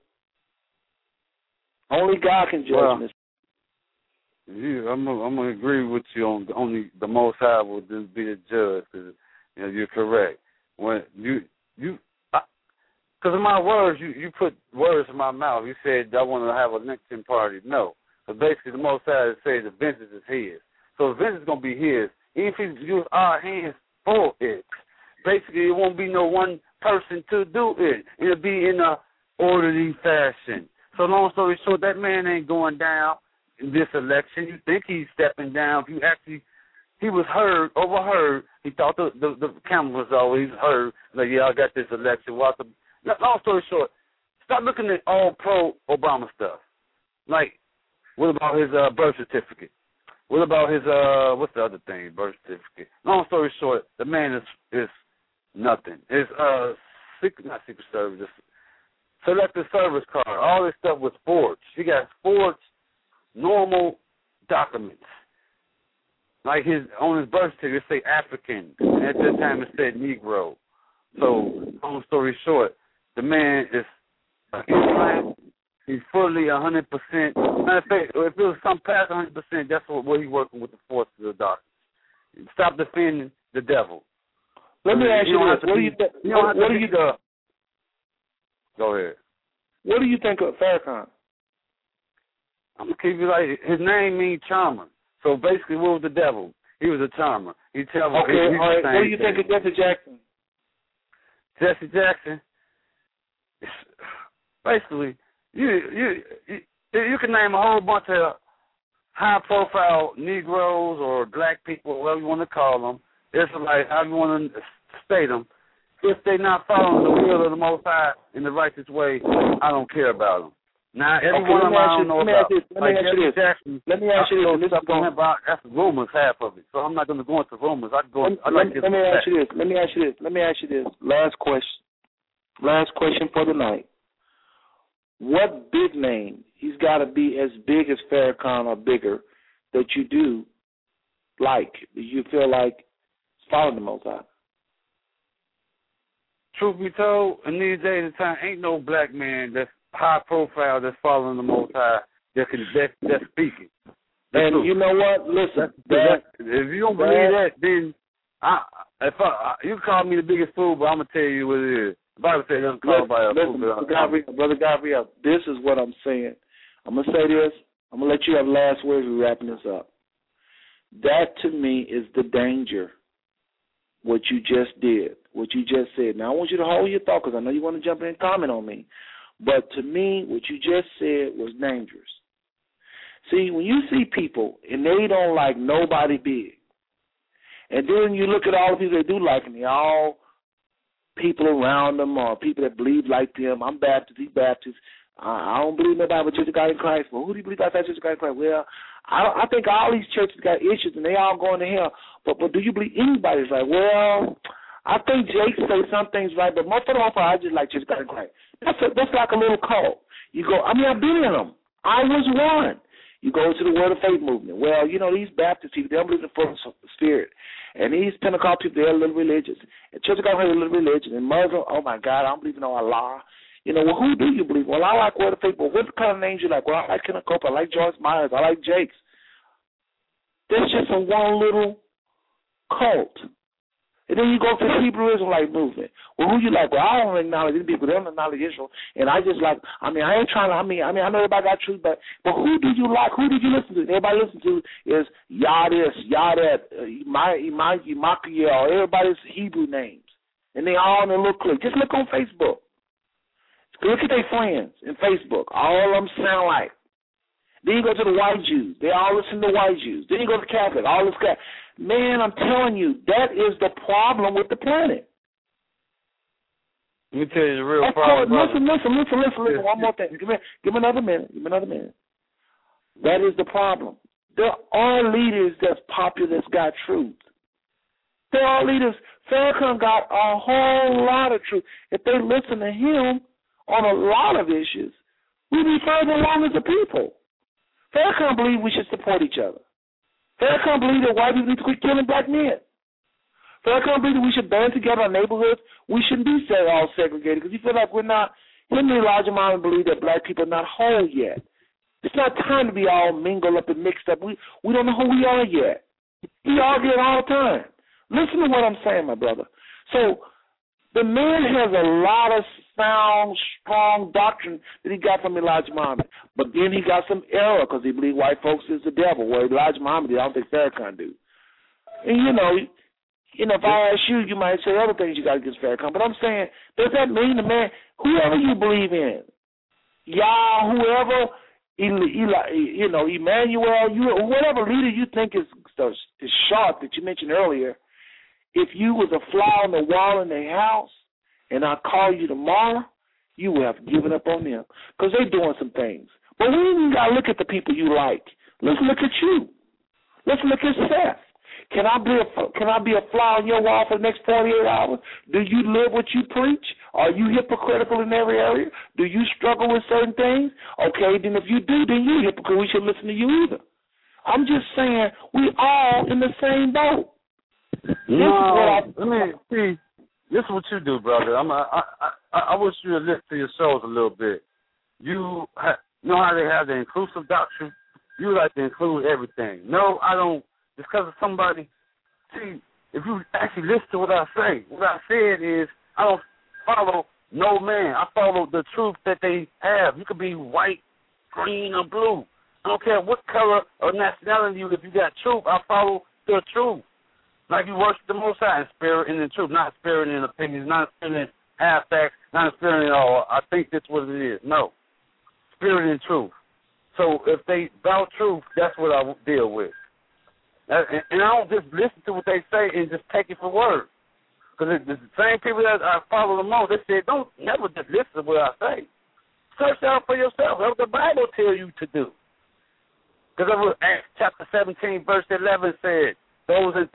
Only God can judge this. Yeah, I'm gonna agree with you on only the Most High will just be the judge. Cause, you know, you're correct. When because of my words, you put words in my mouth. You said I want to have a lynching party. No. So basically, the Most High says the vengeance is His. So the vengeance is going to be His. Even if He use our hands for it. Basically, it won't be no one person to do it. It'll be in a orderly fashion. So long story short, that man ain't going down in this election. You think he's stepping down. If you actually, he was overheard. He thought the camera was always heard. Like, yeah, I got this election. Long story short, stop looking at all pro-Obama stuff. Like, what about his birth certificate? What about his, what's the other thing, birth certificate? Long story short, the man is nothing. It's not Secret Service, Selective Service card. All this stuff was forged. He got forged normal documents. Like on his birth certificate, it say African. And at that time, it said Negro. So, long story short, the man is implant. He's fully 100%. Matter of fact, if it was some past 100%, that's what he's working with the forces of darkness. Stop defending the devil. Let me ask you this. What do you think? Go ahead. What do you think of Farrakhan? I'm going to keep you like, his name means charmer. So basically, what was the devil? He was a charmer. He tells okay, all right. What do you think of Jesse Jackson? Jesse Jackson? Basically, you can name a whole bunch of high-profile Negroes or black people, whatever you want to call them. It's like how you want to state them. If they're not following the will of the Most High in the righteous way, I don't care about them. Now, every one of them I don't know about. Let me ask you this. That's rumors, half of it. So I'm not going to go into rumors. Let me ask you this. Last question for the night. What big name, he's got to be as big as Farrakhan or bigger, that you do like, that you feel like following the Most High? Truth be told, in these days of time, ain't no black man that's high profile that's following the Most High that's speaking. And you know what? Listen, if you don't believe that, then you can call me the biggest fool, but I'm gonna tell you what it is. The Bible says doesn't call by a fool. Brother Gabriel, this is what I'm saying. I'm gonna say this. I'm gonna let you have last words. We're wrapping this up. That to me is the danger. What you just did, what you just said. Now I want you to hold your thought because I know you want to jump in and comment on me. But to me, what you just said was dangerous. See, when you see people and they don't like nobody big, and then you look at all the people that do like them, they all people around them or people that believe like them. I'm Baptist, he's Baptist. I don't believe nobody but Church of God in Christ. Well, who do you believe outside Church of God in Christ? Well, I think all these churches got issues and they all going to hell. But do you believe anybody's like, well, I think Jake says some things right, but most of the time I just like Church of God in Christ. That's like a little cult. You go, I've been in them. I was one. You go to the Word of Faith movement. Well, these Baptist people, they don't believe in the fruit of the Spirit. And these Pentecostal people, they're a little religious. And Church of God is a little religious. And Muslim, oh, my God, I don't believe in no Allah. Well, who do you believe? Well, I like Word of Faith, but what kind of names you like? Well, I like Kenneth Copeland, I like Joyce Myers, I like Jakes. That's just a one little cult. And then you go to the Hebrew Israelite movement. Well, who you like? Well, I don't acknowledge any people. They don't acknowledge Israel. And I just like, I ain't trying to, I know everybody got truth, but who do you like? Who did you listen to? Everybody listen to is Yah this, Yah that, Imakiel, everybody's Hebrew names. And they all in a little clique. Just look on Facebook. Look at their friends in Facebook. All of them sound like. Then you go to the white Jews. They all listen to white Jews. Then you go to Catholic. All this Man, I'm telling you, that is the problem with the planet. Let me tell you the real problem. Listen. One more thing. Give me another minute. That is the problem. There are leaders that's popular, that's got truth. There are leaders. Farrakhan got a whole lot of truth. If they listen to him on a lot of issues, we'd be further along as a people. Farrakhan believed we should support each other. Farrakhan believed that white people need to quit killing black men. Farrakhan believed that we should band together in neighborhoods. We shouldn't be all segregated because he feel like we're not. Him and Elijah Muhammad believe that black people are not whole yet. It's not time to be all mingled up and mixed up. We don't know who we are yet. He argues all the time. Listen to what I'm saying, my brother. So the man has a lot of sound, strong doctrine that he got from Elijah Muhammad. But then he got some error because he believed white folks is the devil. Well, Elijah Muhammad, I don't think Farrakhan do. And, you know, if I ask you, you might say other things you got against Farrakhan. But I'm saying, does that mean the man, whoever you believe in, Yah, whoever, Emmanuel, whatever leader you think is sharp that you mentioned earlier, if you was a fly on the wall in their house and I call you tomorrow, you will have given up on them because they're doing some things. But we even got to look at the people you like. Let's look at you. Let's look at Seth. Can I be a fly on your wall for the next 48 hours? Do you live what you preach? Are you hypocritical in every area? Do you struggle with certain things? Okay, then if you do, then you're hypocrite. We shouldn't listen to you either. I'm just saying we all in the same boat. This is what you do, brother. I wish you would listen to your shows a little bit. You know how they have the inclusive doctrine? You like to include everything. No, I don't. Just because of somebody. See, if you actually listen to what I say, what I said is I don't follow no man. I follow the truth that they have. You could be white, green, or blue. I don't care what color or nationality you. If you got truth, I follow the truth. Like you worship the Most High in spirit and in truth, not spirit and in opinions, not spirit and half facts, not spirit and all. I think that's what it is. No, spirit and truth. So if they bout truth, that's what I deal with. And I don't just listen to what they say and just take it for word. Because the same people that I follow the most, they said, don't never just listen to what I say. Search out for yourself. That's what the Bible tells you to do. Because Acts chapter 17, verse 11 said, those in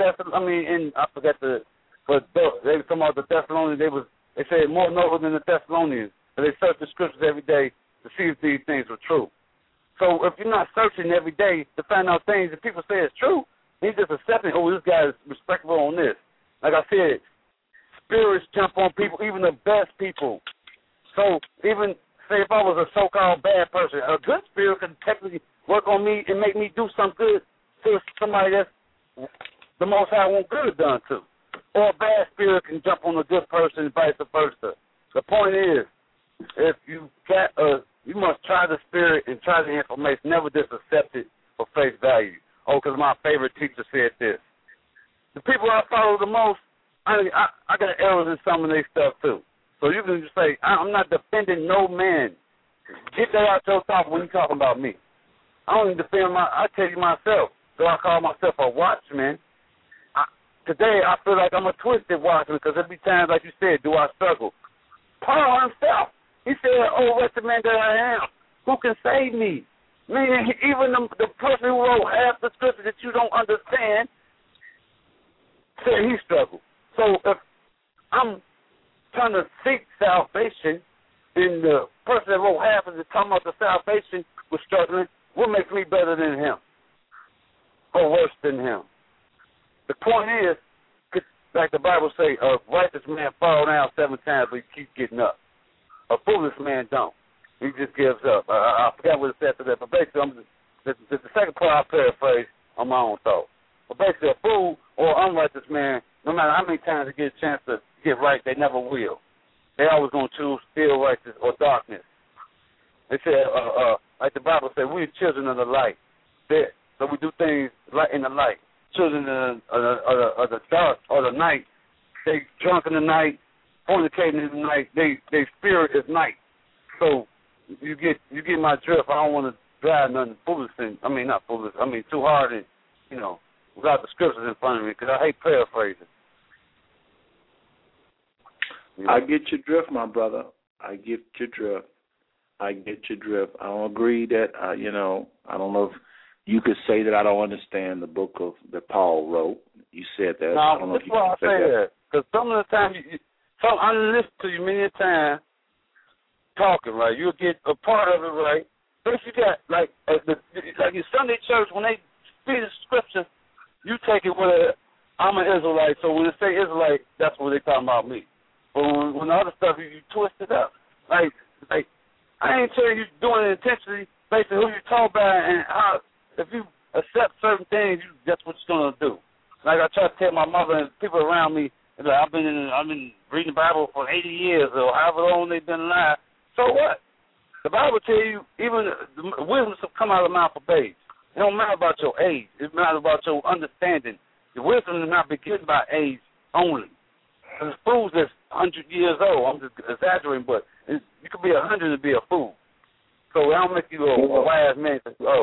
I forgot they were talking about the Thessalonians. They said more noble than the Thessalonians. But they searched the scriptures every day to see if these things were true. So if you're not searching every day to find out things that people say is true, he's just accepting, this guy is respectable on this. Like I said, spirits jump on people, even the best people. So even, say if I was a so-called bad person, a good spirit can technically work on me and make me do something good to somebody that's the Most High want good done to. Or a bad spirit can jump on a good person and vice versa. The point is, if you you must try the spirit and try the information, never just accept it for face value. Because my favorite teacher said this. The people I follow the most, I got errors in some of their stuff too. So you can just say, I'm not defending no man. Get that out your thought when you're talking about me. I don't even defend I tell you myself. So I call myself a watchman. Today I feel like I'm a twisted watchman because every time, like you said, do I struggle? Paul himself, he said, wretched man that I am, who can save me? Meaning even the person who wrote half the scripture that you don't understand said he struggled. So if I'm trying to seek salvation and the person that wrote half of it talking about the salvation was struggling, what makes me better than him? Or worse than him. The point is, like the Bible say, a righteous man fall down 7 times, but he keeps getting up. A foolish man don't. He just gives up. I forgot what it said to that, but basically, the second part I paraphrase on my own thought. But basically, a fool or unrighteous man, no matter how many times they get a chance to get right, they never will. They always going to choose still righteous or darkness. They said, like the Bible said, we're children of the light. So we do things in the light. Children of the dark or the night, they drunk in the night, fornicating in the night. They spirit is night. So you get my drift. I don't want to drive nothing foolish. Not foolish. Too hard and without the scriptures in front of me because I hate paraphrasing. You know? I get your drift, my brother. I get your drift. I don't agree that, I don't know if you could say that I don't understand the book that Paul wrote. You said that. No, I don't know that's if you why I can say say that. Because some of the time, I listen to you many times talking, right? You'll get a part of it, right? But if you got, like your Sunday church, when they read the scripture, you take it with I'm an Israelite, so when they say Israelite, that's what they talking about me. But when the other stuff, you twist it up. Like I ain't telling you doing it intentionally based on who you talk about and how. If you accept certain things, that's what you're gonna do. Like I try to tell my mother and people around me, like, I've been reading the Bible for 80 years or however long they've been alive. So what? The Bible tells you even the wisdom will come out of the mouth of babes. It don't matter about your age. It matters about your understanding. The wisdom is not beginning by age only. There's fools that's 100 years old. I'm just exaggerating, but you could be 100 and be a fool. So I don't make you a wise man.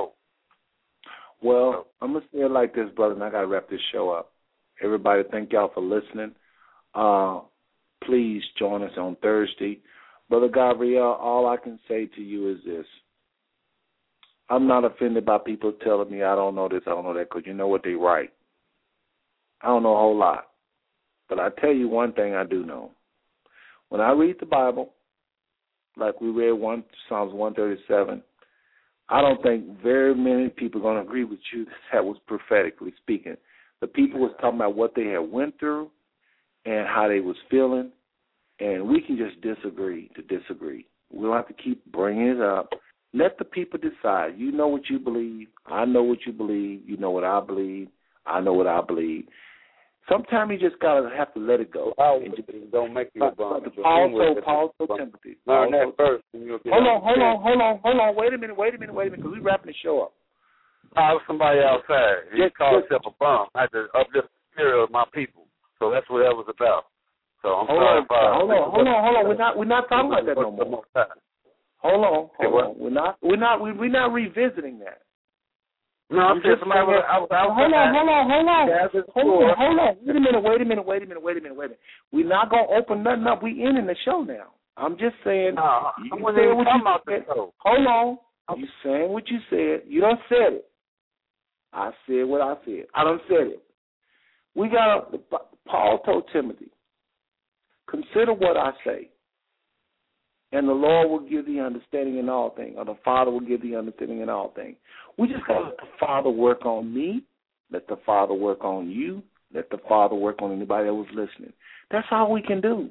Well, I'm going to say it like this, brother, and I got to wrap this show up. Everybody, thank y'all for listening. Please join us on Thursday. Brother Gabriel, all I can say to you is this. I'm not offended by people telling me I don't know this, I don't know that, because you know what, they right. I don't know a whole lot. But I tell you one thing I do know. When I read the Bible, like we read Psalms 137, I don't think very many people are going to agree with you that was prophetically speaking. The people was talking about what they had went through and how they was feeling, and we can just disagree to disagree. We don't have to keep bringing it up. Let the people decide. You know what you believe. I know what you believe. You know what I believe. I know what I believe. Sometimes you just have to let it go. Don't make you a bum. Paul told Timothy. Learn that first. Hold on. Wait a minute, because we're wrapping the show up. I was somebody outside. He called himself a bum. I had to uplift the spirit of my people. So that's what that was about. So I'm sorry. Hold on. We're not talking about that no more. Hold on. We're not revisiting that. No, I'm just somebody. Hold on. Wait a minute. We're not gonna open nothing up. We ending the show now. I'm just saying. Hold on. You saying what you said. You done said it. I said what I said. I done said it. Paul told Timothy, consider what I say, and the Lord will give thee understanding in all things, or the Father will give thee understanding in all things. We just got to let the Father work on me, let the Father work on you, let the Father work on anybody that was listening. That's all we can do.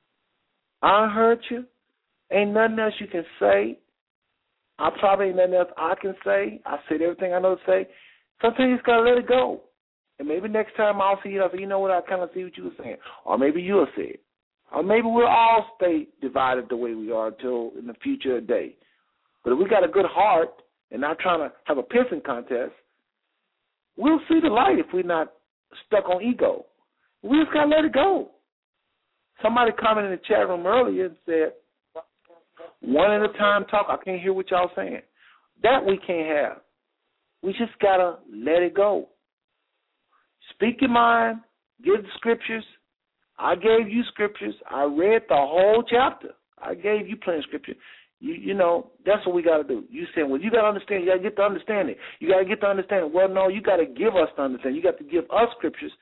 I heard you. Ain't nothing else you can say. I probably ain't nothing else I can say. I said everything I know to say. Sometimes you just got to let it go. And maybe next time I'll see you, I'll say, you know what, I kind of see what you were saying. Or maybe you'll say it. Or maybe we'll all stay divided the way we are until in the future day. But if we got a good heart and not trying to have a pissing contest, we'll see the light if we're not stuck on ego. We just got to let it go. Somebody commented in the chat room earlier and said, one at a time talk, I can't hear what y'all saying. That we can't have. We just got to let it go. Speak your mind, give the scriptures. I gave you scriptures. I read the whole chapter. I gave you plenty of scripture. You know, that's what we got to do. You saying, well, you got to understand. You got to get the understanding. You got to get the understanding. Well, no, you got to give us the understanding. You got to give us scriptures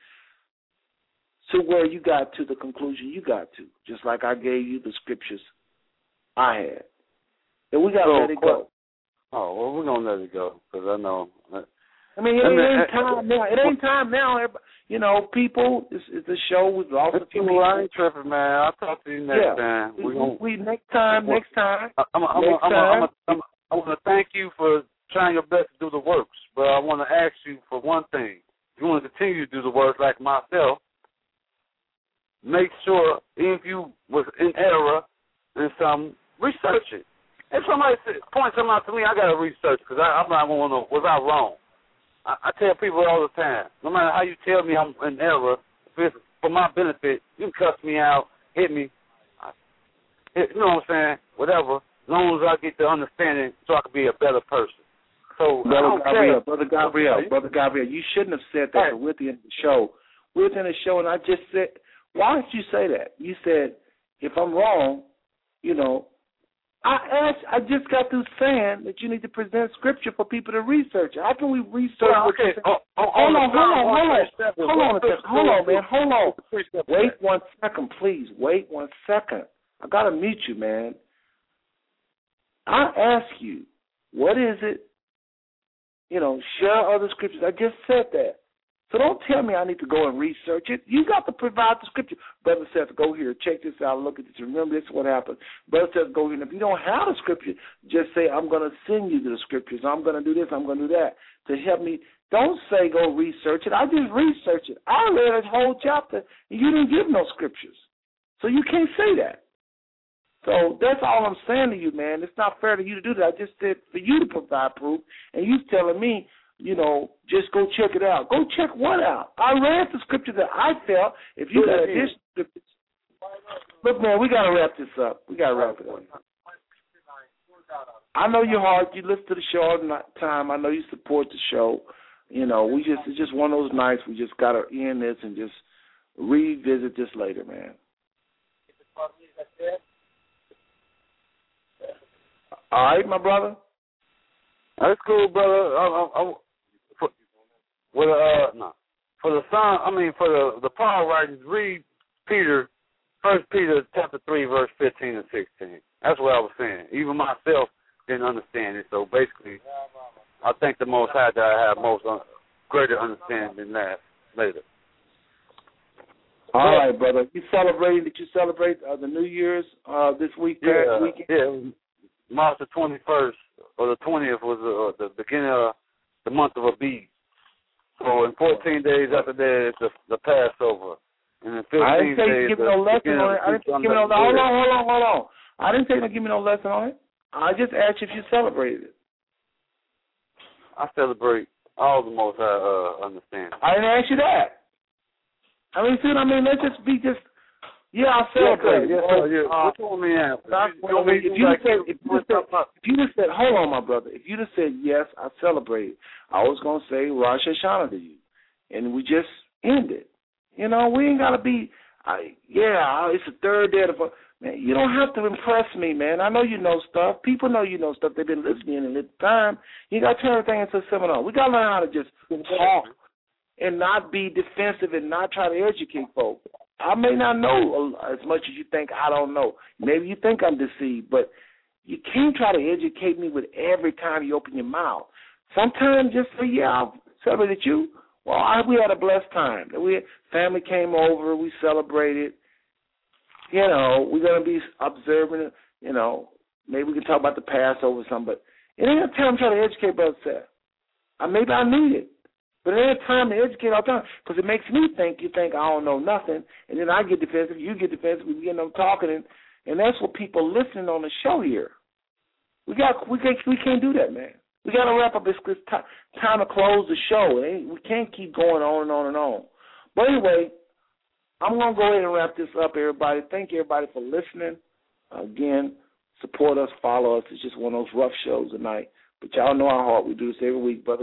to where you got to the conclusion you got to, just like I gave you the scriptures I had. And we got to let it go. Oh, well, we're going to let it go because I know. I mean, it ain't time now. It ain't time now. You know, people, it's a show. We've lost a few people. I ain't tripping, man. I'll talk to you next time. Next time. I want to thank you for trying your best to do the works, but I want to ask you for one thing. If you want to continue to do the work like myself, make sure if you was in error in some, research it. If somebody points something out to me, I got to research because I'm not going to know, was I wrong? I tell people all the time, no matter how you tell me I'm in error, if it's for my benefit, you can cuss me out, hit me, you know what I'm saying, whatever, as long as I get the understanding so I can be a better person. So Brother Gabriel, you shouldn't have said that. We're at the end of the show. We're at the end of the show, and I just said, why did you say that? You said, if I'm wrong, you know, I just got through saying that you need to present scripture for people to research. How can we research? Well, okay. Hold on, man. Wait 1 second, please. Wait 1 second. I got to mute you, man. I ask you, what is it? You know, share other scriptures. I just said that. So don't tell me I need to go and research it. You got to provide the scripture. Brother says, go here, check this out, look at this. Remember, this is what happened. Brother says, go here. And if you don't have the scripture, just say, I'm going to send you the scriptures. I'm going to do this. I'm going to do that to help me. Don't say go research it. I just researched it. I read a whole chapter, and you didn't give no scriptures. So you can't say that. So that's all I'm saying to you, man. It's not fair to you to do that. I just said for you to provide proof, and you telling me, you know, just go check it out. Go check what out? I read the scripture that I felt. If you got additional scriptures. Look, man, we got to wrap this up. We got to wrap it up. I know your heart. You listen to the show all the time. I know you support the show. You know, it's just one of those nights we just got to end this and just revisit this later, man. All right, my brother? That's cool, brother. For the Paul writings, read Peter, 1 Peter chapter 3, verse 15 and 16. That's what I was saying. Even myself didn't understand it. So basically, I think the Most High that I have greater understanding than that later. All right, brother. Did you celebrate the New Year's this weekend? Yeah. March the 21st or the 20th was the beginning of the month of Abib. So in 14 days after that, it's the Passover. And in 15 days, I didn't say you give me no lesson on it. Hold on. I didn't say you give me no lesson on it. I just asked you if you celebrated it. I celebrate all the Most High understand. I didn't ask you that. I mean, see what I mean? Let's just be just. Yeah, I celebrate. Yes, sir. What you want me to answer? If you just said, hold on, my brother. If you just said, yes, I celebrate, I was going to say Rosh Hashanah to you. And we just end it. You know, we ain't got to be, it's the third day of the, man, you don't have to impress me, man. I know you know stuff. People know you know stuff. They've been listening in the time. You got to turn everything into a seminar. We got to learn how to just talk and not be defensive and not try to educate folks. I may not know as much as you think I don't know. Maybe you think I'm deceived, but you can't try to educate me with every time you open your mouth. Sometimes just say, yeah, I celebrated you. Well, we had a blessed time. Family came over. We celebrated. You know, we're going to be observing, you know, maybe we can talk about the Passover or something, but it ain't a time I'm trying to educate Brother Seth. Maybe I need it. But it ain't time to educate all the time because it makes me think you think I don't know nothing, and then I get defensive, you get defensive, we get them talking, and that's what people listening on the show here. We can't do that, man. We got to wrap up. It's time to close the show. We can't keep going on and on and on. But anyway, I'm going to go ahead and wrap this up, everybody. Thank everybody for listening. Again, support us, follow us. It's just one of those rough shows tonight. But y'all know how hard we do this every week. Brother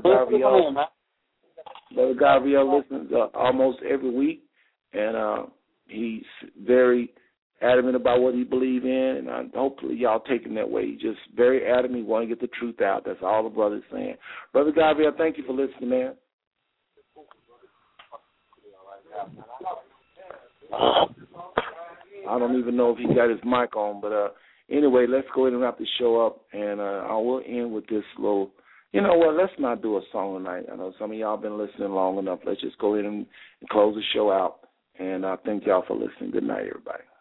Gabriel listens almost every week, and he's very adamant about what he believes in, and hopefully y'all take him that way. He's just very adamant. He want to get the truth out. That's all the brother's saying. Brother Gabriel, thank you for listening, man. I don't even know if he got his mic on, but anyway, let's go ahead and wrap the show up, and I will end with this little. You know what? Let's not do a song tonight. I know some of y'all been listening long enough. Let's just go ahead and close the show out. And thank y'all for listening. Good night, everybody.